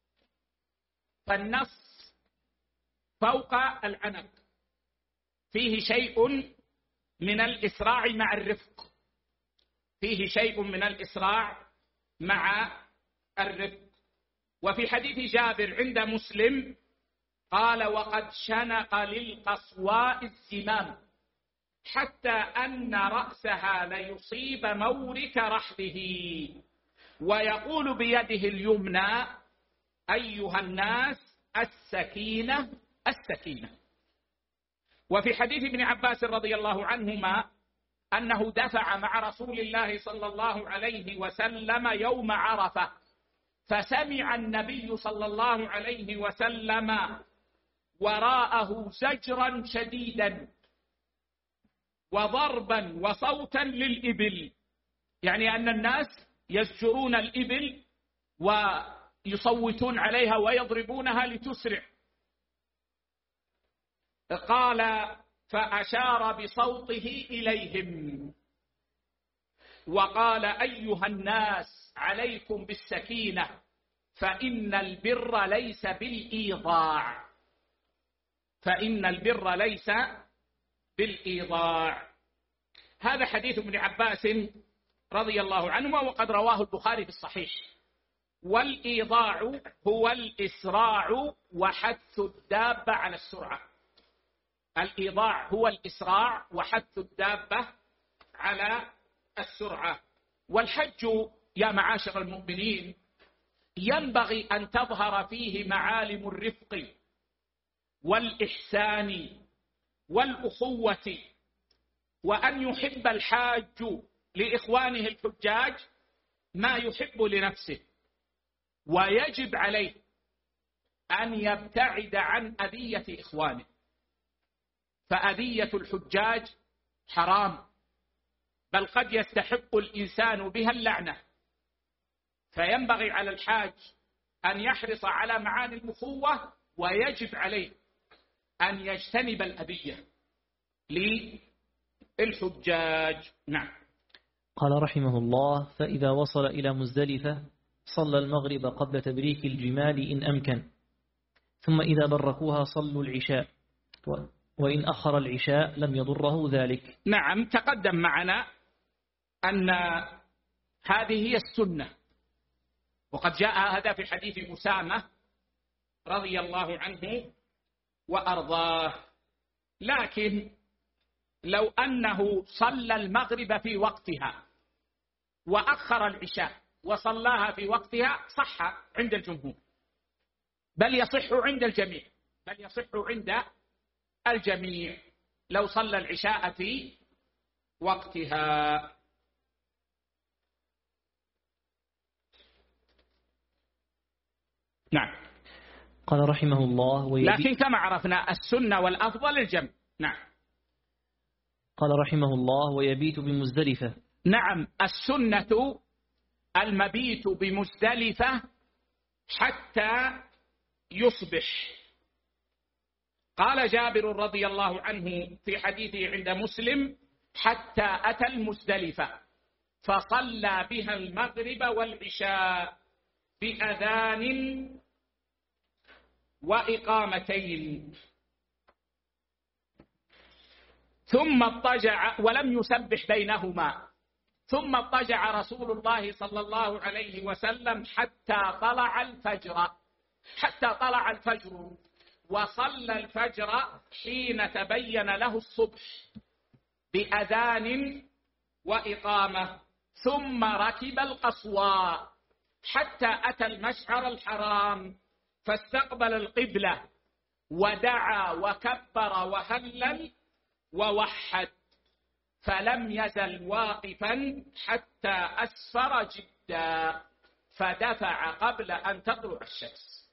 فالنص فوق العنق فيه شيء من الإسراع مع الرفق، فيه شيء من الإسراع مع الرفق. وفي حديث جابر عند مسلم قال وقد شنق للقصواء الزمام حتى أن رأسها ليصيب مورك رحله، ويقول بيده اليمنى أيها الناس السكينة السكينة. وفي حديث ابن عباس رضي الله عنهما أنه دفع مع رسول الله صلى الله عليه وسلم يوم عرفة، فسمع النبي صلى الله عليه وسلم وراءه زجرا شديدا وضربا وصوتا للإبل، يعني أن الناس يزجرون الإبل ويصوتون عليها ويضربونها لتسرع. قال فأشار بصوته إليهم وقال أيها الناس عليكم بالسكينة فإن البر ليس بالإيضاع، فإن البر ليس بالإيضاع. هذا حديث ابن عباس رضي الله عنهما وقد رواه البخاري في الصحيح. والإيضاع هو الإسراع وحث الدابة على السرعة، الإيضاع هو الإسراع وحث الدابة على السرعة. والحج يا معاشر المؤمنين ينبغي أن تظهر فيه معالم الرفق والإحسان والأخوة، وأن يحب الحاج لإخوانه الحجاج ما يحب لنفسه، ويجب عليه أن يبتعد عن أذية إخوانه، فأذية الحجاج حرام، بل قد يستحق الإنسان بها اللعنة. فينبغي على الحاج أن يحرص على معاني الأخوة، ويجب عليه أن يجتنب الأذية للحجاج. نعم. قال رحمه الله فإذا وصل إلى مزدلفة صلى المغرب قبل تبريك الجمال إن أمكن، ثم إذا بركوها صلوا العشاء، وإن أخر العشاء لم يضره ذلك. نعم، تقدم معنا أن هذه هي السنة، وقد جاء هذا في حديث أسامة رضي الله عنه وأرضاه. لكن لو أنه صلى المغرب في وقتها وأخر العشاء وصلاها في وقتها صح عند الجمهور، بل يصح عند الجميع، بل يصح عند الجميع لو صلى العشاء في وقتها. نعم. قال رحمه الله لكن كما عرفنا السنة والأفضل الجمع. نعم. قال رحمه الله ويبيت بمزدلفة. نعم، السنة المبيت بمزدلفة حتى يصبح. قال جابر رضي الله عنه في حديثه عند مسلم حتى أتى المزدلفة فصلى بها المغرب والعشاء بأذان وإقامتين، ثم اضطجع ولم يسبح بينهما، ثم اضطجع رسول الله صلى الله عليه وسلم حتى طلع الفجر وصلى الفجر حين تبين له الصبح بأذان وإقامة، ثم ركب القصوى حتى أتى المشعر الحرام فاستقبل القبلة ودعا وكبر وهلل ووحد، فلم يزل واقفا حتى أسفر جدا فدفع قبل أن تطلع الشمس.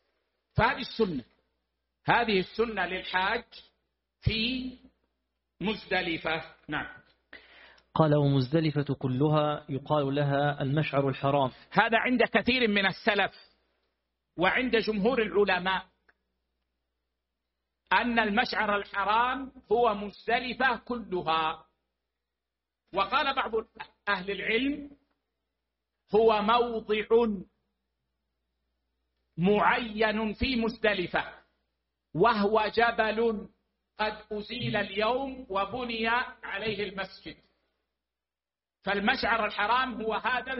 هذه السنة للحاج في مزدلفة. نعم. قال ومزدلفة كلها يقال لها المشعر الحرام. هذا عند كثير من السلف وعند جمهور العلماء أن المشعر الحرام هو مزدلفة كلها. وقال بعض أهل العلم هو موضع معين في مزدلفة، وهو جبل قد أزيل اليوم وبني عليه المسجد، فالمشعر الحرام هو هذا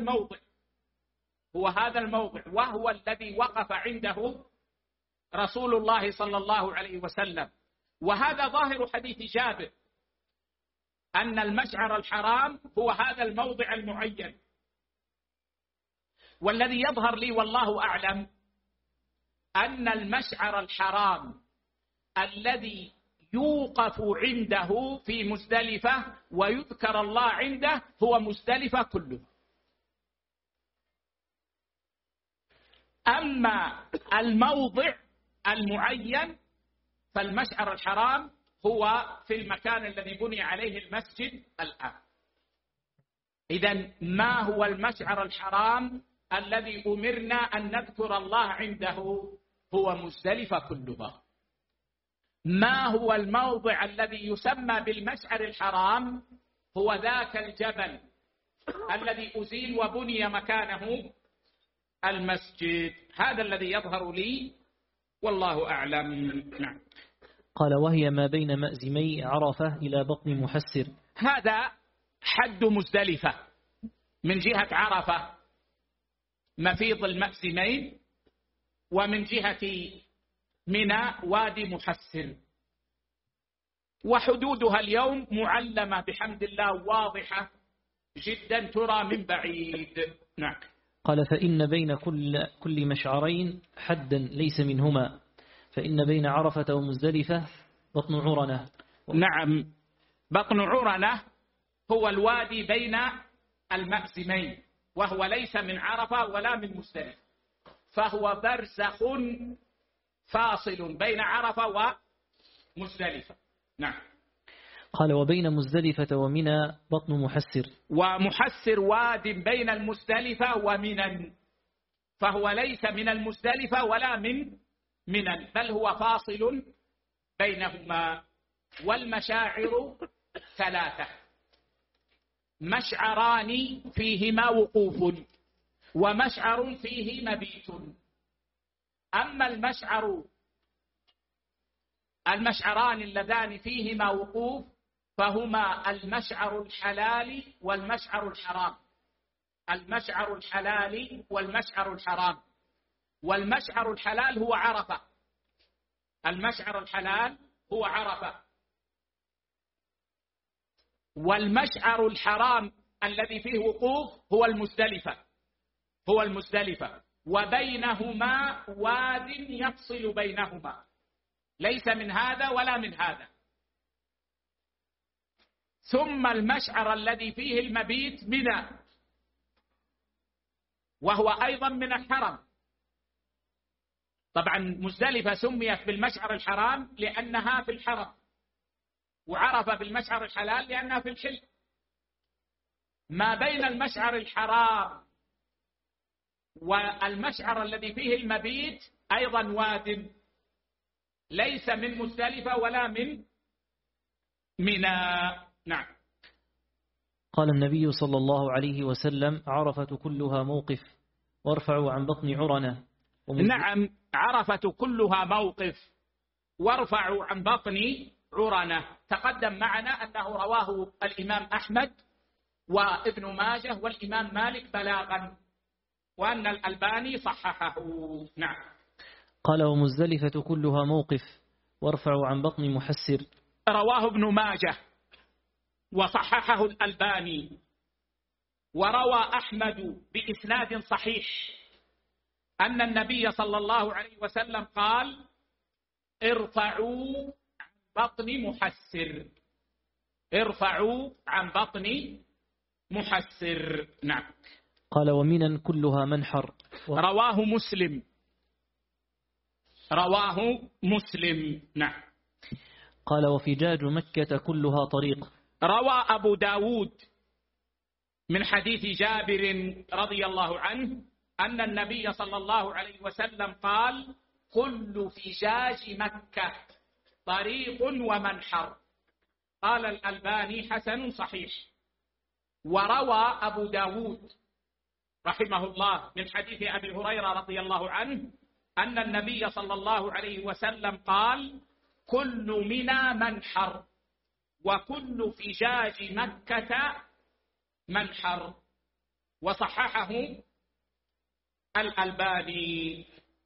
الموضع وهو الذي وقف عنده رسول الله صلى الله عليه وسلم. وهذا ظاهر حديث جابر أن المشعر الحرام هو هذا الموضع المعين. والذي يظهر لي والله أعلم أن المشعر الحرام الذي يوقف عنده في مزدلفة ويذكر الله عنده هو مزدلفة كله. أما الموضع المعين فالمشعر الحرام هو في المكان الذي بني عليه المسجد الآن. إذن ما هو المشعر الحرام الذي أمرنا أن نذكر الله عنده؟ هو مزدلفة كلها. ما هو الموضع الذي يسمى بالمشعر الحرام؟ هو ذاك الجبل الذي أزيل وبني مكانه المسجد. هذا الذي يظهر لي والله أعلم. نعم. قال وهي ما بين مأزمي عرفة إلى بطن محسر. هذا حد مزدلفة من جهة عرفة مفيض المأزمين، ومن جهة منى وادي محسر. وحدودها اليوم معلمة بحمد الله واضحة جدا ترى من بعيد. نعم. قال فإن بين كل مشعرين حدا ليس منهما، فإن بين عرفة ومزدلفة بطن عرنة. نعم، بطن عرنة هو الوادي بين المأزمين، وهو ليس من عرفة ولا من مزدلفة، فهو برزخ فاصل بين عرفة ومزدلفة. نعم. قال وبين مزدلفة ومنى بطن محسر. ومحسر واد بين المزدلفة ومنى، فهو ليس من المزدلفة ولا من منى، بل هو فاصل بينهما. والمشاعر ثلاثة: مشعران فيهما وقوف، ومشعر فيه مبيت. أما المشعران اللذان فيهما وقوف فهما المشعر الحلال والمشعر الحرام. المشعر الحلال والمشعر الحرام. والمشعر الحلال هو عرفة. المشعر الحلال هو عرفة. والمشعر الحرام الذي فيه وقوف هو المزدلفة. وبينهما واد يفصل بينهما، ليس من هذا ولا من هذا. ثم المشعر الذي فيه المبيت منى، وهو أيضا من الحرم. طبعا مزدلفة سميت بالمشعر الحرام لأنها في الحرم، وعرفة بالمشعر الحلال لأنها في الحل. ما بين المشعر الحرام والمشعر الذي فيه المبيت أيضا واد، ليس من مزدلفة ولا من منى. نعم. قال النبي صلى الله عليه وسلم عرفة كلها موقف وارفعوا عن بطن عرنة. نعم، عرفة كلها موقف وارفعوا عن بطن عرنة. تقدم معنا أنه رواه الإمام أحمد وابن ماجه والإمام مالك بلاغا، وأن الألباني صححه. نعم. قال ومزدلفة كلها موقف وارفع عن بطن محسر. رواه ابن ماجه وصححه الألباني، وروى أحمد بإسناد صحيح أن النبي صلى الله عليه وسلم قال ارفعوا عن بطن محسر، ارفعوا عن بطن محسر. نعم. قال ومنا كلها منحر. رواه مسلم، رواه مسلم. نعم. قال وفجاج مكة كلها طريق. روى أبو داود من حديث جابر رضي الله عنه أن النبي صلى الله عليه وسلم قال كل فجاج مكة طريق ومنحر. قال الألباني حسن صحيح. وروى أبو داود رحمه الله من حديث أبي هريرة رضي الله عنه أن النبي صلى الله عليه وسلم قال كل منى منحر وكل فجاج مكة منحر، وصححه الألباني.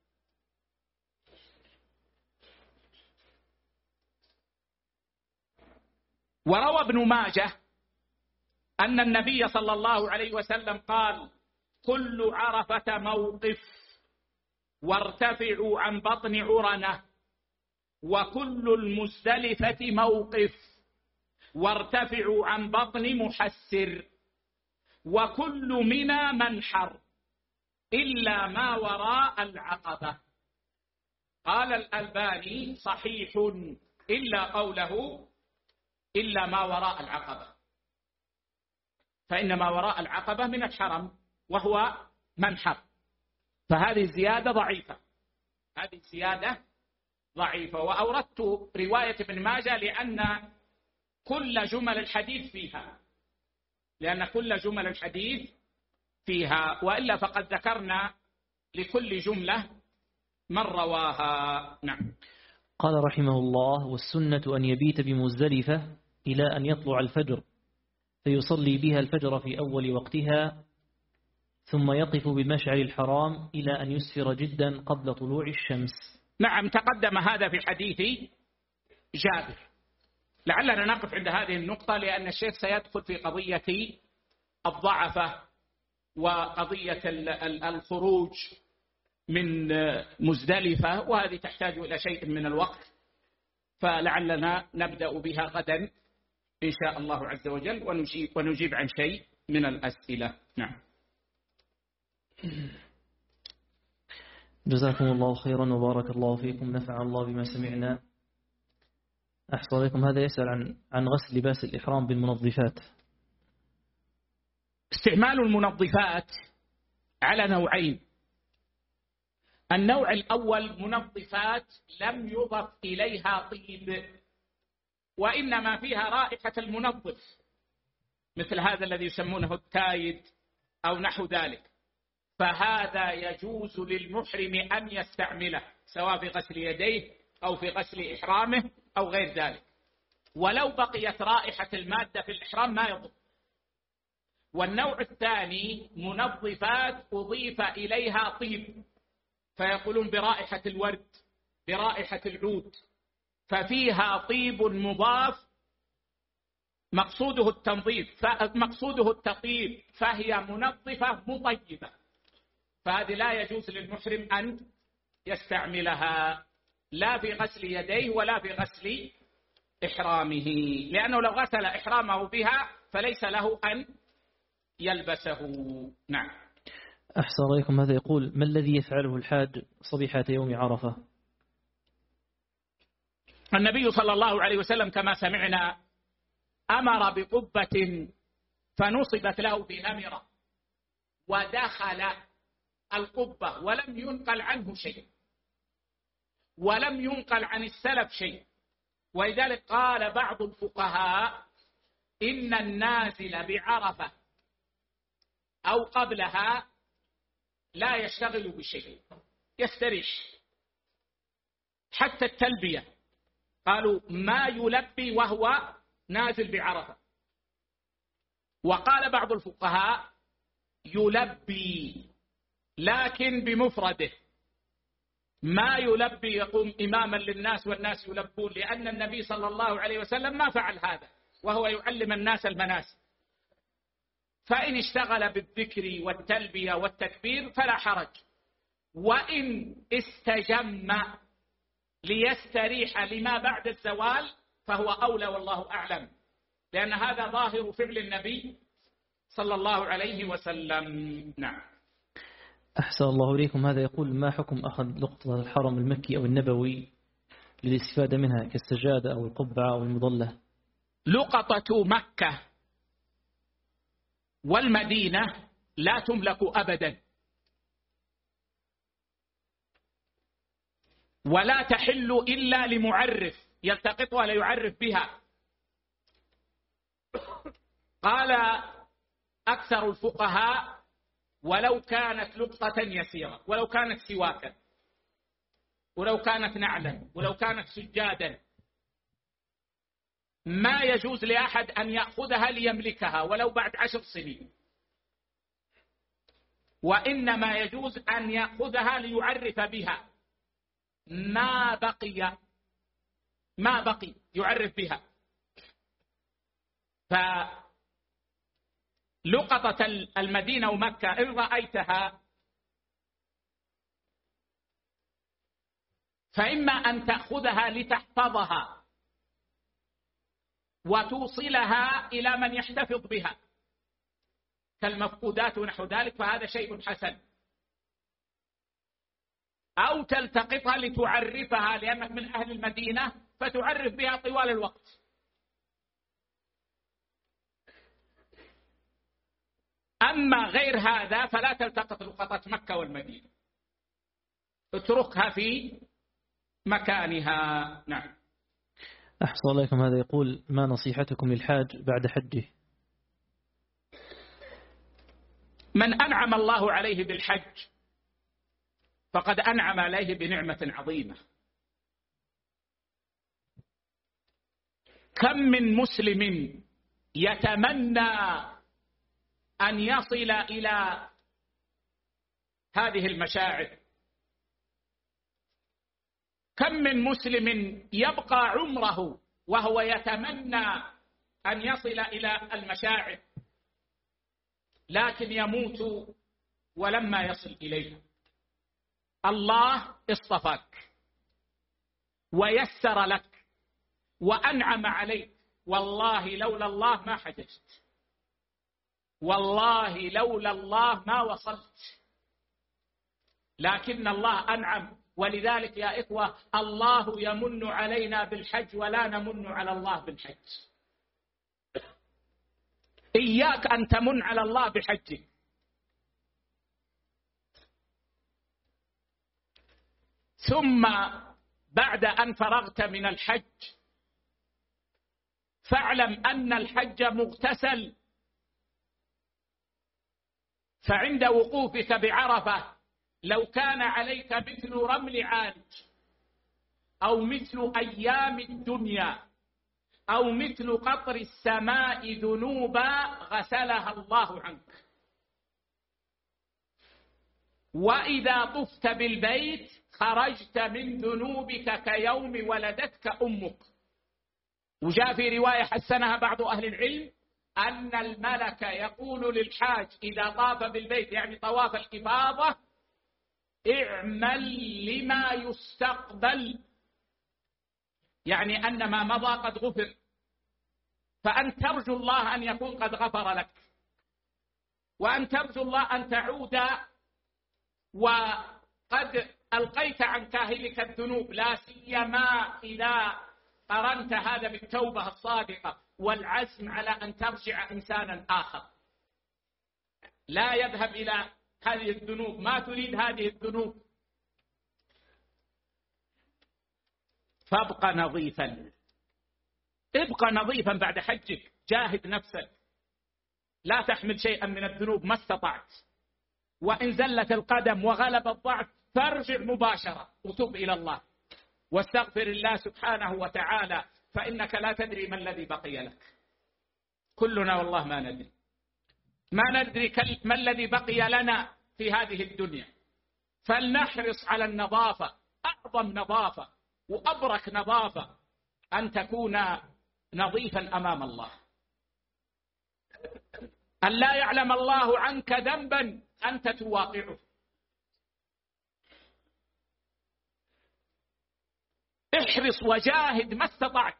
وروى ابن ماجه أن النبي صلى الله عليه وسلم قال كل عرفة موقف وارتفعوا عن بطن عرنة، وكل المزدلفة موقف وارتفعوا عن بطن محسر، وكل منى منحر إلا ما وراء العقبة. قال الألباني صحيح إلا قوله إلا ما وراء العقبة، فإن ما وراء العقبة من الحرم وهو منحر، فهذه الزيادة ضعيفة، هذه الزيادة ضعيفة. وأوردت رواية ابن ماجه لأن كل جمل الحديث فيها، لأن كل جمل الحديث فيها، وإلا فقد ذكرنا لكل جملة من رواها. نعم. قال رحمه الله والسنة أن يبيت بمزدلفة إلى أن يطلع الفجر فيصلي بها الفجر في أول وقتها، ثم يقف بمشعر الحرام إلى أن يسفر جدا قبل طلوع الشمس. نعم، تقدم هذا في حديث جابر. لعلنا نقف عند هذه النقطة لأن الشيخ سيدخل في قضية الضعفة وقضية الخروج من مزدلفة، وهذه تحتاج إلى شيء من الوقت، فلعلنا نبدأ بها غدا إن شاء الله عز وجل ونجيب عن شيء من الأسئلة. نعم. جزاكم الله خيرا وبارك الله فيكم، نفع الله بما سمعنا. أحسن عليكم. هذا يسأل عن غسل لباس الإحرام بالمنظفات. استعمال المنظفات على نوعين. النوع الأول منظفات لم يضف إليها طيب، وإنما فيها رائحة المنظف، مثل هذا الذي يسمونه التايد أو نحو ذلك، فهذا يجوز للمحرم أن يستعمله سواء في غسل يديه أو في غسل إحرامه أو غير ذلك، ولو بقيت رائحة المادة في الإحرام ما يضر. والنوع الثاني منظفات أضيف إليها طيب، فيقولون برائحة الورد، برائحة العود، ففيها طيب مضاف مقصوده التنظيف، مقصوده التطيب، فهي منظفة مطيبة، فهذه لا يجوز للمحرم أن يستعملها لا في غسل يديه ولا في غسل إحرامه، لأنه لو غسل إحرامه بها فليس له أن يلبسه. نعم. أحسن عليكم. هذا يقول ما الذي يفعله الحاج صبيحة يوم عرفة؟ النبي صلى الله عليه وسلم كما سمعنا أمر بقبة فنصبت له بنمرة ودخل القبة ولم ينقل عنه شيء، ولم ينقل عن السلف شيء، ولذلك قال بعض الفقهاء إن النازل بعرفة أو قبلها لا يشتغل بشيء، يستريح حتى التلبية، قالوا ما يلبي وهو نازل بعرفة، وقال بعض الفقهاء يلبي لكن بمفرده، ما يلبي يقوم إماما للناس والناس يلبون، لأن النبي صلى الله عليه وسلم ما فعل هذا وهو يعلم الناس المناسك. فإن اشتغل بالذكر والتلبية والتكبير فلا حرج، وإن استجم ليستريح لما بعد الزوال فهو أولى والله أعلم، لأن هذا ظاهر فعل النبي صلى الله عليه وسلم. نعم. أحسن الله إليكم. هذا يقول: ما حكم أخذ لقطة الحرم المكي أو النبوي للاستفادة منها كالسجادة أو القبعة أو المظلة؟ لقطة مكة والمدينة لا تملك أبدا، ولا تحل إلا لمعرف يلتقطها ليعرف بها. قال أكثر الفقهاء: ولو كانت لقطة يسيرة، ولو كانت سواكا، ولو كانت نعلا، ولو كانت سجادا، ما يجوز لأحد أن يأخذها ليملكها ولو بعد 10 سنين، وإنما يجوز أن يأخذها ليعرف بها ما بقي يعرف بها. فلقطة المدينة ومكة إن رأيتها فإما أن تأخذها لتحفظها وتوصلها إلى من يحتفظ بها كالمفقودات ونحو ذلك، فهذا شيء حسن، أو تلتقطها لتعرفها لأنك من أهل المدينة فتعرف بها طوال الوقت. أما غير هذا فلا تلتقط لقطة مكة والمدينة، اتركها في مكانها. نعم. أحسن الله إليكم. هذا يقول: ما نصيحتكم للحاج بعد حجه؟ من أنعم الله عليه بالحج فقد أنعم عليه بنعمة عظيمة. كم من مسلم يتمنى أن يصل إلى هذه المشاعر، كم من مسلم يبقى عمره وهو يتمنى أن يصل إلى المشاعر لكن يموت ولما يصل إليها. الله اصطفاك ويسر لك وأنعم عليك، والله لولا الله ما حججت، والله لولا الله ما وصلت، لكن الله أنعم. ولذلك يا إخوة الله يمن علينا بالحج ولا نمن على الله بالحج. إياك أن تمن على الله بحجك. ثم بعد أن فرغت من الحج فاعلم أن الحج مغتسل، فعند وقوفك بعرفة لو كان عليك مثل رمل عاج أو مثل أيام الدنيا أو مثل قطر السماء ذنوبا غسلها الله عنك. وإذا طفت بالبيت خرجت من ذنوبك كيوم ولدتك أمك. وجاء في رواية حسنها بعض أهل العلم أن الملك يقول للحاج إذا طاف بالبيت يعني طواف الإفاضة: اعمل لما يستقبل، يعني أن ما مضى قد غفر، فأن ترجو الله أن يكون قد غفر لك، وأن ترجو الله أن تعود وقد ألقيت عن كاهلك الذنوب، لا سيما إذا قرنت هذا بالتوبة الصادقة والعزم على أن ترجع إنسانا آخر لا يذهب إلى هذه الذنوب، ما تريد هذه الذنوب، فابقى نظيفا، ابقى نظيفا بعد حجك، جاهد نفسك، لا تحمل شيئا من الذنوب ما استطعت، وإن زلت القدم وغلب الضعف فارجع مباشرة وتب إلى الله واستغفر الله سبحانه وتعالى، فإنك لا تدري ما الذي بقي لك، كلنا والله ما ندري. ما ندري ما الذي بقي لنا في هذه الدنيا، فلنحرص على النظافة، أعظم نظافة وأبرك نظافة أن تكون نظيفا أمام الله، أن لا يعلم الله عنك ذنبا أنت تواقعه. احرص وجاهد ما استطعت،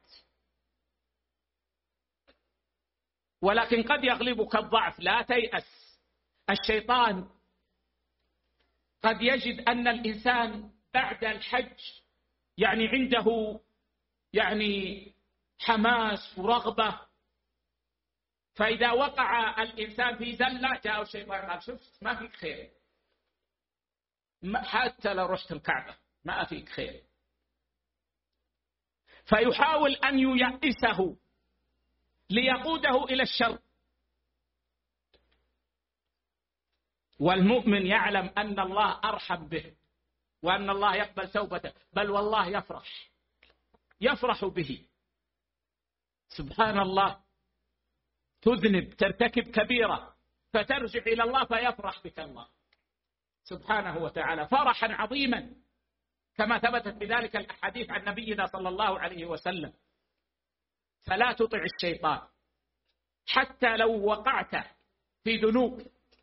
ولكن قد يغلبك الضعف، لا تيأس. الشيطان قد يجد أن الإنسان بعد الحج عنده حماس ورغبة، فإذا وقع الإنسان في زلة جاء الشيطان قال شفت ما فيك خير، حتى لو رحت الكعبة ما فيك خير، فيحاول أن ييأسه ليقوده إلى الشر. والمؤمن يعلم أن الله أرحم به وأن الله يقبل توبته، بل والله يفرح به. سبحان الله، تذنب ترتكب كبيرة فترجع إلى الله فيفرح بك الله سبحانه وتعالى فرحا عظيما، كما ثبتت بذلك الأحاديث عن نبينا صلى الله عليه وسلم. فلا تطع الشيطان حتى لو وقعت في ذنوب،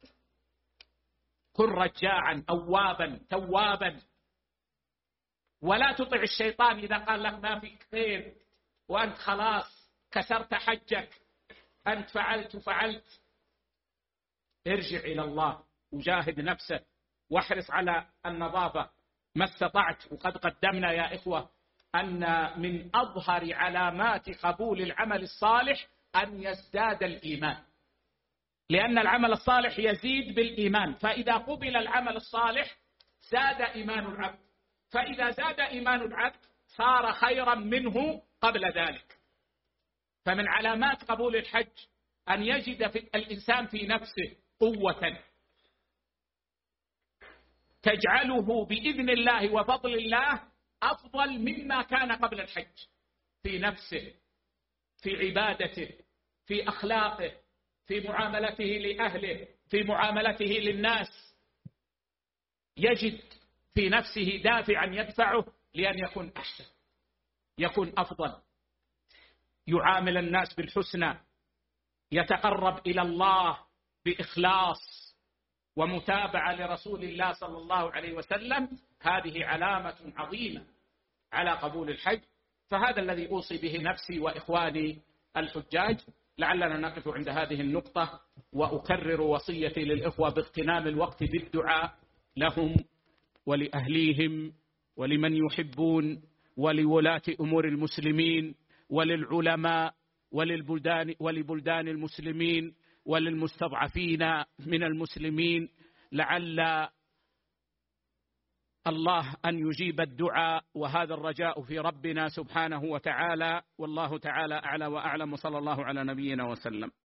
كن رجاعا أوابا توابا، ولا تطع الشيطان إذا قال لك ما فيك خير وأنت خلاص كسرت حجك، أنت فعلت. ارجع إلى الله وجاهد نفسك واحرص على النظافة ما استطعت. وقد قدمنا يا إخوة أن من أظهر علامات قبول العمل الصالح أن يزداد الإيمان، لأن العمل الصالح يزيد بالإيمان، فإذا قبل العمل الصالح زاد إيمان العبد، فإذا زاد إيمان العبد صار خيرا منه قبل ذلك. فمن علامات قبول الحج أن يجد في الإنسان في نفسه قوة تجعله بإذن الله وفضل الله أفضل مما كان قبل الحج، في نفسه، في عبادته، في أخلاقه، في معاملته لأهله، في معاملته للناس، يجد في نفسه دافعا يدفعه لأن يكون أحسن، يكون أفضل، يعامل الناس بالحسنى، يتقرب إلى الله بإخلاص ومتابعة لرسول الله صلى الله عليه وسلم. هذه علامة عظيمة على قبول الحج. فهذا الذي أوصي به نفسي وإخواني الحجاج. لعلنا نقف عند هذه النقطة، وأكرر وصيتي للإخوة باغتنام الوقت بالدعاء لهم ولأهليهم ولمن يحبون ولولاة أمور المسلمين وللعلماء ولبلدان المسلمين وللمستضعفين من المسلمين، لعل الله أن يجيب الدعاء، وهذا الرجاء في ربنا سبحانه وتعالى. والله تعالى أعلى وأعلم، وصلى الله على نبينا وسلم.